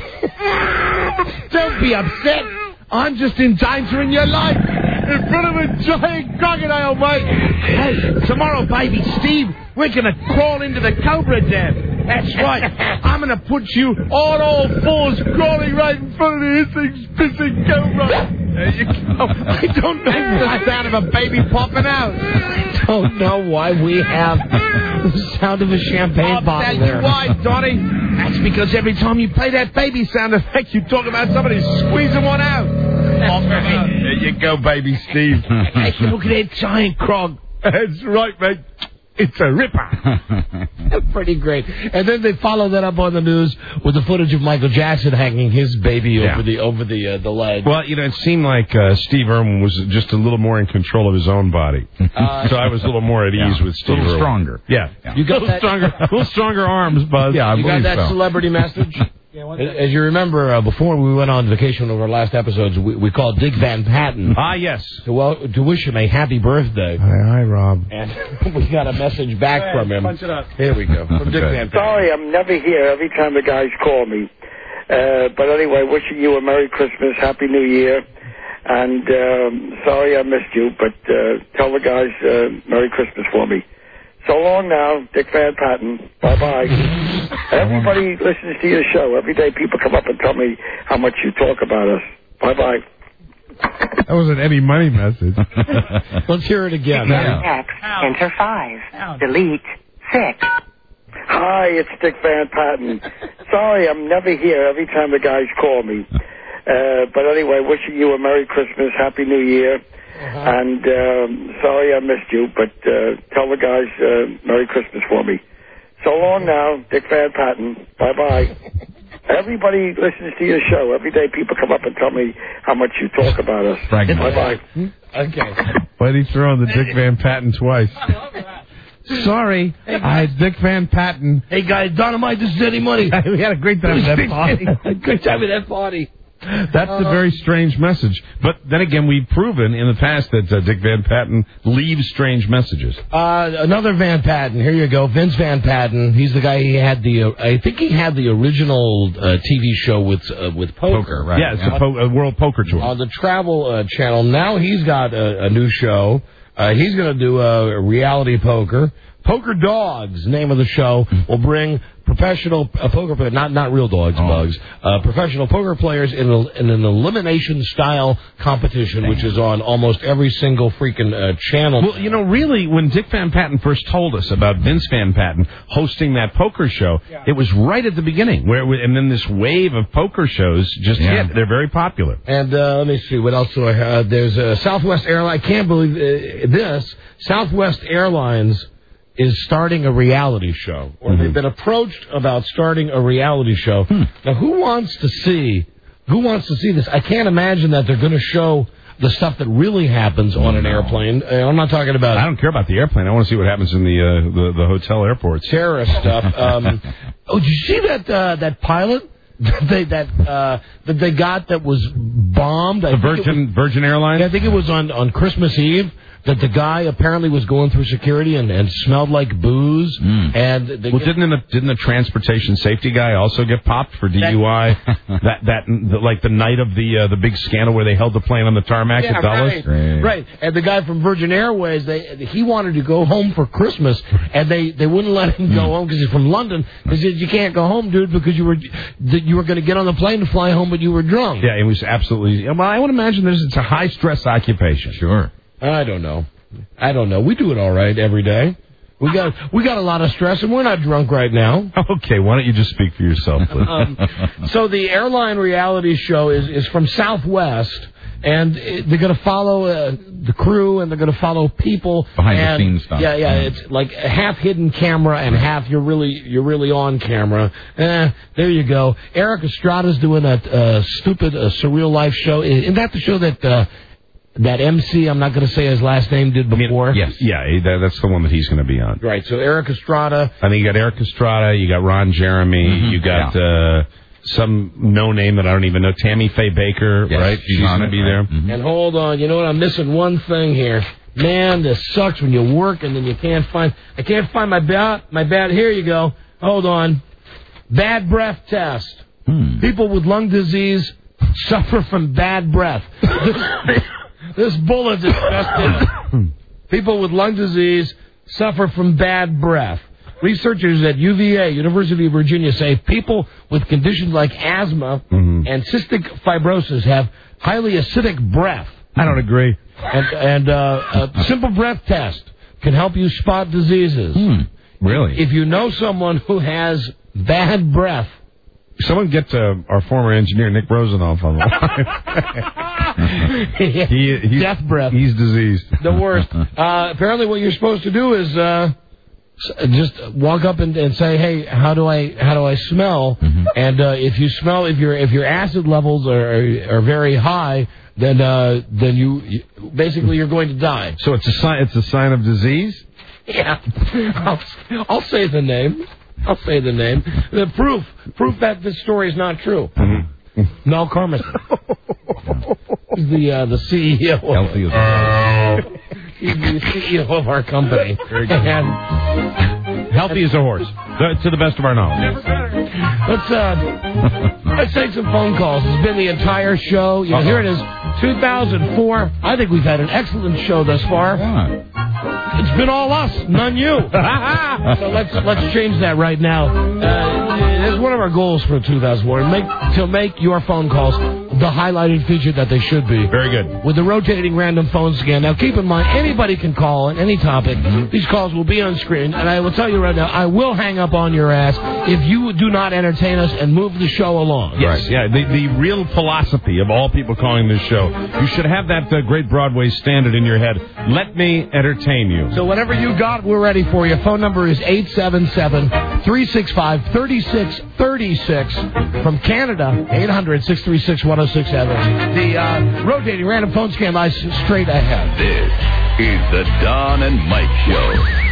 Don't be upset. I'm just endangering your life in front of a giant crocodile, mate. Hey, tomorrow, baby Steve, we're going to crawl into the Cobra Dam. That's right. I'm going to put you on all fours crawling right in front of the hissing, pissing Cobra. There you go. I don't know the sound of a baby popping out. I don't know why we have the sound of a champagne I'll bottle tell there. you why, Donnie. That's because every time you play that baby sound effect, you talk about somebody squeezing one out. That's right. There you go, baby Steve. Hey, look at that giant crog. That's right, mate. It's a ripper. Pretty great. And then they follow that up on the news with the footage of Michael Jackson hanging his baby Yeah. over the over the uh, the leg. Well, you know, it seemed like uh, Steve Irwin was just a little more in control of his own body. Uh, so I was a little more at ease Yeah. with Steve A little Irwin. stronger. Yeah. Yeah. You got a little that? stronger, a little stronger arms, Buzz. Yeah, I You got believe that so. celebrity message? As you remember, uh, before we went on vacation over our last episodes, we, we called Dick Van Patten Ah, yes. to, well, to wish him a happy birthday. Hi, hi, Rob. And we got a message back Hey, from him. punch it up. Here we go. From Dick Okay. Van Patten. Sorry, I'm never here every time the guys call me. Uh, but anyway, wishing you a Merry Christmas, Happy New Year. And um, sorry I missed you, but uh, tell the guys uh, Merry Christmas for me. So long now, Dick Van Patten. Bye-bye. Everybody listens to your show. Every day people come up and tell me how much you talk about us. Bye-bye. That was an Eddie Money message. Let's hear it again. X, enter five. Delete six. Hi, it's Dick Van Patten. Sorry, I'm never here every time the guys call me. Uh, but anyway, wishing you a Merry Christmas, Happy New Year. Uh-huh. And um, sorry I missed you, but uh, tell the guys uh, Merry Christmas for me. So long now, Dick Van Patten. Bye-bye. Everybody listens to your show. Every day people come up and tell me how much you talk about us. Bye-bye. Okay. Why'd he throw in the Dick Van Patten twice? Sorry, I Dick Van Patten. Hey, guys, Dynamite, this is Eddie Money. We had a great time at that party. Great time at that party. That's a very strange message. But then again, we've proven in the past that uh, Dick Van Patten leaves strange messages. Uh, another Van Patten. Here you go. Vince Van Patten. He's the guy he had the, uh, I think he had the original uh, T V show with uh, with poker. Poker, right. Yeah, it's yeah. a po- a World Poker Tour. On the Travel uh, Channel. Now he's got a, a new show. Uh, he's going to do uh, reality poker. Poker Dogs, name of the show, will bring professional uh, poker players, not not real dogs, Oh. bugs, uh, professional poker players in, a, in an elimination-style competition, Damn. which is on almost every single freaking uh, channel. Well, you know, really, when Dick Van Patten first told us about Vince Van Patten hosting that poker show, it was right at the beginning, where and then this wave of poker shows just Yeah. hit. They're very popular. And uh, let me see, what else do I have? There's a Southwest Airlines. I can't believe uh, this. Southwest Airlines is starting a reality show, or Mm-hmm. they've been approached about starting a reality show. Hmm. Now, who wants to see? Who wants to see this? I can't imagine that they're going to show the stuff that really happens on an airplane. Uh, I'm not talking about. I don't care about the airplane. I want to see what happens in the uh, the, the hotel airports. Terrorist stuff. Um, oh, did you see that uh, that pilot that they that uh, that they got that was bombed? I The think it Virgin was- Virgin Airlines. I think it was on, on Christmas Eve that the guy apparently was going through security and, and smelled like booze. Mm. And they Well, get- didn't the, didn't the transportation safety guy also get popped for D U I? that that the, like the night of the uh, the big scandal where they held the plane on the tarmac yeah, at Dulles. right, right. And the guy from Virgin Airways, they he wanted to go home for Christmas, and they, they wouldn't let him go home because he's from London. They said, you can't go home, dude, because you were that you were going to get on the plane to fly home, but you were drunk. Yeah, it was absolutely. Well, I would imagine there's it's a high stress occupation. Sure. I don't know. I don't know. We do it all right every day. We got we got a lot of stress, and we're not drunk right now. Okay, why don't you just speak for yourself, please? um, so the airline reality show is, is from Southwest, and it, they're going to follow uh, the crew, and they're going to follow people Behind the and, scenes stuff. Yeah, yeah, it's like a half hidden camera and half you're really you're really on camera. Eh, there you go. Eric Estrada's doing that uh, stupid uh, surreal life show. Isn't that the show that? Uh, That M C, I'm not going to say his last name, did before. Yes, yeah, he- that, that's the one that he's going to be on. Right. So Eric Estrada. I think you got Eric Estrada, you got Ron Jeremy, Mm-hmm. you got uh, some no name that I don't even know, Tammy Faye Baker, Yes, right? she's She's on going to it, be right. there. Mhm. And hold on, you know what? I'm missing one thing here. Man, this sucks when you work and then you can't find. I can't find my bat. My bat. Here you go. Hold on. Bad breath test. Hmm. People with lung disease suffer from bad breath. This bullet is infested. People with lung disease suffer from bad breath. Researchers at U V A, University of Virginia, say people with conditions like asthma Mm-hmm. and cystic fibrosis have highly acidic breath. I don't agree. And, and uh, a simple breath test can help you spot diseases. Hmm. Really? If you know someone who has bad breath, Someone get uh, our former engineer, Nick Rosenoff, on the line. he, he's, death breath. He's diseased. The worst. Uh, apparently, what you're supposed to do is uh, s- just walk up and, and say, "Hey, how do I how do I smell?" Mm-hmm. And uh, if you smell, if your if your acid levels are are, are very high, then uh, then you, you basically you're going to die. So it's a sign. It's a sign of disease. Yeah, I'll, I'll say the name. I'll say the name. The proof proof that this story is not true. Mm-hmm. Mel Carmen. He's the uh, the C E O. Healthy as He's the C E O of our company. Very good. And Healthy as a horse, to to the best of our knowledge. let's uh, let's take some phone calls. It's been the entire show. You know, here it is, two thousand four. I think we've had an excellent show thus far. It's been all us, none you. So let's let's change that right now. Uh, it's one of our goals for two thousand four, make, to make your phone calls the highlighted feature that they should be. Very good. With the rotating random phones again. Now, keep in mind, anybody can call on any topic. These calls will be on screen, and I will tell you right now, I will hang up on your ass if you do not entertain us and move the show along. Yes, yeah. The the real philosophy of all people calling this show, you should have that uh, great Broadway standard in your head. Let me entertain you. So whatever you got, we're ready for you. Phone number is eight seven seven, three six five, three six three six. From Canada, eight hundred, six three six, one oh six seven. The uh, rotating random phone scan lies straight ahead. This is the Don and Mike Show.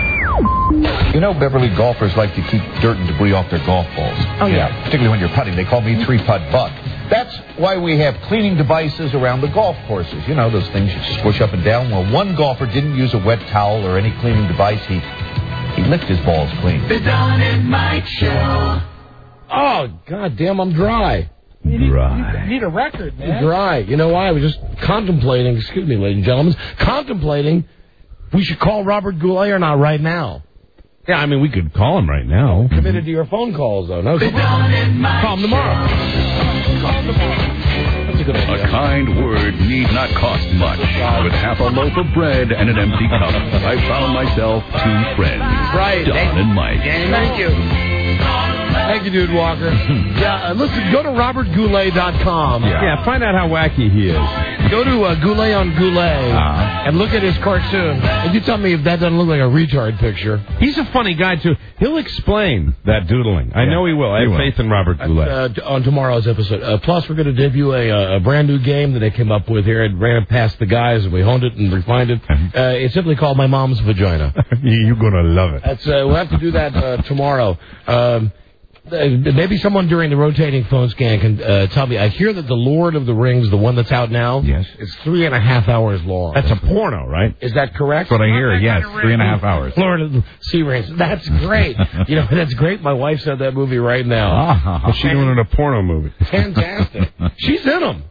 You know, Beverly golfers like to keep dirt and debris off their golf balls. Oh, yeah. Particularly when you're putting. They call me three-putt buck. That's why we have cleaning devices around the golf courses. You know, those things you squish up and down. Well, one golfer didn't use a wet towel or any cleaning device. He he licked his balls clean. The Don and Mike Show. Oh, God damn, I'm dry. You need, Right. you need a record, man. Dry. You know why? I was just contemplating, excuse me, ladies and gentlemen, contemplating we should call Robert Goulet or not right now. Yeah, I mean, we could call him right now. Committed to your phone calls, though. No, come on. Call him tomorrow. Call him tomorrow. That's a good idea. A kind word need not cost much. With half a loaf of bread and an empty cup, I found myself two friends. Right. Don and Mike. Thank you. Thank you, Dude Walker. Yeah, uh, listen, go to robert goulet dot com. Yeah. yeah, find out how wacky he is. Go to uh, Goulet on Goulet uh-huh. and look at his cartoon. And you tell me if that doesn't look like a retard picture. He's a funny guy, too. He'll explain that doodling. I yeah. know he will. I have will. faith in Robert Goulet. Uh, on tomorrow's episode. Uh, plus, we're going to debut a, a brand new game that they came up with here. It ran past the guys, and we honed it and refined it. Uh, it's simply called My Mom's Vagina. You're going to love it. That's uh, we'll have to do that uh, tomorrow. Um, Uh, maybe someone during the rotating phone scan can uh, tell me. I hear that the Lord of the Rings, the one that's out now, yes, is three and a half hours long. That's a porno, right? Is that correct? That's what I hear. Yes, three and a half hours. Lord of the Sea Rings. That's great. You know, that's great. My wife said that movie right now. Uh-huh. What's she doing in a porno movie? Fantastic. She's in them.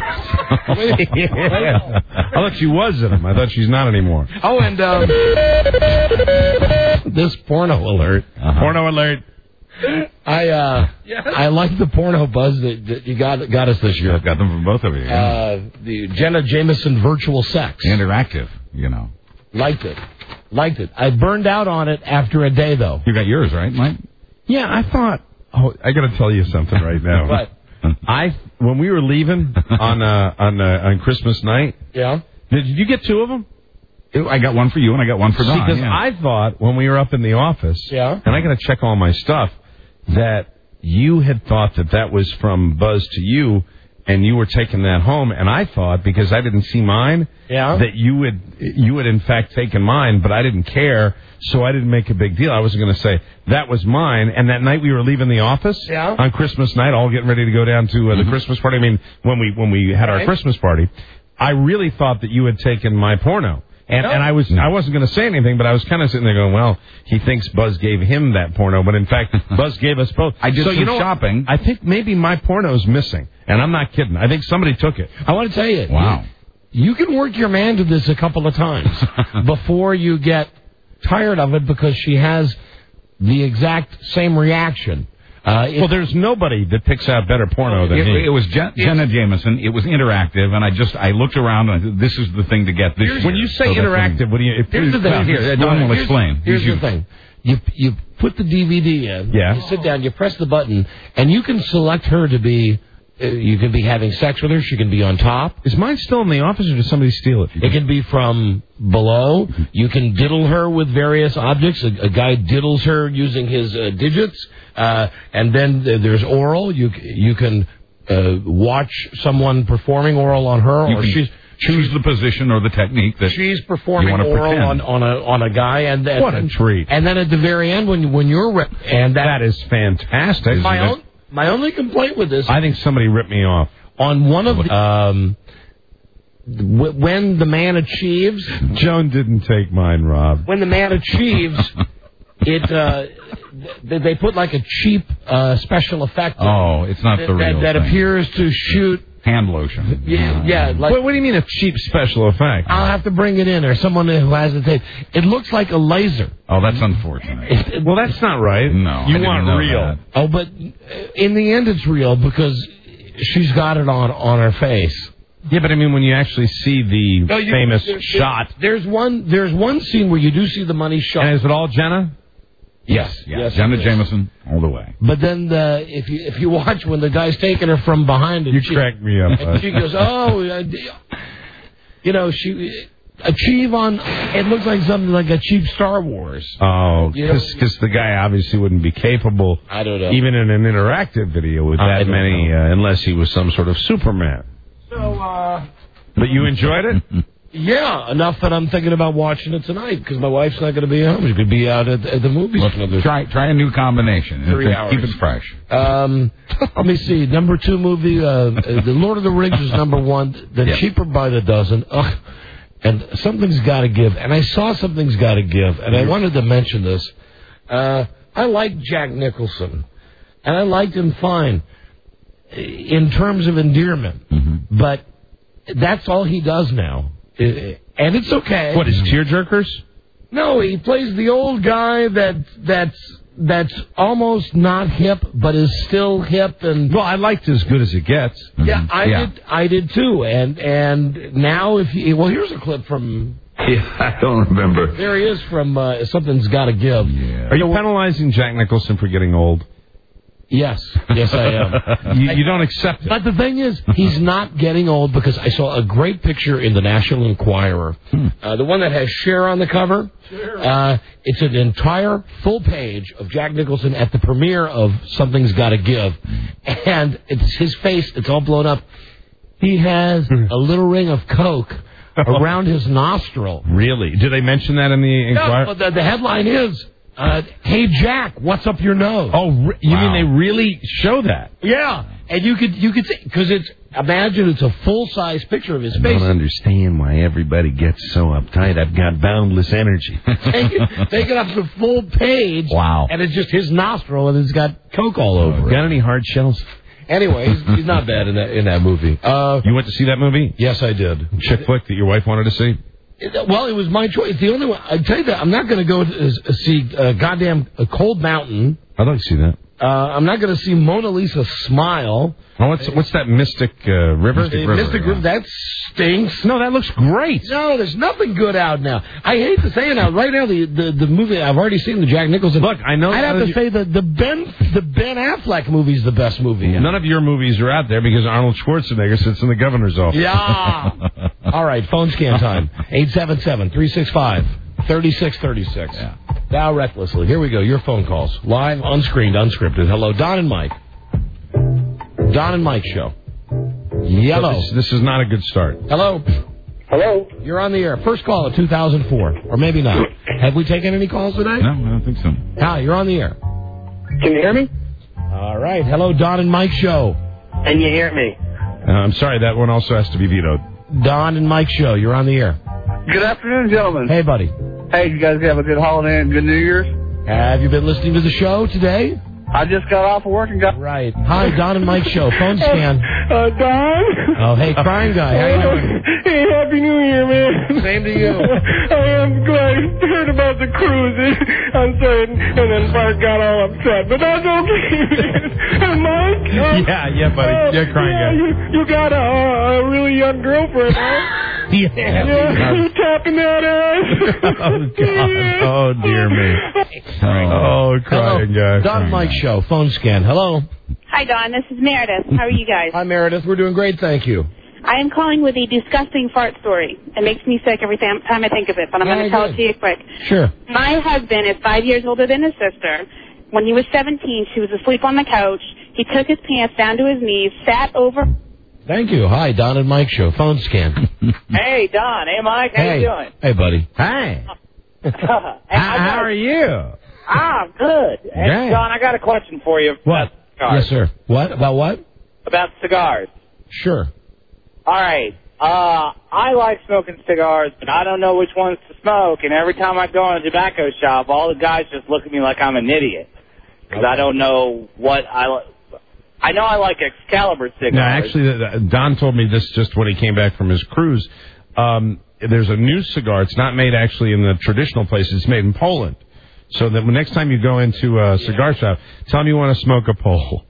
yeah. I thought she was in them. I thought she's not anymore. Oh, and um, this porno alert. Uh-huh. Porno alert. I uh, yes. I like the porno buzz that, that you got got us this year. I've got them from both of you. Yeah. Uh, the Jenna Jameson virtual sex. Interactive, you know. Liked it. Liked it. I burned out on it after a day, though. You got yours, right, Mike? Yeah, I thought... Oh, I got to tell you something right now. What? I When we were leaving on uh, on uh, on Christmas night... Yeah? Did you get two of them? I got one for you and I got one for Don. Because yeah. I thought when we were up in the office... Yeah? And I got to check all my stuff... that you had thought that that was from Buzz to you, and you were taking that home, and I thought, because I didn't see mine, yeah. that you had, you had in fact taken mine, but I didn't care, so I didn't make a big deal. I wasn't going to say, that was mine, and that night we were leaving the office, yeah. on Christmas night, all getting ready to go down to uh, the mm-hmm. Christmas party, I mean, when we, when we had right. our Christmas party, I really thought that you had taken my porno. And, no. and I was I wasn't going to say anything, but I was kind of sitting there going, well, he thinks Buzz gave him that porno, but in fact, Buzz gave us both. I did so, some you know, shopping. I think maybe my porno's missing, and I'm not kidding. I think somebody took it. I want to tell you. Wow. You, you can work your man to this a couple of times before you get tired of it because she has the exact same reaction. Uh, well, there's nobody that picks out better porno than it, me. It was Jen, Jenna Jameson. It was interactive, and I just I looked around and I said, this is the thing to get this Here's, year. When you say so interactive, what do you? If here's the thing. Here, Don will explain. Here's the thing. You you put the D V D in. Yeah. You sit down. You press the button, and you can select her to be. Uh, you can be having sex with her. She can be on top. Is mine still in the office, or did somebody steal it? It can be from below. You can diddle her with various objects. A, a guy diddles her using his uh, digits. Uh, and then there's oral. You you can uh, watch someone performing oral on her, you or can she's choose she's, the position or the technique that she's performing you oral pretend. on, on a on a guy. And, and what a treat! And then at the very end, when when you're re- and that, that is fantastic. My own, my only complaint with this, I think somebody ripped me off on one of the, um. When the man achieves, Joan didn't take mine, Rob. When the man achieves. It uh, they put like a cheap uh, special effect. Oh, it's not that, the real that, that thing. appears to shoot hand lotion. Yeah, yeah. Like, what, what do you mean a cheap special effect? I'll have to bring it in, or someone who has the tape. It looks like a laser. Oh, that's unfortunate. It, it, well, that's not right. No, you I want know real. That. Oh, but in the end, it's real because she's got it on on her face. Yeah, but I mean, when you actually see the no, you, famous there, shot, there's one. There's one scene where you do see the money shot. And is it all Jenna? Yes, yes, yes Jenna Jameson all the way. But then the, if you if you watch when the guy's taking her from behind, and you she, crack me up. And she goes, oh, uh, you know, she achieve on. It looks like something like a cheap Star Wars. Oh, because you know, the guy obviously wouldn't be capable. I don't know. Even in an interactive video with that many, uh, unless he was some sort of Superman. So, uh, but you enjoyed it. Yeah, enough that I'm thinking about watching it tonight because my wife's not going to be home. She could be out at, at the movies. Well, try try a new combination. Three hours. Keep it fresh. Um, let me see. Number two movie, uh, The Lord of the Rings is number one. Then yep. Cheaper by the Dozen. Ugh. And Something's Got to Give. And I saw Something's Got to Give, and I wanted to mention this. Uh, I like Jack Nicholson, and I liked him fine in terms of endearment. Mm-hmm. But that's all he does now. And it's okay. What, is tearjerkers? No, he plays the old guy that that's that's almost not hip, but is still hip. And well, I liked As Good as It Gets. Yeah, I Yeah. did. I did too. And and now, if you, well, here's a clip from. Yeah, I don't remember. There he is from uh, Something's Gotta Give. Are you penalizing Jack Nicholson for getting old? Yes, yes, I am. you, you don't accept it. But the thing is, he's not getting old because I saw a great picture in the National Enquirer, Hmm. uh, the one that has Cher on the cover. Uh, it's an entire full page of Jack Nicholson at the premiere of Something's Gotta Give, and it's his face. It's all blown up. He has a little ring of Coke around his nostril. Really? Did they mention that in the Enquirer? No, but the, the headline is. Uh, hey Jack, what's up your nose? Oh, re- you Wow. mean they really show that? Yeah, and you could you could see because it's imagine it's a full size picture of his I face. don't understand why everybody gets so uptight. I've got boundless energy. Take it, take it up the full page. Wow. And it's just his nostril and it's got Coke all over it. Got any hard shells? Anyway, he's, he's not bad in that in that movie. Uh, You went to see that movie? yes, I did. Chick flick that your wife wanted to see? It- Well, it was my choice. The only one I tell you that I'm not going to go to uh, see uh, goddamn uh, Cold Mountain. I'd like to see that. Uh, I'm not going to see Mona Lisa Smile. Oh, what's what's that Mystic uh, River? Mystic River. Mystic River. That stinks. No, that looks great. No, there's nothing good out now. I hate to say it now. Right now, the, the, the movie I've already seen, the Jack Nicholson. Look, I know. I'd have to say the the Ben the Ben Affleck movie is the best movie. None of your movies are out there because Arnold Schwarzenegger sits in the governor's office. Yeah. All right, phone scan time. eight seven seven, three six five, three six three six. Yeah. Now recklessly. Here we go. Your phone calls. Live, unscreened, unscripted. Hello, Don and Mike. Don and Mike show. Yellow. This, this is not a good start. Hello. Hello. You're on the air. First call of two thousand four. Or maybe not. Have we taken any calls today? No, I don't think so. Hi, you're on the air. Can you hear me? All right. Hello, Don and Mike show. Can you hear me? Uh, I'm sorry, that one also has to be vetoed. Don and Mike show. You're on the air. Good afternoon, gentlemen. Hey, buddy. Hey, you guys have a good holiday and good New Year's? Have you been listening to the show today? I just got off of work and got... Right. Hi, Don and Mike show. Phone scan. Uh, Don? Oh, hey, crying guy. How you doing? Hey, Happy New Year, man. Same to you. I am glad I heard about the cruise. I'm sorry, and then Bart got all upset, but that's okay. And Mike? Uh, Yeah, yeah, buddy. uh, Yeah, crying yeah, guy. You, you got a, a really young girlfriend, huh? Yeah. Yeah, you tapping that ass? Oh, God. Oh, dear me. Oh, crying Hello. guy. Don and Mike show. Phone scan. Hello. Hi, Don. This is Meredith. How are you guys? Hi, Meredith. We're doing great, thank you. I am calling with a disgusting fart story. It makes me sick every time time I think of it, but I'm Yeah, going to tell good. it to you quick. Sure. My husband is five years older than his sister. When he was seventeen, she was asleep on the couch. He took his pants down to his knees, sat over... Thank you. Hi, Don and Mike show. Phone scan. Hey, Don. Hey, Mike. How hey. you doing? Hey, buddy. Hey. Hey, How, how are you? Ah, good. Hey, Great. Don, I got a question for you. What? About Yes, cigars. sir. What? About what? About cigars. Sure. All right. Uh, I like smoking cigars, but I don't know which ones to smoke. And every time I go in a tobacco shop, all the guys just look at me like I'm an idiot because I don't know what I like. I know I like Excalibur cigars. No, actually, uh, Don told me this just when he came back from his cruise. Um, there's a new cigar. It's not made actually in the traditional places. It's made in Poland. So that when next time you go into a cigar shop, tell them you want to smoke a pole.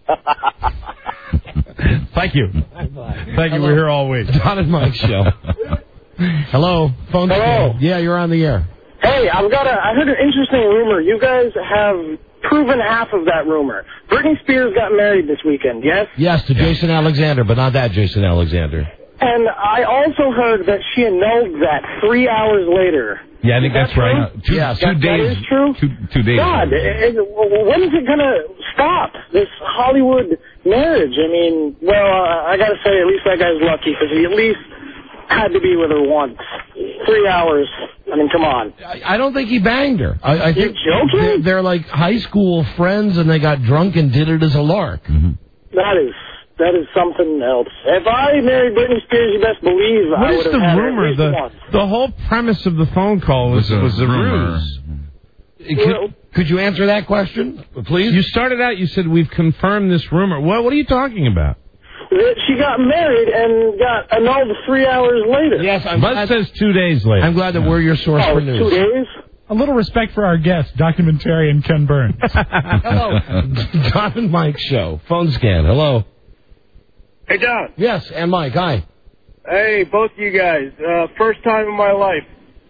Thank you. Thank you. We're here all week. Don and Mike show. Hello. Phone Hello. scan. Yeah, you're on the air. Hey, I've got a. I heard an interesting rumor. You guys have proven half of that rumor. Britney Spears got married this weekend. Yes. Yes, to Jason Alexander, but not that Jason Alexander. And I also heard that she annulled that three hours later. Yeah, I think that's right. Two, Yeah, two that, days. That is true? Two, two days. God, it, it, when is it going to stop, this Hollywood marriage? I mean, well, uh, I got to say, at least that guy's lucky, because he at least had to be with her once. Three hours. I mean, come on. I, I don't think he banged her. I, I You're think joking? They're, they're like high school friends, and they got drunk and did it as a lark. Mm-hmm. That is... That is something else. If I married Britney Spears, you best believe What I is would have the had her rumor? at least The, once. the whole premise of the phone call was, Was a was a rumor. ruse. Could, could you answer that question, please? You started out, you said, we've confirmed this rumor. What, what are you talking about? that she got married and got annulled three hours later. Yes, I'm Buzz says two days later. I'm glad that we're your source Oh, for news. two days? A little respect for our guest, documentarian Ken Burns. Hello. Don and Mike show. Phone scan. Hello. Hey, Don. Yes, and Mike. Hi. Hey, both of you guys. Uh, first time in my life.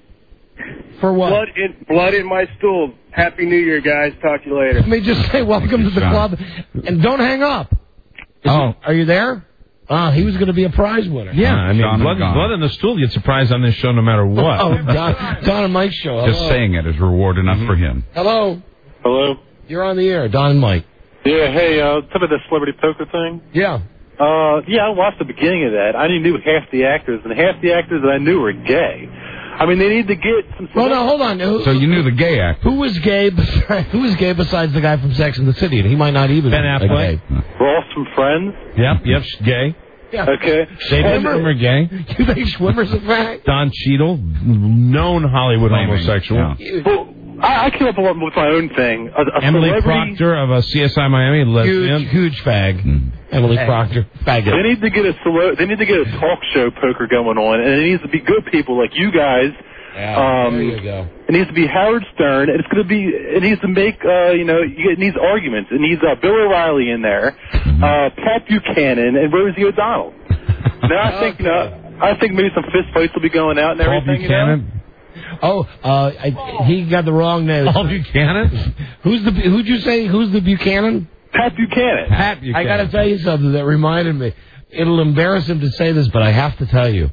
For what? Blood in, blood in my stool. Happy New Year, guys. Talk to you later. Let me just say welcome to the club. And don't hang up. Is Oh. he- are you there? Ah, he was going to be a prize winner. Yeah, I mean, Gone and blood, gone. blood in the stool gets surprised on this show no matter what. Oh, Don, Don and Mike show. Hello. Just saying it is reward enough for him. Hello. Hello? You're on the air. Don and Mike. Yeah, hey, uh, tell me the celebrity poker thing. Yeah. Uh, yeah, I watched the beginning of that. I only knew half the actors, and half the actors that I knew were gay. I mean, they need to get some... Well, no, hold on. Who, So you knew the gay actor. who was gay? Besides, who was gay besides the guy from Sex and the City? And he might not even Ben be Affleck. gay. We're all some friends. Yep, yep, gay. Yeah. Okay. David Schwimmer, gay. You think Schwimmer's a fact? Don Cheadle, known Hollywood Flaming, homosexual. yeah. Well, I, I came up with my own thing. A, a Emily celebrity- Proctor of uh, C S I Miami, lesbian. Huge, huge fag. Emily Proctor, faggot. They need to get a cele- They need to get a talk show poker going on, and it needs to be good people like you guys. Yeah, um, there you go. It needs to be Howard Stern, and it's going to be. It needs to make. Uh, you know, it needs arguments. It needs uh, Bill O'Reilly in there, uh, Pat Buchanan, and Rosie O'Donnell. Now I think, you know, I think maybe some fist fights will be going out and Paul everything. Buchanan. Oh, uh, I, he got the wrong name. Paul Buchanan? Who's the? Who'd you say? Who's the Buchanan? Pat Buchanan. Pat Buchanan. I got to tell you something that reminded me. It'll embarrass him to say this, but I have to tell you.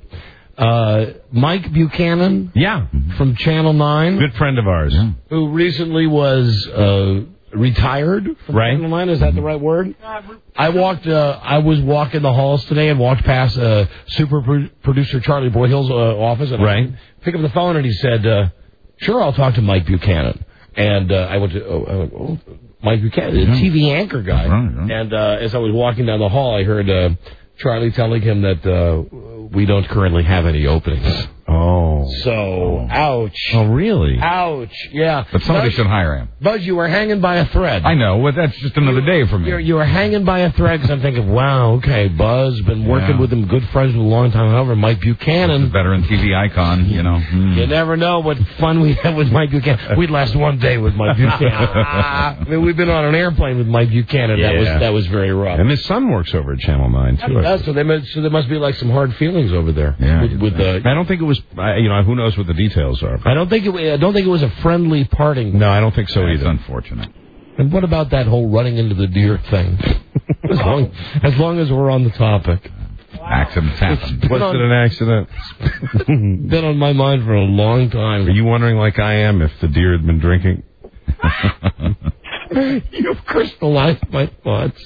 Uh, Mike Buchanan. Yeah. From Channel nine. Good friend of ours. Yeah. Who recently was uh, retired from right. Channel nine. Is that the right word? I walked. Uh, I was walking the halls today and walked past uh, super pro- producer Charlie Boyhill's uh, office. And right. I picked up the phone and he said, uh, "Sure, I'll talk to Mike Buchanan." And uh, I went to oh, I went, oh, Mike Buchanan, the Yeah. T V anchor guy. Right, right. And uh, as I was walking down the hall, I heard uh, Charlie telling him that uh, we don't currently have any openings. Oh. So, ouch. Oh, really? Ouch. Yeah. But somebody Buzz, should hire him. Buzz, you were hanging by a thread. I know. Well, that's just another day for me. You're, you were hanging by a thread because I'm thinking, wow, okay, Buzz, been working Yeah. with him, good friends for a long time. However, Mike Buchanan. Veteran T V icon, you know. Mm. You never know what fun we had with Mike Buchanan. We'd last one day with Mike Buchanan. I mean, we've been on an airplane with Mike Buchanan. That Yeah. was that was very rough. And his son works over at Channel nine, too. Uh, so, they must, so there must be like some hard feelings over there. Yeah. With, with uh, I don't think it was, uh, you know, who knows what the details are. I don't think it. I don't think it was a friendly parting. No, I don't think so That's either. unfortunate. And what about that whole running into the deer thing? as long as long as we're on the topic. Accidents happen. Was on- it an accident? Been on my mind for a long time. Are you wondering, like I am, if the deer had been drinking? You've crystallized my thoughts.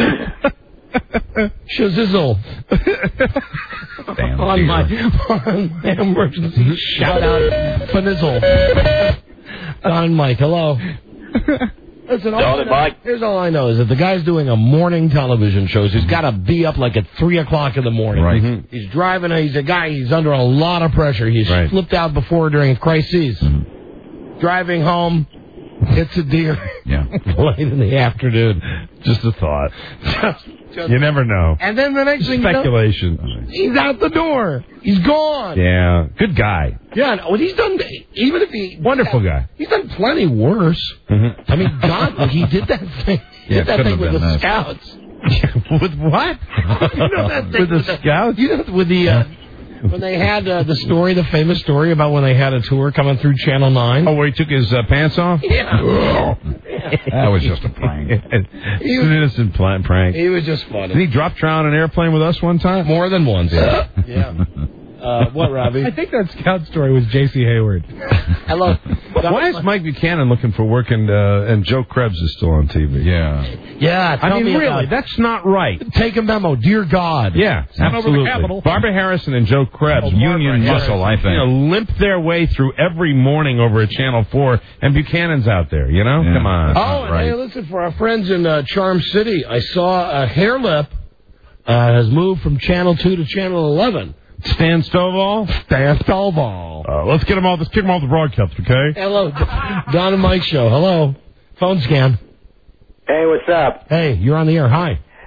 Shazizzle. Damn on, deer. my, on my emergency shout out Fanizzle. Don Mike, hello. Listen, all Don I and know- Mike. Here's all I know is that the guy's doing a morning television show. So he's got to be up like at three o'clock in the morning. Right. Mhm. He's driving. A, he's a guy. He's under a lot of pressure. He's Right. flipped out before during a crisis. Mm-hmm. Driving home, hits a deer. Yeah. Late in the afternoon. Just a thought. Just, just, You never know. and then the next thing you know, Speculation. he's out the door. He's gone. Yeah. Good guy. Yeah, well, he's done. Even if he Wonderful guy. he's done plenty worse. Mm-hmm. I mean, God, he did that thing. He Yeah, did that couldn't thing with have the been scouts. With what? You know that thing With the scouts? You know, with the uh, when they had uh, the story, the famous story about when they had a tour coming through Channel Nine. Oh, where he took his uh, pants off? Yeah. That was just a prank. It's an innocent pla- prank. He was just funny. Did he drop trout on an airplane with us one time? More than once. Yeah. yeah. Uh, what, Robbie? I think that scout story was J C Hayward. Hello. Why is Mike Buchanan looking for work and uh, and Joe Krebs is still on T V? Yeah. Yeah. I Tell mean, me really, about it. that's not right. Take a memo, dear God. Yeah, Send over the absolutely. Capitol. Barbara Harrison and Joe Krebs, Oh, Union Barbara muscle, I Harrison, think. You know, limp their way through every morning over at Channel four, and Buchanan's out there, you know? Yeah. Come on. Oh, and hey, listen, for our friends in uh, Charm City, I saw a hair lip uh, has moved from Channel two to Channel eleven. Stan Stovall? Stan Stovall. Uh, let's get him off. Let's kick him off the broadcast, okay? Hello, Don and Mike show. Hello. Phone scan. Hey, what's up? Hey, you're on the air. Hi.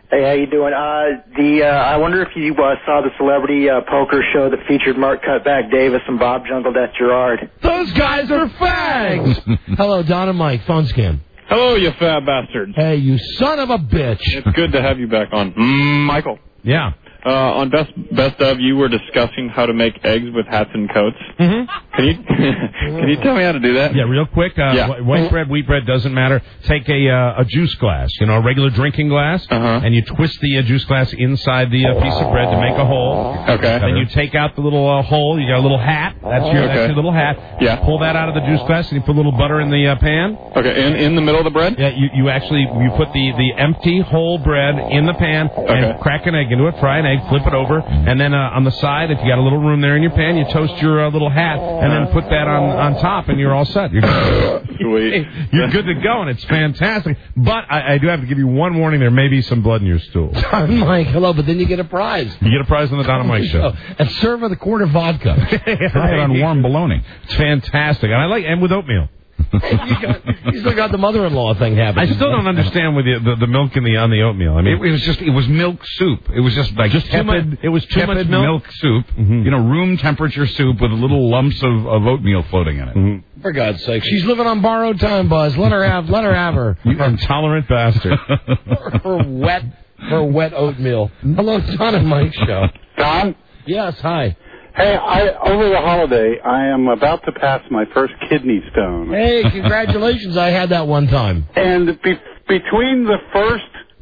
Hey, how you doing? Uh, the uh, I wonder if you uh, saw the celebrity uh, poker show that featured Mark Cutback Davis and Bob Jungle Death Gerard. Those guys are fags! Hello, Don and Mike, phone scam. Hello, you fat bastards. Hey, you son of a bitch. It's good to have you back on. Mm, Michael. Yeah. Uh, on Best Best of, you were discussing how to make eggs with hats and coats. Mm-hmm. Can you can you tell me how to do that? Yeah, real quick. Uh, Yeah. wh- White bread, wheat bread, doesn't matter. Take a uh, a juice glass, you know, a regular drinking glass, Uh-huh. and you twist the uh, juice glass inside the uh, piece of bread to make a hole. Okay. Then you take out the little uh, hole. You got a little hat. That's your Okay. that's your little hat. Yeah. Pull that out of the juice glass, and you put a little butter in the uh, pan. Okay, in in the middle of the bread? Yeah, you, you actually you put the, the empty whole bread in the pan and crack an egg into it, fry an egg, flip it over, and then uh, on the side, if you got a little room there in your pan, you toast your uh, little hat and then put that on, on top, and you're all set. You're good. Sweet. You're good to go, and it's fantastic. But I, I do have to give you one warning: there may be some blood in your stool. Don Mike, hello, but then you get a prize. You get a prize on the Don and Mike show. And serve with a quart of vodka. Try it on warm bologna. It's fantastic, and I like and with oatmeal. you, got, you still got the mother-in-law thing happening. I still don't understand with the, the the milk in the on the oatmeal. I mean, It, it was just it was milk soup. It was just like Just too tepid, much- it was too tepid much milk? soup. You know, room temperature soup with little lumps of, of oatmeal floating in it. For God's sake, she's living on borrowed time, Buzz. Let her have, let her have her. You intolerant bastard. her wet, her wet oatmeal. Hello, Don and Mike show. Don? Yes, hi. Hey, I, over the holiday, I am about to pass my first kidney stone. Hey, congratulations! I had that one time. And be, between the first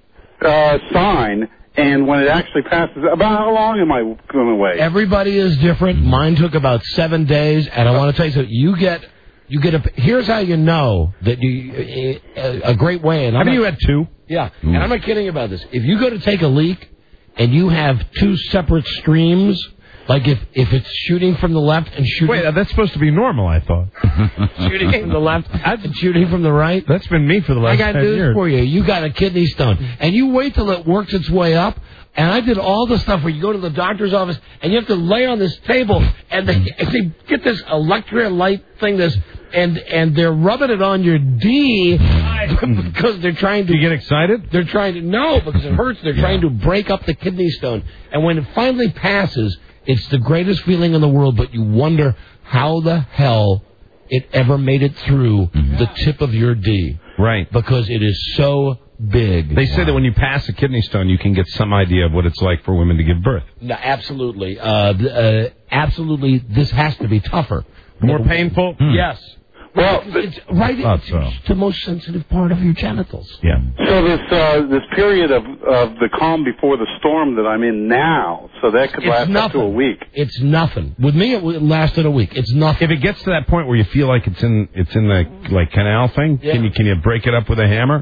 uh, sign and when it actually passes, about how long am I going to wait? Everybody is different. Mine took about seven days, and I want to tell you something. You get, you get a. Here's how you know that you a, a great way. And I'm Haven't not- you had two? Yeah, and I'm not kidding about this. If you go to take a leak and you have two separate streams. Like if, if it's shooting from the left and shooting... Wait, that's supposed to be normal, I thought. shooting from the left and shooting from the right? That's been me for the last I got ten news years. for you. You got a kidney stone. And you wait till it works its way up. And I did all the stuff where you go to the doctor's office and you have to lay on this table and they, and they get this electrolyte thing, this, and and they're rubbing it on your D because they're trying to... You get excited? They're trying to... No, because it hurts. They're trying to break up the kidney stone. And when it finally passes... It's the greatest feeling in the world, but you wonder how the hell it ever made it through the tip of your D. Right. Because it is so big. They say that when you pass a kidney stone, you can get some idea of what it's like for women to give birth. No, absolutely. Uh, th- uh, absolutely, this has to be tougher. More painful? Yes. Well, it's right. Thought It's so. the most sensitive part of your genitals. Yeah. So this uh, this period of, of the calm before the storm that I'm in now, so that could It's last up to nothing. a week. It's nothing. With me, it w- lasted a week. It's nothing. If it gets to that point where you feel like it's in it's in the like canal thing, Yeah. can you can you break it up with a hammer?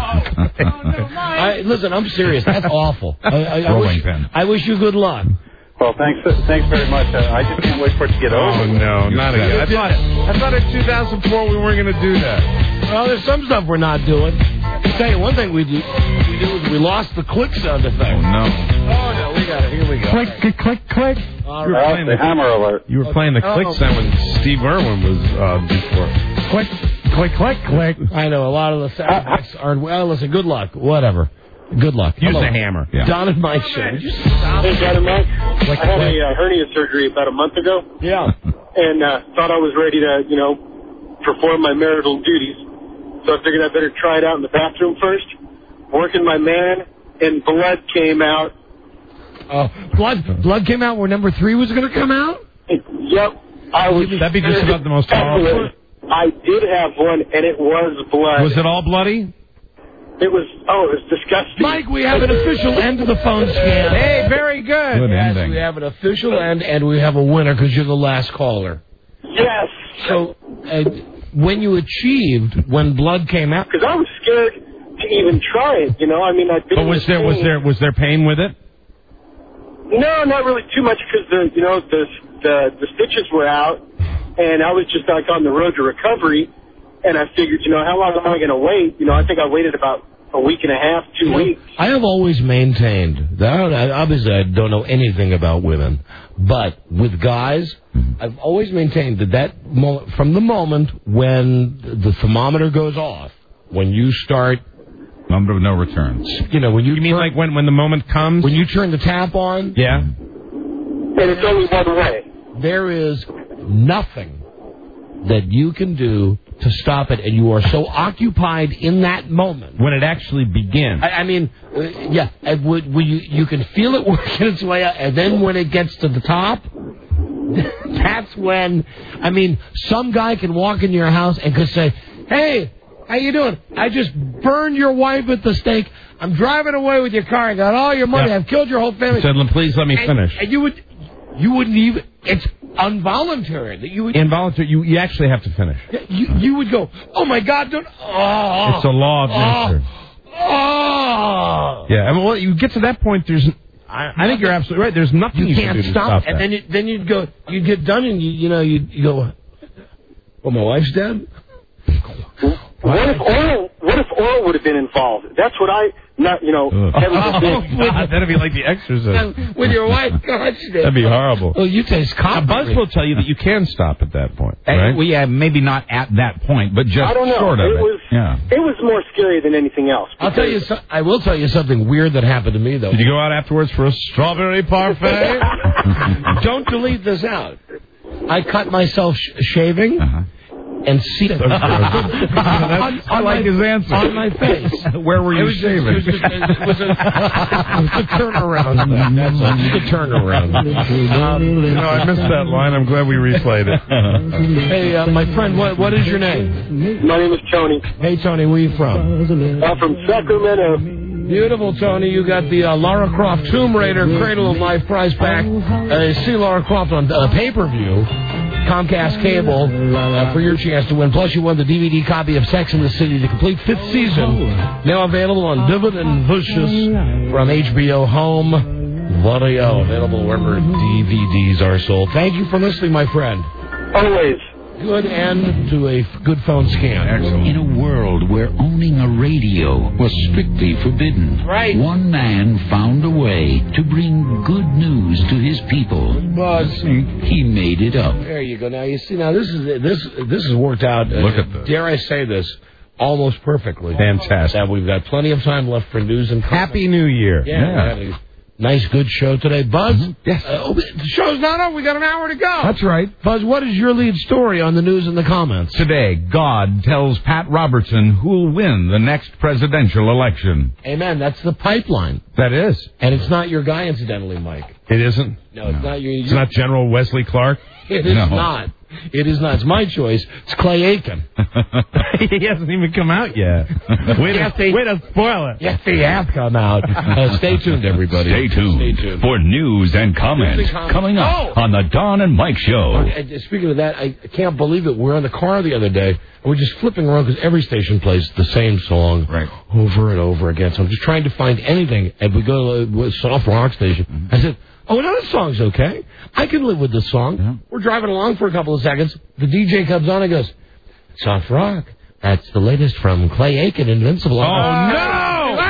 I, listen, I'm serious. That's awful. I, I, I, Rolling wish, pin. I wish you good luck. Well, thanks thanks very much. Uh, I just can't wait for it to get Oh over. no, not again. I thought I thought in two thousand four we weren't going to do that. Well, there's some stuff we're not doing. I'll tell you one thing we do. We do is we lost the click sound effect. Oh no. Oh no, we got it. Here we go. Click, click, click. All You were right. playing The the, hammer alert. you were playing the Oh. click sound when Steve Irwin was uh, before. Click, click, click, click. I know a lot of the sound effects aren't. Well, listen. Good luck. Whatever. Good luck. Use Hello. the hammer. Yeah. Don and Mike show. Would you stop? Hey, John and Mike. Click, I had click. a uh, hernia surgery about a month ago, Yeah. and uh, thought I was ready to, you know, perform my marital duties. So I figured I better try it out in the bathroom first. Working my man, and blood came out. Oh, blood. Blood came out where number three was going to come out. Yep. I was. That'd be just about the most horrible. I did have one, and it was blood. Was it all bloody? It was. Oh, it was disgusting. Mike, we have an official end to the phone scam. Hey, very good. Good Yes, ending. we have an official end, and we have a winner because you're the last caller. Yes. So, uh, when you achieved, when blood came out, Because I was scared to even try it. You know, I mean, I've been. But in was this there was pain. there was there pain with it? No, not really too much because the you know the the the stitches were out, and I was just like on the road to recovery, and I figured, you know, how long am I going to wait? You know, I think I waited about a week and a half, two weeks. I have always maintained that I- obviously I don't know anything about women, but with guys, I've always maintained that that mo- from the moment when the thermometer goes off, when you start Number of no returns. You know, when you, You mean like when, when the moment comes? when you turn the tap on, Yeah. And it's only one way. there is nothing that you can do to stop it, and you are so occupied in that moment. When it actually begins. I, I mean, uh, yeah, and would, would you, you can feel it working its way out, and then when it gets to the top, that's when, I mean, some guy can walk in your house and could say, hey, how you doing? I just burned your wife at the stake. I'm driving away with your car. I got all your money. Yep. I've killed your whole family. He said, please let me and, finish. And you would, you wouldn't even, it's involuntary that you would. Involuntary, you, you actually have to finish. You, you would go, oh my God, don't, oh. It's a law of oh, nature. Oh. Yeah, I mean, well, you get to that point, there's, I, I think you're absolutely right. There's nothing you, You can can't do to stop, stop and that. then you, then you'd go, you'd get done, and you, you know, you'd you go, well, my wife's dead. What if oil? What if oil would have been involved? That's what I not. You know, heaven Oh, forbid. God, that'd be like The Exorcist. With your wife, gosh, That'd be horrible. Oh, you taste Now, copper. Buzz will tell you that you can stop at that point, Uh, right? well, yeah, maybe not at that point, but just I don't know. short of it it. was. Yeah. It was more scary than anything else. I'll tell you. So, I will tell you something weird that happened to me though. Did you go out afterwards for a strawberry parfait? Don't delete this out. I cut myself sh- shaving. Uh-huh. And see on, I on like my, his answer. on my face. Where were It you was just- shaving? It was, just, it was a, it was a turnaround. That's all. Just a turnaround. Um, You know, I missed that line. I'm glad we replayed it. hey, uh, my friend, what what is your name? My name is Tony. Hey, Tony, where you from? I'm from Sacramento. Beautiful, Tony. You got the uh, Lara Croft Tomb Raider Cradle of Life prize pack. Uh, see Lara Croft on uh, pay-per-view. Comcast Cable uh, for your chance to win. Plus, you won the D V D copy of Sex and the City, the complete fifth season. Now available on Vivid and Vicious from H B O Home Video. Available wherever D V Ds are sold. Thank you for listening, my friend. Always. Good end to a f- good phone scam. In a world where owning a radio was strictly forbidden, right. one man found a way to bring good news to his people. Buzz. He made it up. There you go. Now you see. Now this is this this has worked out. Look uh, at this. Dare I say this? Almost perfectly. Fantastic. Now we've got plenty of time left for news and comments. Happy New Year. Yeah. We had a nice, good show today, Buzz. Mm-hmm. Yes. Uh, oh, the show's not over. We got an hour to go. That's right. Buzz, what is your lead story on the news and the comments? Today, God tells Pat Robertson who'll win the next presidential election. Amen. That's the pipeline, That is. and it's not your guy, incidentally, Mike. It isn't? No, it's not your. It's not General Wesley Clark? It is No. not. It is not. It's my choice. It's Clay Aiken. He hasn't even come out yet. Way to, Yes, they- way to spoil it. Yes, he has come out. Uh, stay tuned, everybody. Stay tuned, Stay tuned. for news and comments News and comments. coming up Oh! on the Don and Mike Show. Okay, and speaking of that, I can't believe it. We're in the car the other day, and we're just flipping around because every station plays the same song Right. over and over again. So I'm just trying to find anything. And we go to a soft rock station. Mm-hmm. I said, oh, no, this song's okay. I can live with this song. Yeah. We're driving along for a couple of seconds. The D J comes on and goes, soft rock. That's the latest from Clay Aiken, Invincible. Oh, Ah! no!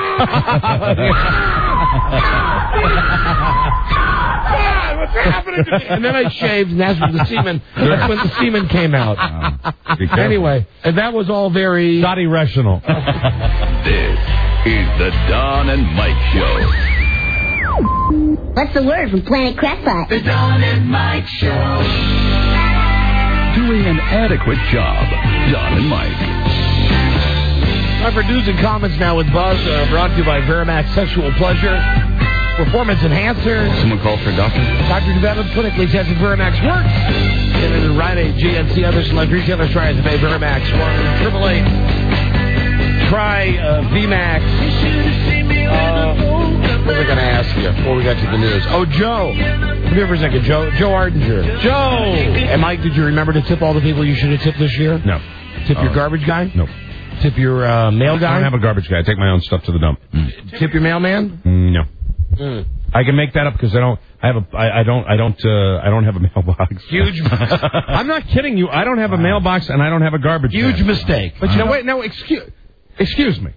God, what's happening to me? And then I shaved, and that's when the semen. That's when the semen came out. Oh, be careful. Anyway, and that was all very not irrational. This is the Don and Mike Show. What's the word from Planet Crackpot? The Don and Mike Show. Doing an adequate job. Don and Mike. Time for news and comments now with Buzz, uh, brought to you by Verimax Sexual Pleasure. Performance enhancer. Someone called for a doctor? Doctor developed clinically tested Verimax works. Get it in Rite Aid, G N C, other select retailers. Try it today. Verimax one triple eight. Try uh, V MAX. Uh, what was I going to ask you before we got to the news? Oh, Joe. Come here for a second, Joe. Joe Ardinger. Joe. And Mike, did you remember to tip all the people you should have tipped this year? No. Tip your Uh, garbage guy? No. Tip your uh, mail guy? I don't have a garbage guy. I take my own stuff to the dump. Tip your mailman? Mm, no. Mm. I can make that up because I don't. I have a. I, I don't. I don't. Uh, I don't have a mailbox. Huge. I'm not kidding you. I don't have a mailbox and I don't have a garbage. Huge can. mistake. But you know, wait. No, excuse. Excuse me.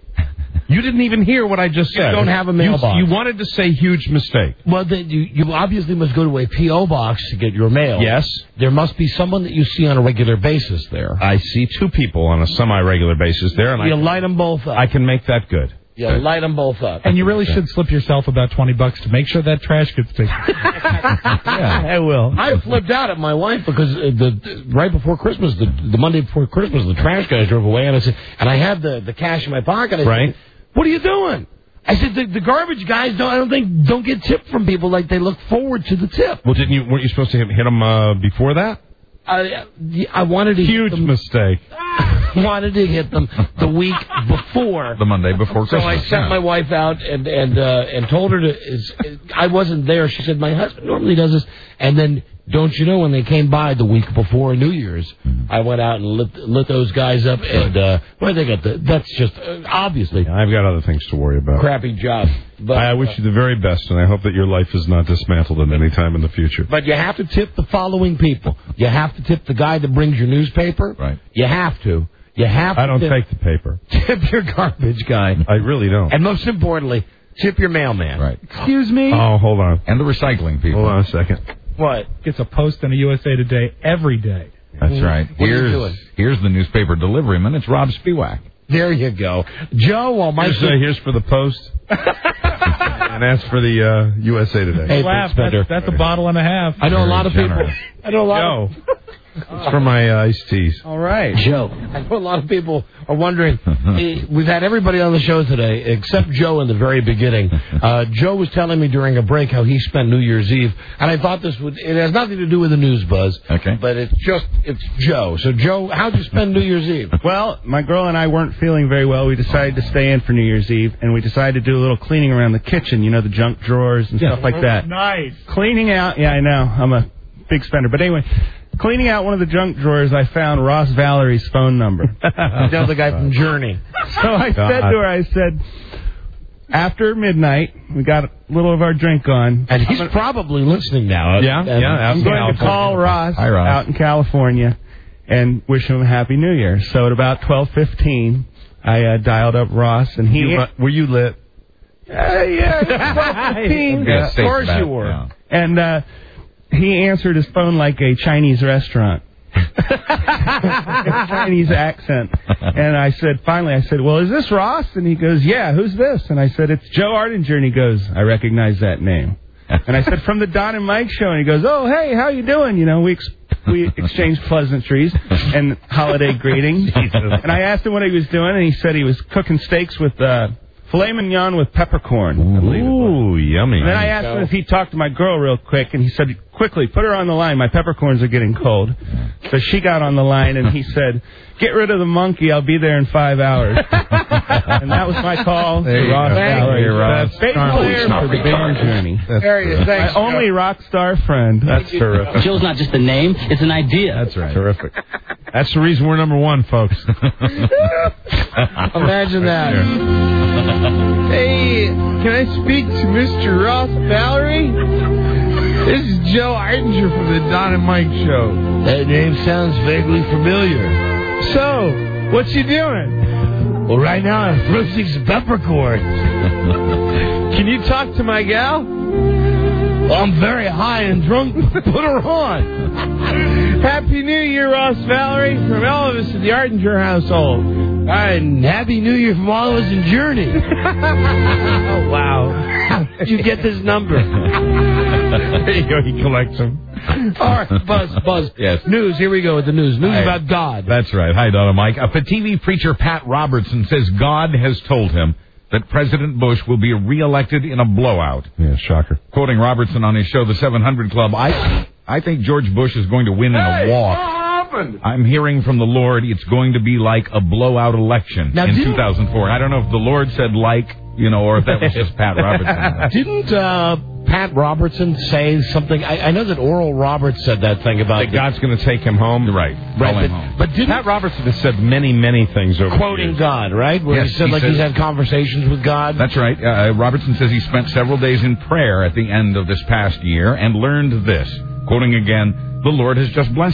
You didn't even hear what I just said. You don't have a You- mailbox. You, wanted to say huge mistake. Well, then you, you obviously must go to a P O box to get your mail. Yes. There must be someone that you see on a regular basis there. I see two people on a semi-regular basis there, and You I, light them both up. I can make that good. You light them both up. And you really should slip yourself about twenty bucks to make sure that trash gets taken. Yeah, I will. I flipped out at my wife because uh, the right before Christmas, the, the Monday before Christmas, the trash guys drove away, and I said, and I had the, the cash in my pocket. I Right. said, "What are you doing?" I said, "The, the garbage guys don't. I don't think don't get tipped from people like they look forward to the tip." Well, didn't you? Weren't you supposed to hit, hit them uh, before that? I I wanted to Huge hit them, mistake. wanted to hit them the week before. The Monday before So Christmas. I sent yeah. my wife out and and uh, and told her to. Is, I wasn't there. She said my husband normally does this. And then don't you know when they came by the week before New Year's, Mm-hmm. I went out and lit lit those guys up. And uh, well, they got the. That's just uh, obviously I've got other things to worry about. crappy job. But I wish you the very best, and I hope that your life is not dismantled at any time in the future. But you have to tip the following people. You have to tip the guy that brings your newspaper. Right. You have to. You have to. I don't tip, take the paper. tip your garbage guy. I really don't. And most importantly, tip your mailman. Right. Excuse me? Oh, hold on. And the recycling people. Hold on a second. What? Gets a post in a U S A Today every day. That's right. What are you Here's doing? here's the newspaper deliveryman. It's Rob Spiewak. There you go. Joe, while Mike... Here's, uh, here's for the Post. And that's for the uh, U S A Today. Hey, Laugh, Big Spender. that's, that's a bottle and a half. I know a Very lot of people... generous. I know a lot Yo. of... It's for my uh, iced teas. All right. Joe. I know a lot of people are wondering. eh, We've had everybody on the show today except Joe in the very beginning. Uh, Joe was telling me during a break how he spent New Year's Eve, and I thought this would. It has nothing to do with the news buzz. Okay. But it's just it's Joe. So Joe, how'd you spend New Year's Eve? Well, my girl and I weren't feeling very well. We decided to stay in for New Year's Eve, and we decided to do a little cleaning around the kitchen, you know, the junk drawers and stuff like that. Nice. Cleaning out, yeah, I know, I'm a big spender. But anyway, cleaning out one of the junk drawers, I found Ross Valerie's phone number. That's the guy from Journey. So I said to her, I said, after midnight, we got a little of our drink on. And he's probably listening now. Yeah, And- yeah. I'm going to call Ross, Hi, Ross. out in California and wish him a Happy New Year. So at about twelve fifteen, I uh, dialed up Ross, and he... You, were you lit? Uh, yeah, twelve fifteen. Yeah, of safe course bet, you were. yeah. And uh, he answered his phone like a Chinese restaurant. Chinese accent. And I said, finally, I said, well, is this Ross? And he goes, yeah, who's this? And I said, it's Joe Ardinger. And he goes, I recognize that name. And I said, from the Don and Mike show. And he goes, oh, hey, how you doing? You know, we ex- we exchanged pleasantries and holiday greetings. And I asked him what he was doing, and he said he was cooking steaks with uh, filet mignon with peppercorn. I believe it was. Ooh, yummy. And then I asked him if he'd talk to my girl real quick, and he said, quickly, put her on the line. My peppercorns are getting cold. So she got on the line, and he said, get rid of the monkey. I'll be there in five hours. And that was my call There to you Ross go. Valerie. There, Ross. Bass player for the band Journey. There he is. Thanks, My only rock star friend. That's terrific. Joe's not just a name, it's an idea. That's right. Terrific. That's the reason we're number one, folks. Imagine that. Hey, can I speak to Mister Ross Valerie? This is Joe Ardinger from the Don and Mike Show. That name sounds vaguely familiar. So, what you doing? Well, right now I'm roasting some peppercorns. Can you talk to my gal? Well, I'm very high and drunk. Put her on. Happy New Year, Ross Valerie, from all of us in the Ardinger household. All right, and Happy New Year from all of us in Journey. Oh, wow. How did you get this number? There you go. He collects them. All right, Buzz, Buzz. Yes. News. Here we go with the news. News Hi. about God. That's right. Hi, Don and Mike. A T V preacher, Pat Robertson, says God has told him that President Bush will be reelected in a blowout. Yeah, shocker. Quoting Robertson on his show, The seven hundred Club, I I think George Bush is going to win in a walk. happened? I'm hearing from the Lord it's going to be like a blowout election Now, in didn't- two thousand four. I don't know if the Lord said like, you know, or if that was just Pat Robertson. Didn't uh, Pat Robertson say something? I, I know that Oral Roberts said that thing about That God's going to take him home. Right. Right, Call him but, home. but didn't Pat Robertson has said many, many things over the quoting years. God, right? Where Yes, he said he like said- he's had conversations with God. That's right. Uh, Robertson says he spent several days in prayer at the end of this past year and learned this. Quoting again, the Lord has just blessed him.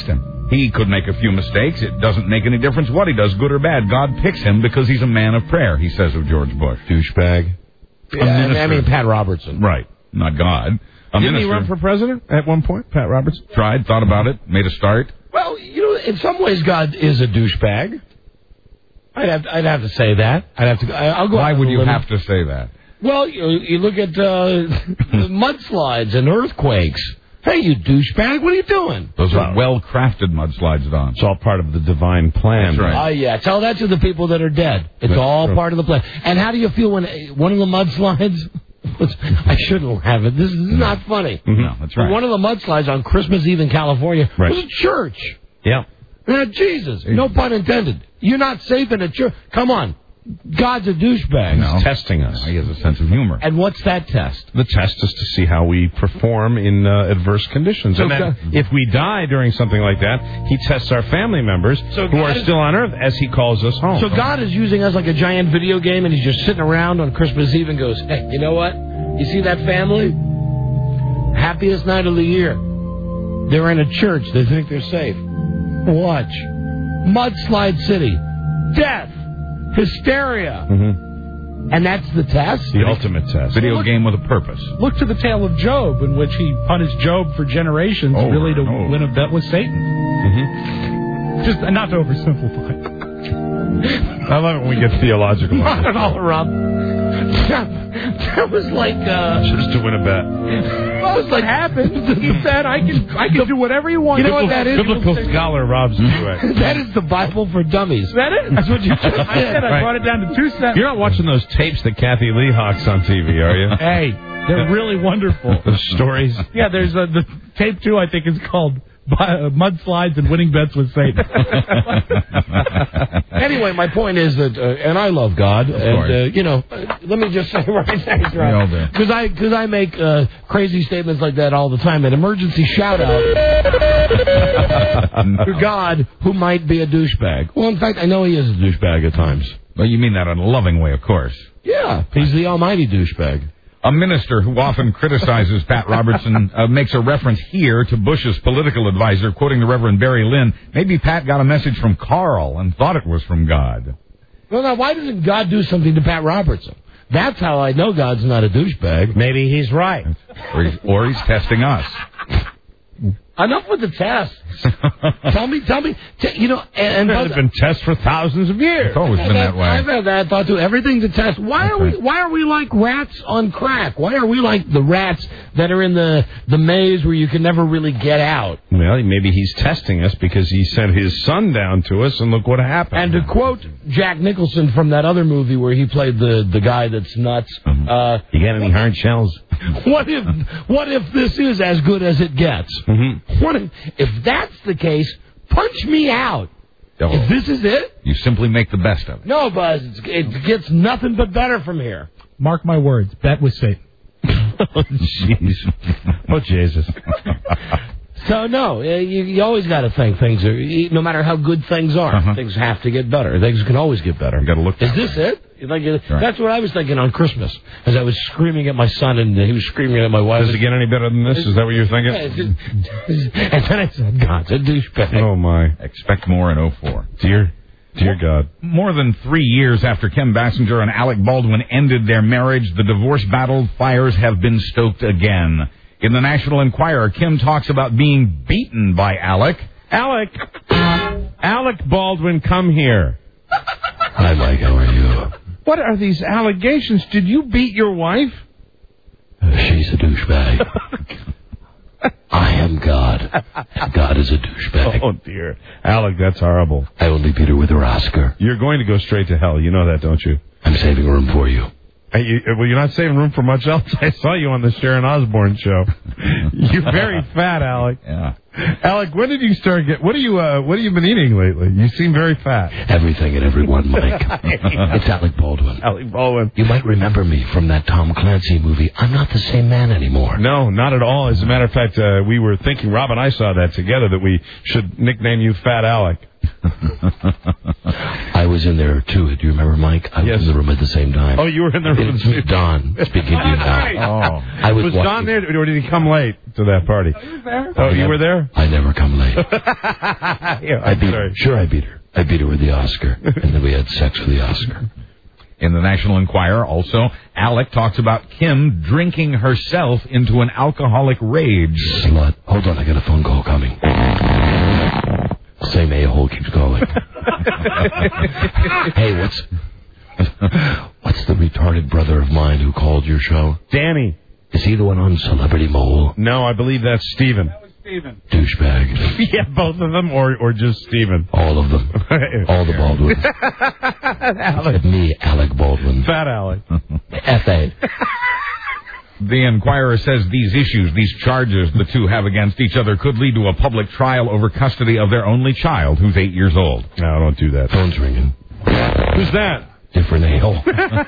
He could make a few mistakes. It doesn't make any difference what he does, good or bad. God picks him because he's a man of prayer, he says of George Bush. Douchebag. A Yeah, minister. I mean, Pat Robertson. Right, not God. A Didn't minister he run for president at one point, Pat Robertson? tried, thought about it, made a start. Well, you know, in some ways, God is a douchebag. I'd have to, I'd have to say that. I'd have to. I- I'll go. Why out would on a you limb. have to say that? Well, you, you look at uh, mudslides and earthquakes. Hey, you douchebag! What are you doing? Those are well-crafted mudslides, Don. It's all part of the divine plan. That's right. Oh, yeah. Tell that to the people that are dead. It's That's all true. part of the plan. And how do you feel when uh, one of the mudslides... I shouldn't have it. This is not funny. Mm-hmm. No, that's right. But one of the mudslides on Christmas Eve in California Right. was a church. Yeah. Uh, Jesus. No pun intended. You're not safe in a church. Come on. God's a douchebag. No. He's testing us. He has a sense of humor. And what's that test? The test is to see how we perform in uh, adverse conditions. So and then God- if we die during something like that, he tests our family members So who God are is- still on earth as he calls us home. So God is using us like a giant video game, and he's just sitting around on Christmas Eve and goes, hey, you know what? You see that family? Happiest night of the year. They're in a church. They think they're safe. Watch. Mudslide City. Death. Hysteria. Mhm. And that's the test? The ultimate test. Video game with a purpose. Look to the tale of Job, in which he punished Job for generations, Over really to and over. win a bet with Satan. Mhm. Just uh, not to oversimplify. I love it when we get theological. Not at all, Rob. That, that was like, uh... Just to win a bet. That was like happened. He said, "I can, I can do whatever you want." You know what that is? Biblical scholar Rob's way. That is the Bible for dummies. Is that it? That's what you just said. I Right. brought it down to two cents. You're not watching those tapes that Kathy Lee hawks on T V, are you? Hey, they're really wonderful. Those stories. Yeah, there's a, the tape two. I think is called uh, "Mudslides and Winning Bets with Satan." Anyway, my point is that, uh, and I love God, course. and uh, you know, uh, let me just say right thanks, We all do. because I because I make uh, crazy statements like that all the time. An emergency shout out to God, who might be a douchebag. Well, in fact, I know he is a douchebag at times. Well, you mean that in a loving way, of course. Yeah, he's the almighty douchebag. A minister who often criticizes Pat Robertson uh, makes a reference here to Bush's political advisor, quoting the Reverend Barry Lynn. Maybe Pat got a message from Carl and thought it was from God. Well, now, why doesn't God do something to Pat Robertson? That's how I know God's not a douchebag. Maybe he's right. Or he's, or he's testing us. Enough with the tests. tell me, tell me, t- you know, and, and There's been tests for thousands of years. It's always been that way. I've had that thought too. Everything to test. Why are we? Why are we like rats on crack? Why are we like the rats that are in the the maze where you can never really get out? Well, maybe he's testing us because he sent his son down to us, and look what happened. And to quote Jack Nicholson from that other movie where he played the the guy that's nuts. Uh, you got any hard shells? What if what if this is as good as it gets? Mm-hmm. What if, if that's the case? Punch me out. Oh. If this is it, You simply make the best of it. no, Buzz. It's, it gets nothing but better from here. Mark my words. Bet with Satan. Oh, jeez. Oh, Jesus. So no, uh, you, you always got to think things are. you- No matter how good things are, Uh-huh. things have to get better. Things can always get better. You got to look. Is this it? Like uh, Right. that's what I was thinking on Christmas, as I was screaming at my son and he was screaming at my wife. Does it get any better than this? Is that what you're thinking? Yeah, it's just- and then I said, "God's a douchebag." Oh, my. Expect more in oh four. Dear, dear God. More than three years after Kim Basinger and Alec Baldwin ended their marriage, the divorce battle fires have been stoked again. In the National Enquirer, Kim talks about being beaten by Alec. Alec. Alec Baldwin, come here. Hi, Mike. How are you? What are these allegations? Did you beat your wife? She's a douchebag. I am God. God is a douchebag. Oh, dear. Alec, that's horrible. I only beat her with her Oscar. You're going to go straight to hell. You know that, don't you? I'm saving room for you. Hey, you, well, you're not saving room for much else. I saw you on the Sharon Osbourne show. You're very fat, Alec. Yeah. Alec, when did you start get? What are you? Uh, what have you been eating lately? You seem very fat. Everything and everyone, Mike. It's Alec Baldwin. Alec Baldwin. You might remember me from that Tom Clancy movie. I'm not the same man anymore. No, not at all. As a matter of fact, uh, we were thinking, Rob and I saw that together, that we should nickname you Fat Alec. I was in there, too. Do you remember, Mike? I Yes. was in the room at the same time. Oh, you were in the room. It's me, Don, speaking to you now. Oh. I was was watching- Don there, or did he come late to that party? He was there. Oh, you were there? I never come late. Yeah, I beat sorry. her. Sure, I beat her. I beat her with the Oscar. And then we had sex with the Oscar. In the National Enquirer, also, Alec talks about Kim drinking herself into an alcoholic rage. Slut. Hold on, I got a phone call coming. Same a-hole keeps calling. Hey, what's... What's the retarded brother of mine who called your show? Danny. Is he the one on Celebrity Mole? No, I believe that's Steven. Steven. Douchebag. Yeah, both of them, or or just Steven? All of them. All the Baldwins. Except me, Alec Baldwin. Fat Alec. F A. The Enquirer says these issues, these charges the two have against each other could lead to a public trial over custody of their only child, who's eight years old. No, don't do that. Phone's ringing. Who's that? Different ale.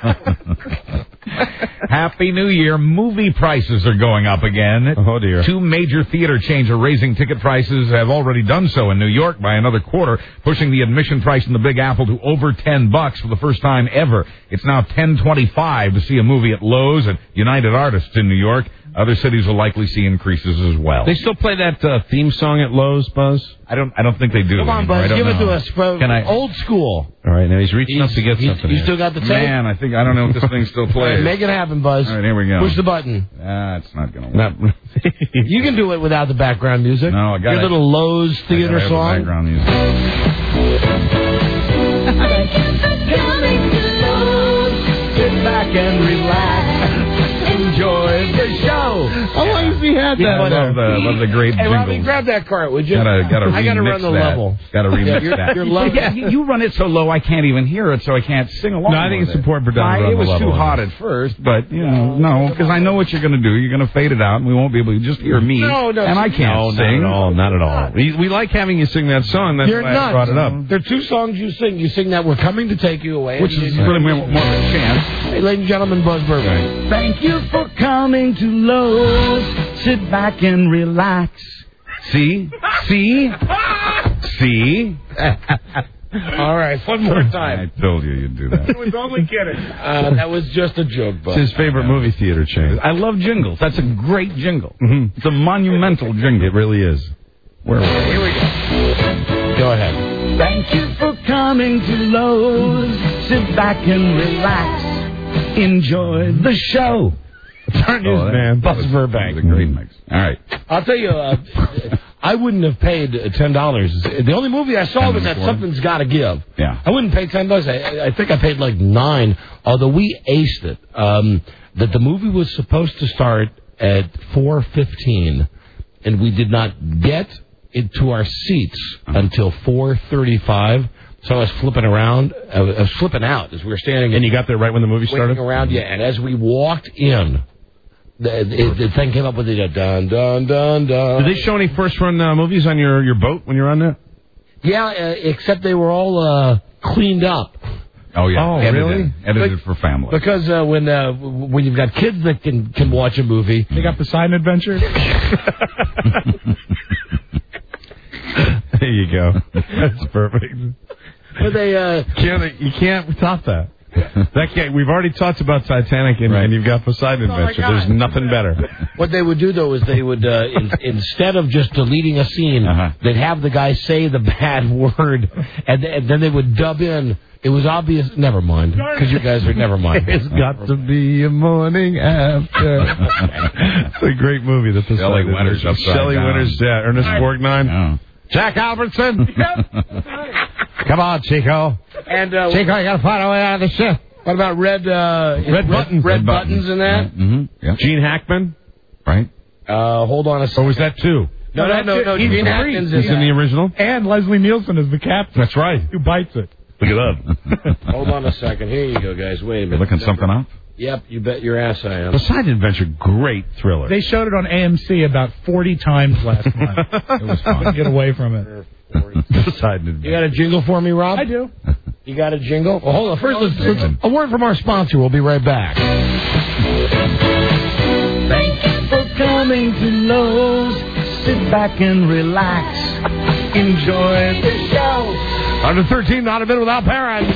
Happy New Year. Movie prices are going up again. Oh, dear. Two major theater chains are raising ticket prices, have already done so in New York by another quarter, pushing the admission price in the Big Apple to over ten bucks for the first time ever. It's now ten twenty-five to see a movie at Lowe's and United Artists in New York. Other cities will likely see increases as well. They still play that uh, theme song at Lowe's, Buzz? I don't. I don't think they do. Come on, anymore. I Buzz, don't give it know. to us. Bro. Can I? Old school. All right, now he's reaching He's- up to get he's- something. you here. still got the tape? Man, I think I don't know if this thing still All right, plays. make it happen, Buzz. All right, here we go. Push the button. Ah, it's not going to work. Not- You can do it without the background music. No, I got Your it. little Lowe's I theater gotta have the song. background music. Sit back and relax. Enjoy the show. How long has he had I love the, love the great Hey, Robbie, jingles. grab that cart, would you? Gotta, gotta I gotta remix run the that. level. Gotta remix Yeah, you're- that. you're low. Yeah, you, you run it so low I can't even hear it, so I can't sing along. No, I think with it's it. important for Don to I- run It the was level too on hot it. at first, but you know, no, because I know what you're gonna do. You're gonna fade it out, and we won't be able to just hear me. No, no, and I can't No, sing. not at all. Not at all. We, we like having you sing that song. That's You're why I nuts. brought it up. There are two songs you sing. You sing that "We're Coming to Take You Away," Which and is you- really more, more of a chance. Hey, ladies and gentlemen, Buzz Burbank. Thank you for coming to Lowe's. Sit back and relax. See, see, see. All right, one more time. I told you you'd do that. I was only kidding. Uh, that was just a joke, It's Buzz. his favorite movie theater chain. I love jingles. That's a great jingle. Mhm. It's a monumental jingle. It really is. Where were we? Here we go. Go ahead. Thank you for coming to Lowe's. Sit back and relax. Enjoy the show. It's our news, that- man. that Buzz was- Burbank. that was a great mix. All right. I'll tell you, uh, I wouldn't have paid ten dollars. The only movie I saw was that before? Something's Got to Give. Yeah. I wouldn't pay ten bucks. I, I think I paid like nine. Although we aced it. Um, that the movie was supposed to start at four fifteen, and we did not get it to our seats until four thirty-five. So I was flipping around. I was, I was flipping out as we were standing. And you got there right when the movie waiting started? around, yeah. And as we walked in, the, the, the thing came up with the dun dun dun dun. Did they show any first run uh, movies on your, your boat when you were on there? Yeah, uh, except they were all uh, cleaned up. Oh yeah. Oh, edited, really? Edited for family. Because uh, when uh, when you've got kids that can, can watch a movie, They got Poseidon Adventure. There you go. That's perfect. but they uh, Can't, you can't top that. That can't, we've already talked about Titanic, and, and you've got Poseidon Adventure. There's nothing better. what they would do though is they would uh, in, instead of just deleting a scene, Uh-huh. they'd have the guy say the bad word, and, th- and then they would dub in. It was obvious. Never mind, because you guys are never mind. It's got to be a morning after. It's a great movie. The Poseidon Shelley Winters Adventure. upside Shelley down. Winters, yeah. Ernest Borgnine. Oh. Jack Albertson. Come on, Chico. And uh, Chico, I got to find a way out of the ship. what about red uh, Red Buttons. Red, Red buttons in that? Mm-hmm. Yeah. Gene Hackman. Right. Uh, hold on a second. Or was that two? No, no, no, no. He's Gene the Hackman's He's in in the that. original? And Leslie Nielsen is the captain. That's right. Who bites it. Look at that. Hold on a second. Here you go, guys. Wait a minute. You're looking something up? Yep, you bet your ass I am. Poseidon Adventure, great thriller. They showed it on A M C about forty times last month. It was fun. Couldn't get away from it. Poseidon You Adventure. got a jingle for me, Rob? I do. You got a jingle? Well, hold on. First, let's, let's, a word from our sponsor. We'll be right back. Thank you for coming to Lowe's. Sit back and relax. Enjoy the show. Under thirteen, not a minute without parents.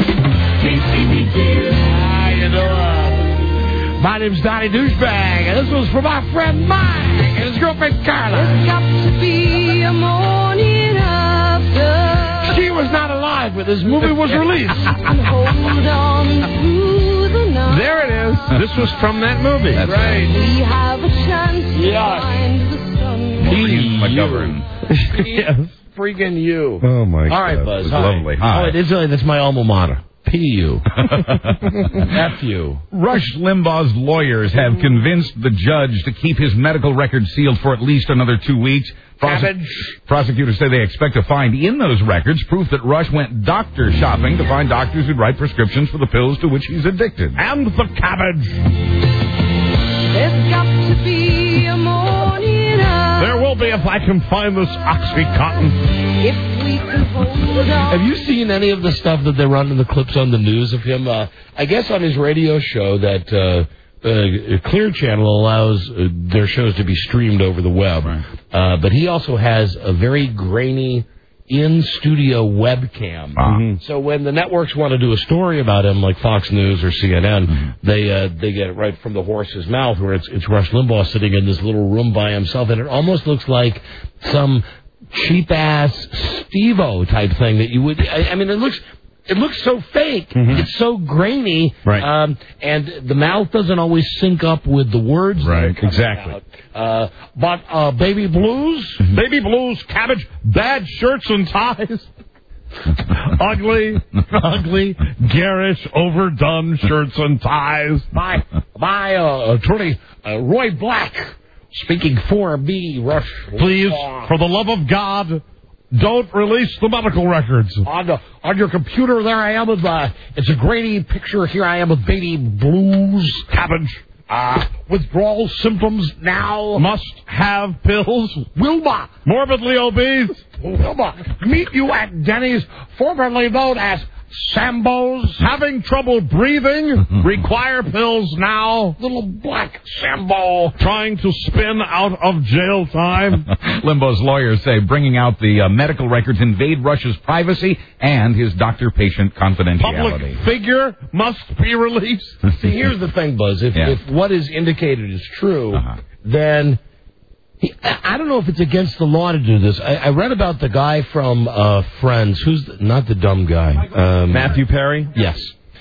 How you doing? My name's Donnie Douchebag, and this was for my friend Mike and his girlfriend Carla. There's got to be a morning after. She was not alive when this movie was released. Hold on through the night. There it is. This was from that movie. That's right. We have a chance to Yeah. find the sun. Maureen McGovern. Yes. Freaking you. Oh, my God. All right, Buzz. It's Hi. lovely. Hi. Oh, it is, uh, that's my alma mater. P U. F U. Rush Limbaugh's lawyers have convinced the judge to keep his medical records sealed for at least another two weeks. Prose- Cabbage. Prosecutors say they expect to find in those records proof that Rush went doctor shopping to find doctors who'd write prescriptions for the pills to which he's addicted. And the cabbage. There's got to be a morning after. There will be if I can find this OxyContin. If we can hold on. Have you seen any of the stuff that they run in the clips on the news of him? Uh, I guess on his radio show that uh, uh, Clear Channel allows uh, their shows to be streamed over the web. Right. Uh, but he also has a very grainy in-studio webcam. Uh-huh. So when the networks want to do a story about him, like Fox News or C N N, Mm-hmm. they uh, they get it right from the horse's mouth, where it's, it's Rush Limbaugh sitting in this little room by himself, and it almost looks like some cheap-ass Steve-O type thing that you would... I, I mean, it looks... It looks so fake. Mm-hmm. It's so grainy. Right. Um, and the mouth doesn't always sync up with the words. Right, that are exactly. out. Uh, but uh, Baby Blues, Baby blues, cabbage, bad shirts and ties. ugly, ugly, garish, overdone shirts and ties. by, by uh, attorney uh, Roy Black, speaking for me, Rush. Please, Limbaugh. for the love of God, don't release the medical records. On, the, on your computer, there I am with, uh, it's a grainy picture. Here I am with Baby Blues. Cabbage. Uh, withdrawal symptoms now. Must have pills. Wilma. Morbidly obese. Wilma. Meet you at Denny's, formerly known as Sambo's. Having trouble breathing. Require pills now. Little black Sambo. Trying to spin out of jail time. Limbaugh's lawyers say bringing out the uh, medical records invade Rush's privacy and his doctor-patient confidentiality. Public figure must be released. See, here's the thing, Buzz. If, Yeah. if what is indicated is true, Uh-huh. then he, I I don't know if it's against the law to do this. I, I read about the guy from uh, Friends. Who's the, not the dumb guy? Um, Matthew Perry? Yes.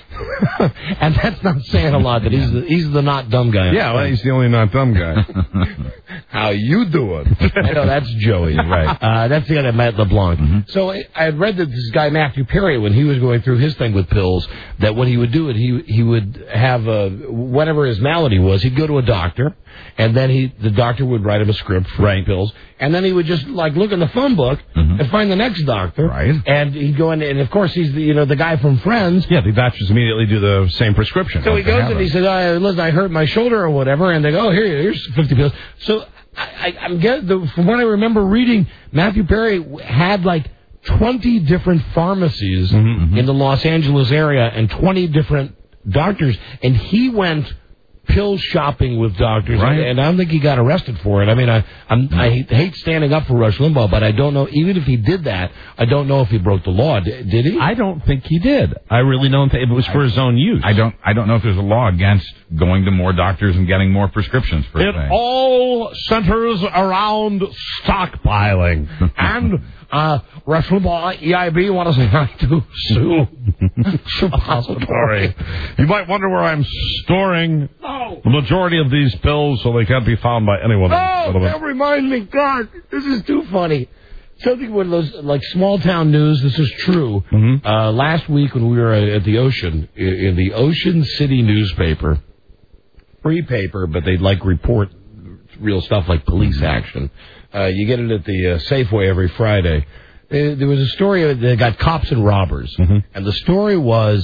And that's not saying a lot. That he's the, he's the not dumb guy. Yeah, well, he's the only not dumb guy. How you doing? I know that's Joey, right? Uh, that's the guy that met LeBlanc. Mm-hmm. So I I had read that this guy Matthew Perry, when he was going through his thing with pills, that what he would do is he he would have a, whatever his malady was, he'd go to a doctor, and then he the doctor would write him a script for right. pills, and then he would just like look in the phone book Mm-hmm. and find the next doctor, Right. and he'd go in, and of course he's the you know the guy from Friends. Yeah, the doctors immediately do the same prescription. So he goes and he says, uh, "Listen, I hurt my shoulder or whatever," and they go, "Oh, here, here's fifty pills." So I, I, I'm getting the, from what I remember reading, Matthew Perry had like twenty different pharmacies Mm-hmm, in the Los Angeles area and twenty different doctors, and he went pill shopping with doctors, Right. and, and I don't think he got arrested for it. I mean, I I'm, I hate standing up for Rush Limbaugh, but I don't know. Even if he did that, I don't know if he broke the law. Did, did he? I don't think he did. I really don't think it was for his own use. I don't. I don't know if there's a law against going to more doctors and getting more prescriptions for It things. all centers around stockpiling. And uh, Rush Limbaugh, E I B, want to say hi to Sue Suppository. You might wonder where I'm storing the majority of these pills so they can't be found by anyone. Oh, that reminds me, God, this is too funny. Something with those, like, small-town news, this is true. Mm-hmm. Uh, last week when we were at the Ocean, in in the Ocean City newspaper, free paper, but they'd, like, report real stuff like police action. Uh, you get it at the uh, Safeway every Friday. Uh, there was a story that got cops and robbers. Mm-hmm. And the story was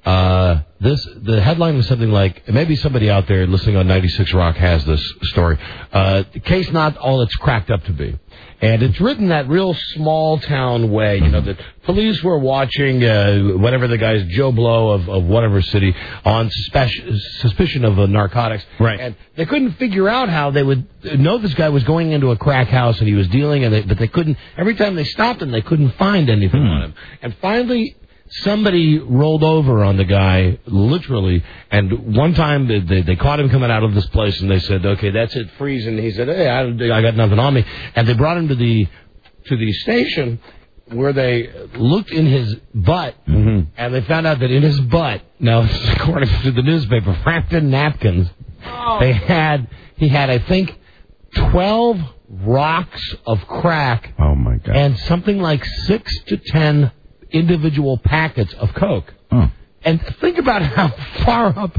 Uh, this the headline was something like, maybe somebody out there listening on ninety-six Rock has this story. Uh, the case not all it's cracked up to be. And it's written that real small town way, you know, that police were watching uh, whatever the guy's Joe Blow of, of whatever city on suspicion, suspicion of uh, narcotics. Right. And they couldn't figure out how they would know this guy was going into a crack house and he was dealing, and they, but they couldn't, every time they stopped him, they couldn't find anything Hmm. on him. And finally, somebody rolled over on the guy, literally, and one time they, they, they caught him coming out of this place, and they said, okay, that's it, freeze, and he said, hey, I, I got nothing on me. And they brought him to the to the station where they looked in his butt, Mm-hmm. and they found out that in his butt, now, this is according to the newspaper, Frampton Napkins, they had, he had, I think, twelve rocks of crack. Oh, my God. And something like six to ten individual packets of Coke. Oh. And think about how far up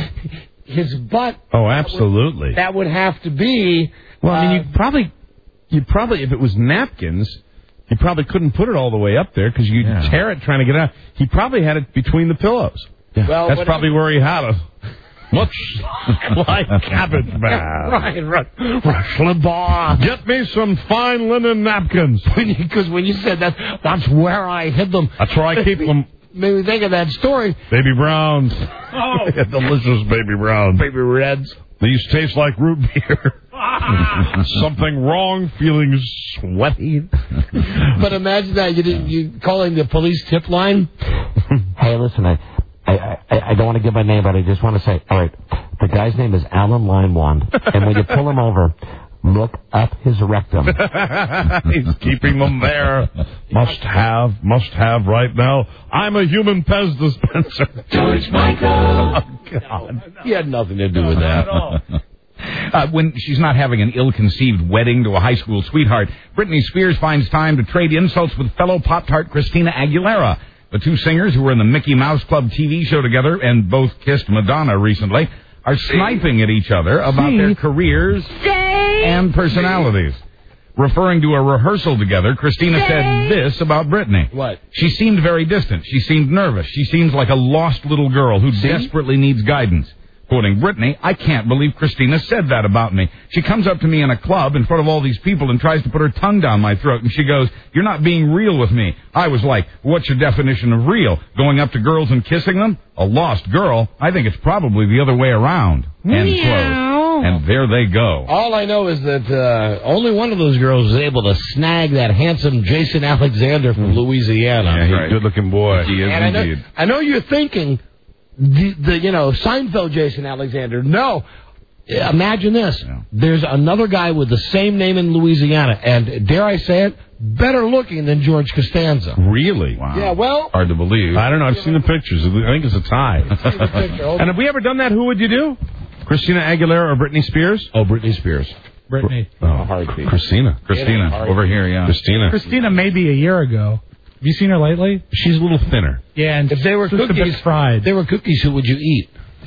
his butt. Oh, absolutely. That would have to be. Well, I mean, uh, you probably, you probably, if it was napkins, you probably couldn't put it all the way up there because you'd Yeah. tear it trying to get it out. He probably had it between the pillows. Well, That's what- probably where he had it. Much like cabbage man. Right, right. Rush Limbaugh. Get me some fine linen napkins. Because when you said that, that's where I hid them. That's where I keep them. Made me think of that story. Baby Browns. Oh. Delicious Baby Browns. Baby Reds. These taste like root beer. Something wrong, feeling sweaty. But imagine that, you did, you calling the police tip line. Hey, listen, I, I, I, I don't want to give my name, but I just want to say, all right, the guy's name is Alan Limewand, and when you pull him over, look up his rectum. He's keeping them there. Must have, must have right now. I'm a human Pez dispenser. George Michael. Oh, God. He had nothing to do with that. Uh, when she's not having an ill-conceived wedding to a high school sweetheart, Britney Spears finds time to trade insults with fellow Pop-Tart Christina Aguilera. The two singers, who were in the Mickey Mouse Club T V show together and both kissed Madonna recently, are sniping at each other about their careers and personalities. Referring to a rehearsal together, Christina said this about Britney. What? She seemed very distant. She seemed nervous. She seems like a lost little girl who desperately needs guidance. Quoting Britney, I can't believe Christina said that about me. She comes up to me in a club in front of all these people and tries to put her tongue down my throat, and she goes, you're not being real with me. I was like, what's your definition of real? Going up to girls and kissing them? A lost girl? I think it's probably the other way around. End quote. And there they go. All I know is that uh, only one of those girls was able to snag that handsome Jason Alexander from Louisiana. Yeah, he's a good-looking boy. He is and I know, indeed. I know you're thinking, the, the you know, Seinfeld Jason Alexander. No. Imagine this. Yeah. There's another guy with the same name in Louisiana, and dare I say it, better looking than George Costanza. Really? Wow. Yeah, well, Hard to believe. I don't know. I've seen the pictures. I think it's a tie. And have we ever done that? Who would you do? Christina Aguilera or Britney Spears? Oh, Britney Spears. Brittany. Oh, Christina. Christina, over here, yeah. Christina. Christina maybe a year ago. Have you seen her lately? She's a little thinner. Yeah, and If they were just a cookies, bit fried. if they were cookies, who would you eat?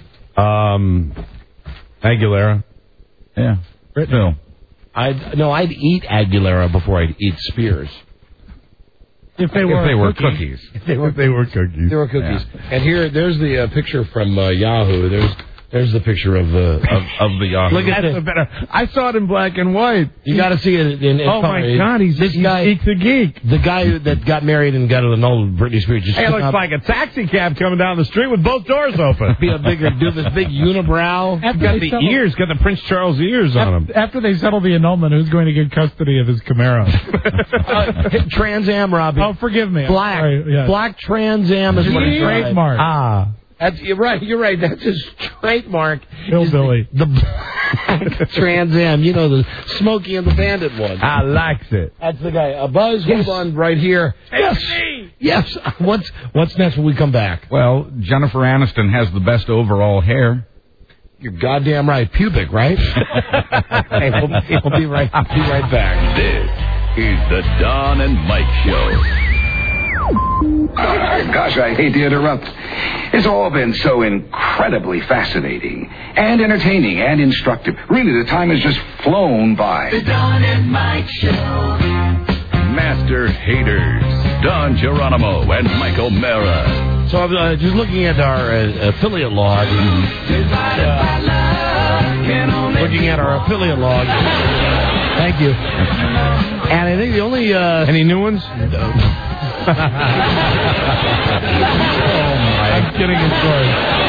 Um, Aguilera. Yeah. Phil. I'd no, I'd eat Aguilera before I'd eat Spears. If they were, If they were cookie. cookies. If they were, They were cookies. they were cookies. And here, there's the uh, picture from uh, Yahoo. There's there's the picture of the Of, of the Yahoo. Look at That's it. a better. I saw it in black and white. You got to see it in. in Oh color. my God, he's this he's guy. geek to geek. The guy that got married and got an old Britney Spears just Hey, it stood looks up, like a taxi cab coming down the street with both doors open. be a bigger, do this big unibrow. After Got they the settle- ears, got the Prince Charles ears on him. Af- After they settle the annulment, who's going to get custody of his Camaro? uh, Trans Am, Robbie. Oh, forgive me. I'm Black, sorry, yes. black Trans Am is what he drives. Trademark. Ah. That's, you're right. You're right. That's his trademark. Hillbilly. The, the black Trans Am. You know, the Smokey and the Bandit one. I likes it. That's the guy. A Buzz, Yes. hold on right here. Yes. Yes. What's what's next when we come back? Well, Jennifer Aniston has the best overall hair. You're goddamn right. Pubic, right? Hey, we'll, we'll be right. Be right back. This is the Don and Mike Show. Gosh, I hate to interrupt. It's all been so incredibly fascinating and entertaining and instructive. Really, the time has just flown by. The Don and Mike Show. Master haters, Don Geronimo and Mike O'Mara. So I'm uh, just looking at our uh, affiliate log. Uh, looking at our affiliate log. Thank you. And I think the only... Uh, Any new ones? No. Oh, my. I'm kidding, of course.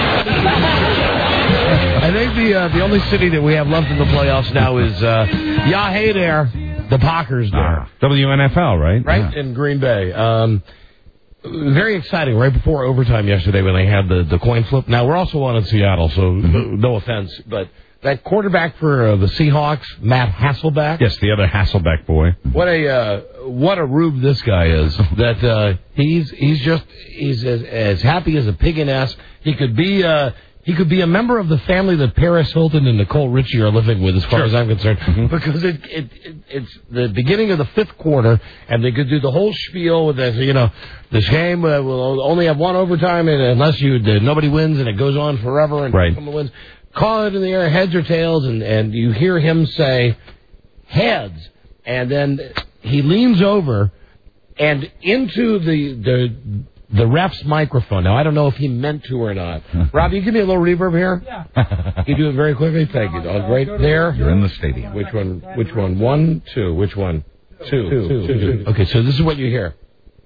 I think the uh, the only city that we have left in the playoffs now is uh, yeah, hey there, the Packers there. Ah, W N F L, right? Right, yeah. In Green Bay. Um, very exciting, right before overtime yesterday when they had the, the coin flip. Now, we're also on in Seattle, so mm-hmm. no, no offense, but that quarterback for uh, the Seahawks, Matt Hasselbeck. Yes, the other Hasselbeck boy. What a uh, what a rube this guy is. That uh, he's he's just he's as, as happy as a pig in ass. He could be uh, he could be a member of the family that Paris Hilton and Nicole Richie are living with, as far sure. as I'm concerned, mm-hmm. because it, it, it it's the beginning of the fifth quarter, and they could do the whole spiel with this. You know, this game uh, will only have one overtime, and unless you uh, nobody wins, and it goes on forever, and right. someone wins. Call it in the air, heads or tails, and, and you hear him say, heads. And then he leans over and into the the the ref's microphone. Now, I don't know if he meant to or not. Rob, you give me a little reverb here? Yeah. You do it very quickly? Thank you. Oh, right there. You're in the stadium. Which one? Which one? One, two. Which one? Two. Two. Two. Two. Two. Okay, so this is what you hear.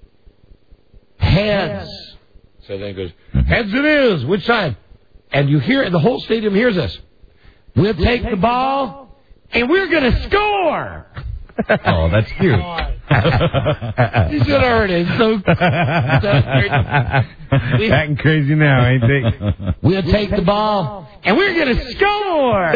Heads. So then it goes, heads it is. Which side? And you hear it, the whole stadium hears us. We'll take the ball, and we're going to score. Oh, that's cute. You should have heard it. It's so, we, acting crazy now, ain't they? We'll take the ball, and we're going to score.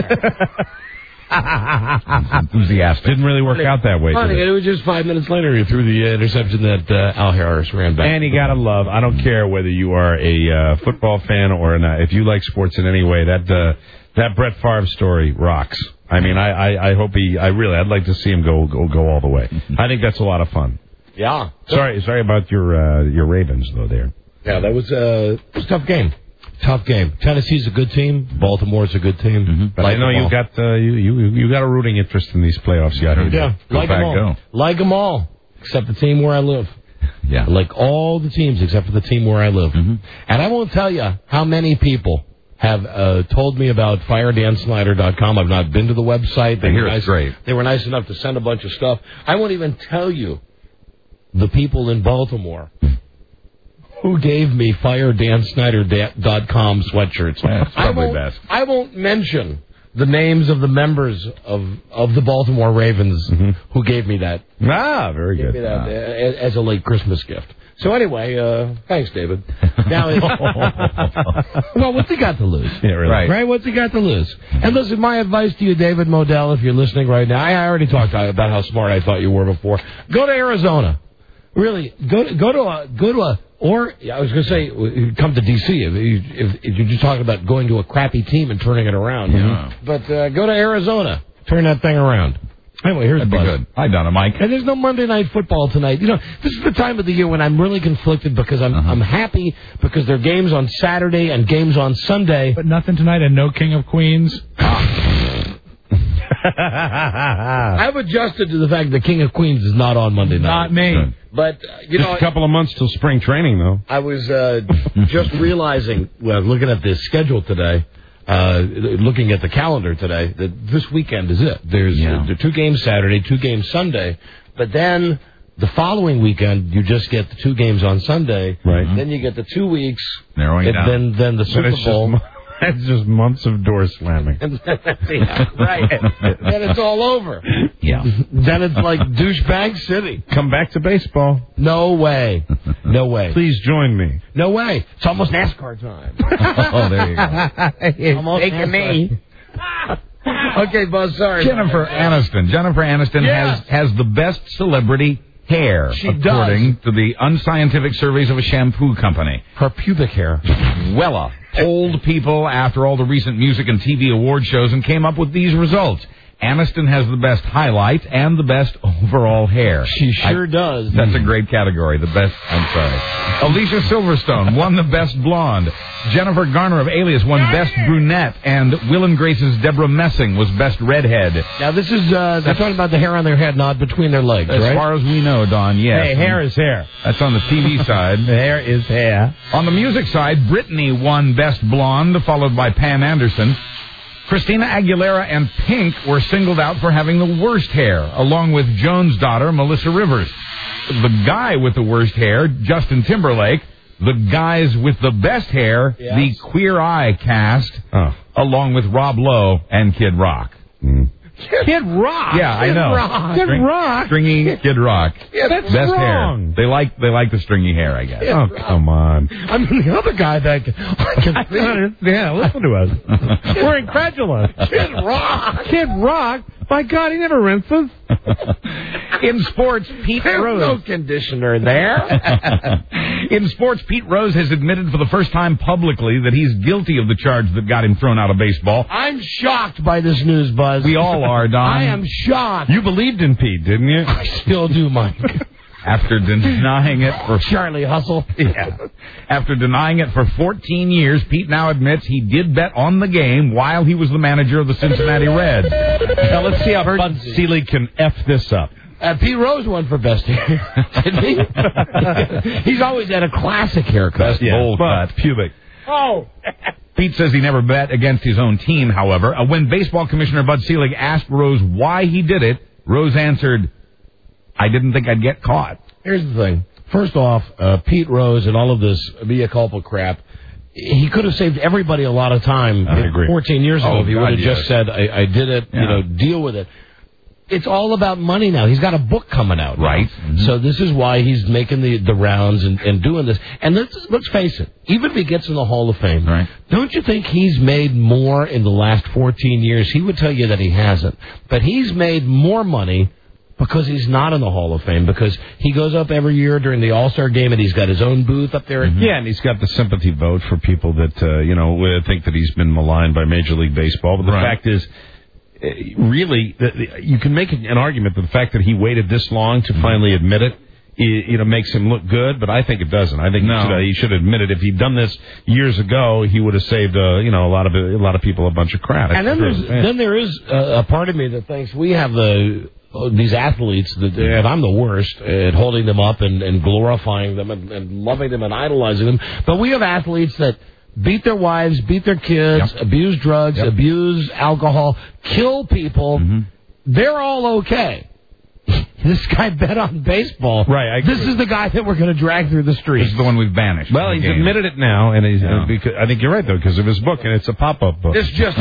Enthusiastic. Didn't really work out that way. Funny, it? it was just five minutes later he threw the uh, interception that uh, Al Harris ran back. And you gotta love. I don't care whether you are a uh, football fan or not. If you like sports in any way, that uh, that Brett Favre story rocks. I mean, I, I, I hope he. I really. I'd like to see him go go go all the way. I think that's a lot of fun. Yeah. Sorry, sorry about your uh, your Ravens though. There. Yeah, that was, uh, it was a tough game. Tough game. Tennessee's a good team. Baltimore's a good team. Mm-hmm. But like I know you got uh, you you you got a rooting interest in these playoffs. You got yeah, go like back, them all. go. Like them all, except the team where I live. Yeah, like all the teams except for the team where I live. Mm-hmm. And I won't tell you how many people have uh, told me about fire dan snyder dot com. I've not been to the website. They I hear were it's nice, great. They were nice enough to send a bunch of stuff. I won't even tell you the people in Baltimore who gave me fire dan snyder dot com sweatshirts. Yeah, that's probably I won't, best. I won't mention the names of the members of, of the Baltimore Ravens mm-hmm. who gave me that. Ah, very gave good. Me that ah. as a late Christmas gift. So anyway, uh, thanks, David. Now, well, what's he got to lose? Yeah, really. Right. Right? What's he got to lose? And listen, my advice to you, David Modell, if you're listening right now, I already talked about how smart I thought you were before. Go to Arizona. Really, go to, go to a, go to a, or, I was going to say, come to D C if, if, if you're just talking about going to a crappy team and turning it around. Yeah. But uh, go to Arizona. Turn that thing around. Anyway, here's That'd Buzz. be good. Hi, Donna, Mike. And there's no Monday Night Football tonight. You know, this is the time of the year when I'm really conflicted because I'm uh-huh. I'm happy because there are games on Saturday and games on Sunday. But nothing tonight and no King of Queens. I've adjusted to the fact that King of Queens is not on Monday night. Not me. Good. But, uh, you Just know... a couple of months till spring training, though. I was uh, just realizing, well, looking at the schedule today, uh, looking at the calendar today, that this weekend is it. There's yeah. uh, two games Saturday, two games Sunday, but then the following weekend you just get the two games on Sunday. Right. Then you get the two weeks. Narrowing and down. Then, then the Super it's Bowl. Just, it's just months of door slamming. Yeah, right. Then it's all over. Yeah. Then it's like douchebag city. Come back to baseball. No way. No way. Please join me. No way. It's almost NASCAR time. Oh, there you go. It's almost taking me. Okay, Buzz, sorry. Jennifer Aniston. Jennifer Aniston Yes. has has the best celebrity hair, She according does. to the unscientific surveys of a shampoo company. Her pubic hair. Wella polled people after all the recent music and T V award shows and came up with these results. Aniston has the best highlight and the best overall hair. She sure I, does. That's a great category. The best, I'm sorry. Alicia Silverstone won the best blonde. Jennifer Garner of Alias won best brunette. And Will and Grace's Deborah Messing was best redhead. Now, this is, uh, they're talking about the hair on their head, not between their legs, as right? As far as we know, Don, yes. Hey, hair is hair. That's on the T V side. Hair is hair. On the music side, Britney won best blonde, followed by Pam Anderson. Christina Aguilera and Pink were singled out for having the worst hair, along with Jones' daughter, Melissa Rivers. The guy with the worst hair, Justin Timberlake. The guys with the best hair, yes. the Queer Eye cast, oh. along with Rob Lowe and Kid Rock. Mm. Kid Rock. Yeah, Kid I know. Rock. Kid String, Rock. Stringy Kid Rock. Yeah, that's Best wrong. hair. They like they like the stringy hair, I guess. Kid oh, Rock. Come on. I mean, the other guy that I can see. Yeah, listen to us. We're incredulous. Kid Rock. Kid Rock. My God, he never rinses. In sports, Pete There's Rose. no conditioner there. In sports, Pete Rose has admitted for the first time publicly that he's guilty of the charge that got him thrown out of baseball. I'm shocked by this news, Buzz. We all are, Don. I am shocked. You believed in Pete, didn't you? I still do, Mike. After denying it for... Charlie Hustle. Yeah. After denying it for fourteen years, Pete now admits he did bet on the game while he was the manager of the Cincinnati Reds. Now, let's see how Bud Selig can F this up. Uh, Pete Rose won for best hair, didn't he? He's always had a classic haircut. Best yeah, bowl cut. Pubic. Oh. Pete says he never bet against his own team, however. Uh, when Baseball Commissioner Bud Selig asked Rose why he did it, Rose answered, I didn't think I'd get caught. Here's the thing. First off, uh, Pete Rose and all of this mea culpa crap, he could have saved everybody a lot of time I agree. fourteen years ago oh, if he God, would have yes. just said, I, I did it, yeah. you know, deal with it. It's all about money now. He's got a book coming out. Right. Mm-hmm. So this is why he's making the, the rounds and, and doing this. And let's, let's face it, even if he gets in the Hall of Fame, right. don't you think he's made more in the last fourteen years? He would tell you that he hasn't. But he's made more money because he's not in the Hall of Fame, because he goes up every year during the All-Star game and he's got his own booth up there. Mm-hmm. Yeah, and he's got the sympathy vote for people that, uh, you know, think that he's been maligned by Major League Baseball. But the right. fact is, really, you can make an argument that the fact that he waited this long to finally admit it, you know, makes him look good, but I think it doesn't. I think no. he, should, uh, he should admit it. If he'd done this years ago, he would have saved, uh, you know, a lot of a lot of people a bunch of crap. And then there's then there is a, a part of me that thinks we have the these athletes that, and I'm the worst at holding them up and, and glorifying them and, and loving them and idolizing them. But we have athletes that beat their wives, beat their kids, yep. abuse drugs, yep. abuse alcohol, kill people. Mm-hmm. They're all okay. This guy bet on baseball. Right. I this is the guy that we're going to drag through the streets. This is the one we've banished. Well, he's game. admitted it now, and he's. Yeah. Uh, because, I think you're right though, because of his book, and it's a pop-up book. This just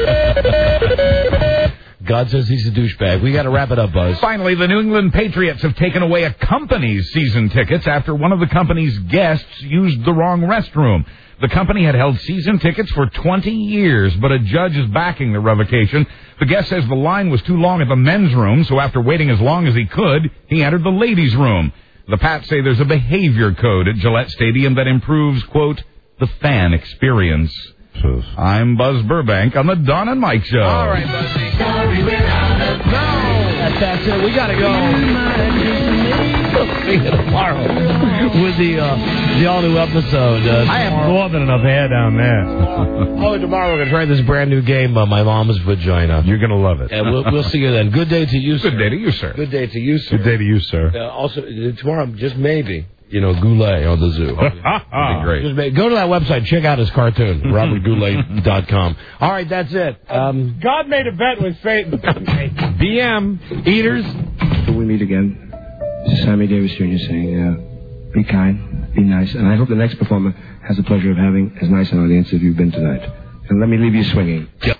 in. God says he's a douchebag. We got to wrap it up, Buzz. Finally, the New England Patriots have taken away a company's season tickets after one of the company's guests used the wrong restroom. The company had held season tickets for twenty years, but a judge is backing the revocation. The guest says the line was too long at the men's room, so after waiting as long as he could, he entered the ladies' room. The Pats say there's a behavior code at Gillette Stadium that improves, quote, the fan experience. I'm Buzz Burbank on the Don and Mike Show. All right, Buzzy. Sorry, we're out of no. That's, that's it. We got to go. We'll see you tomorrow with the uh, the all-new episode. Uh, I have more than enough hair down there. Oh, tomorrow we're going to try this brand new game, uh, My Mom's Vagina. You're going to love it. And we'll, we'll see you then. Good day to you, sir. Good day to you, sir. Good day to you, sir. Good day to you, sir. Uh, also, uh, tomorrow, just maybe, you know, Goulet on the zoo. That'd be great. Just may, go to that website. Check out his cartoon, robert goulet dot com. All right, that's it. Um, God made a bet with Satan. B M. Eaters. Till we meet again. This is Sammy Davis Junior saying, uh, be kind, be nice, and I hope the next performer has the pleasure of having as nice an audience as you've been tonight. And let me leave you swinging.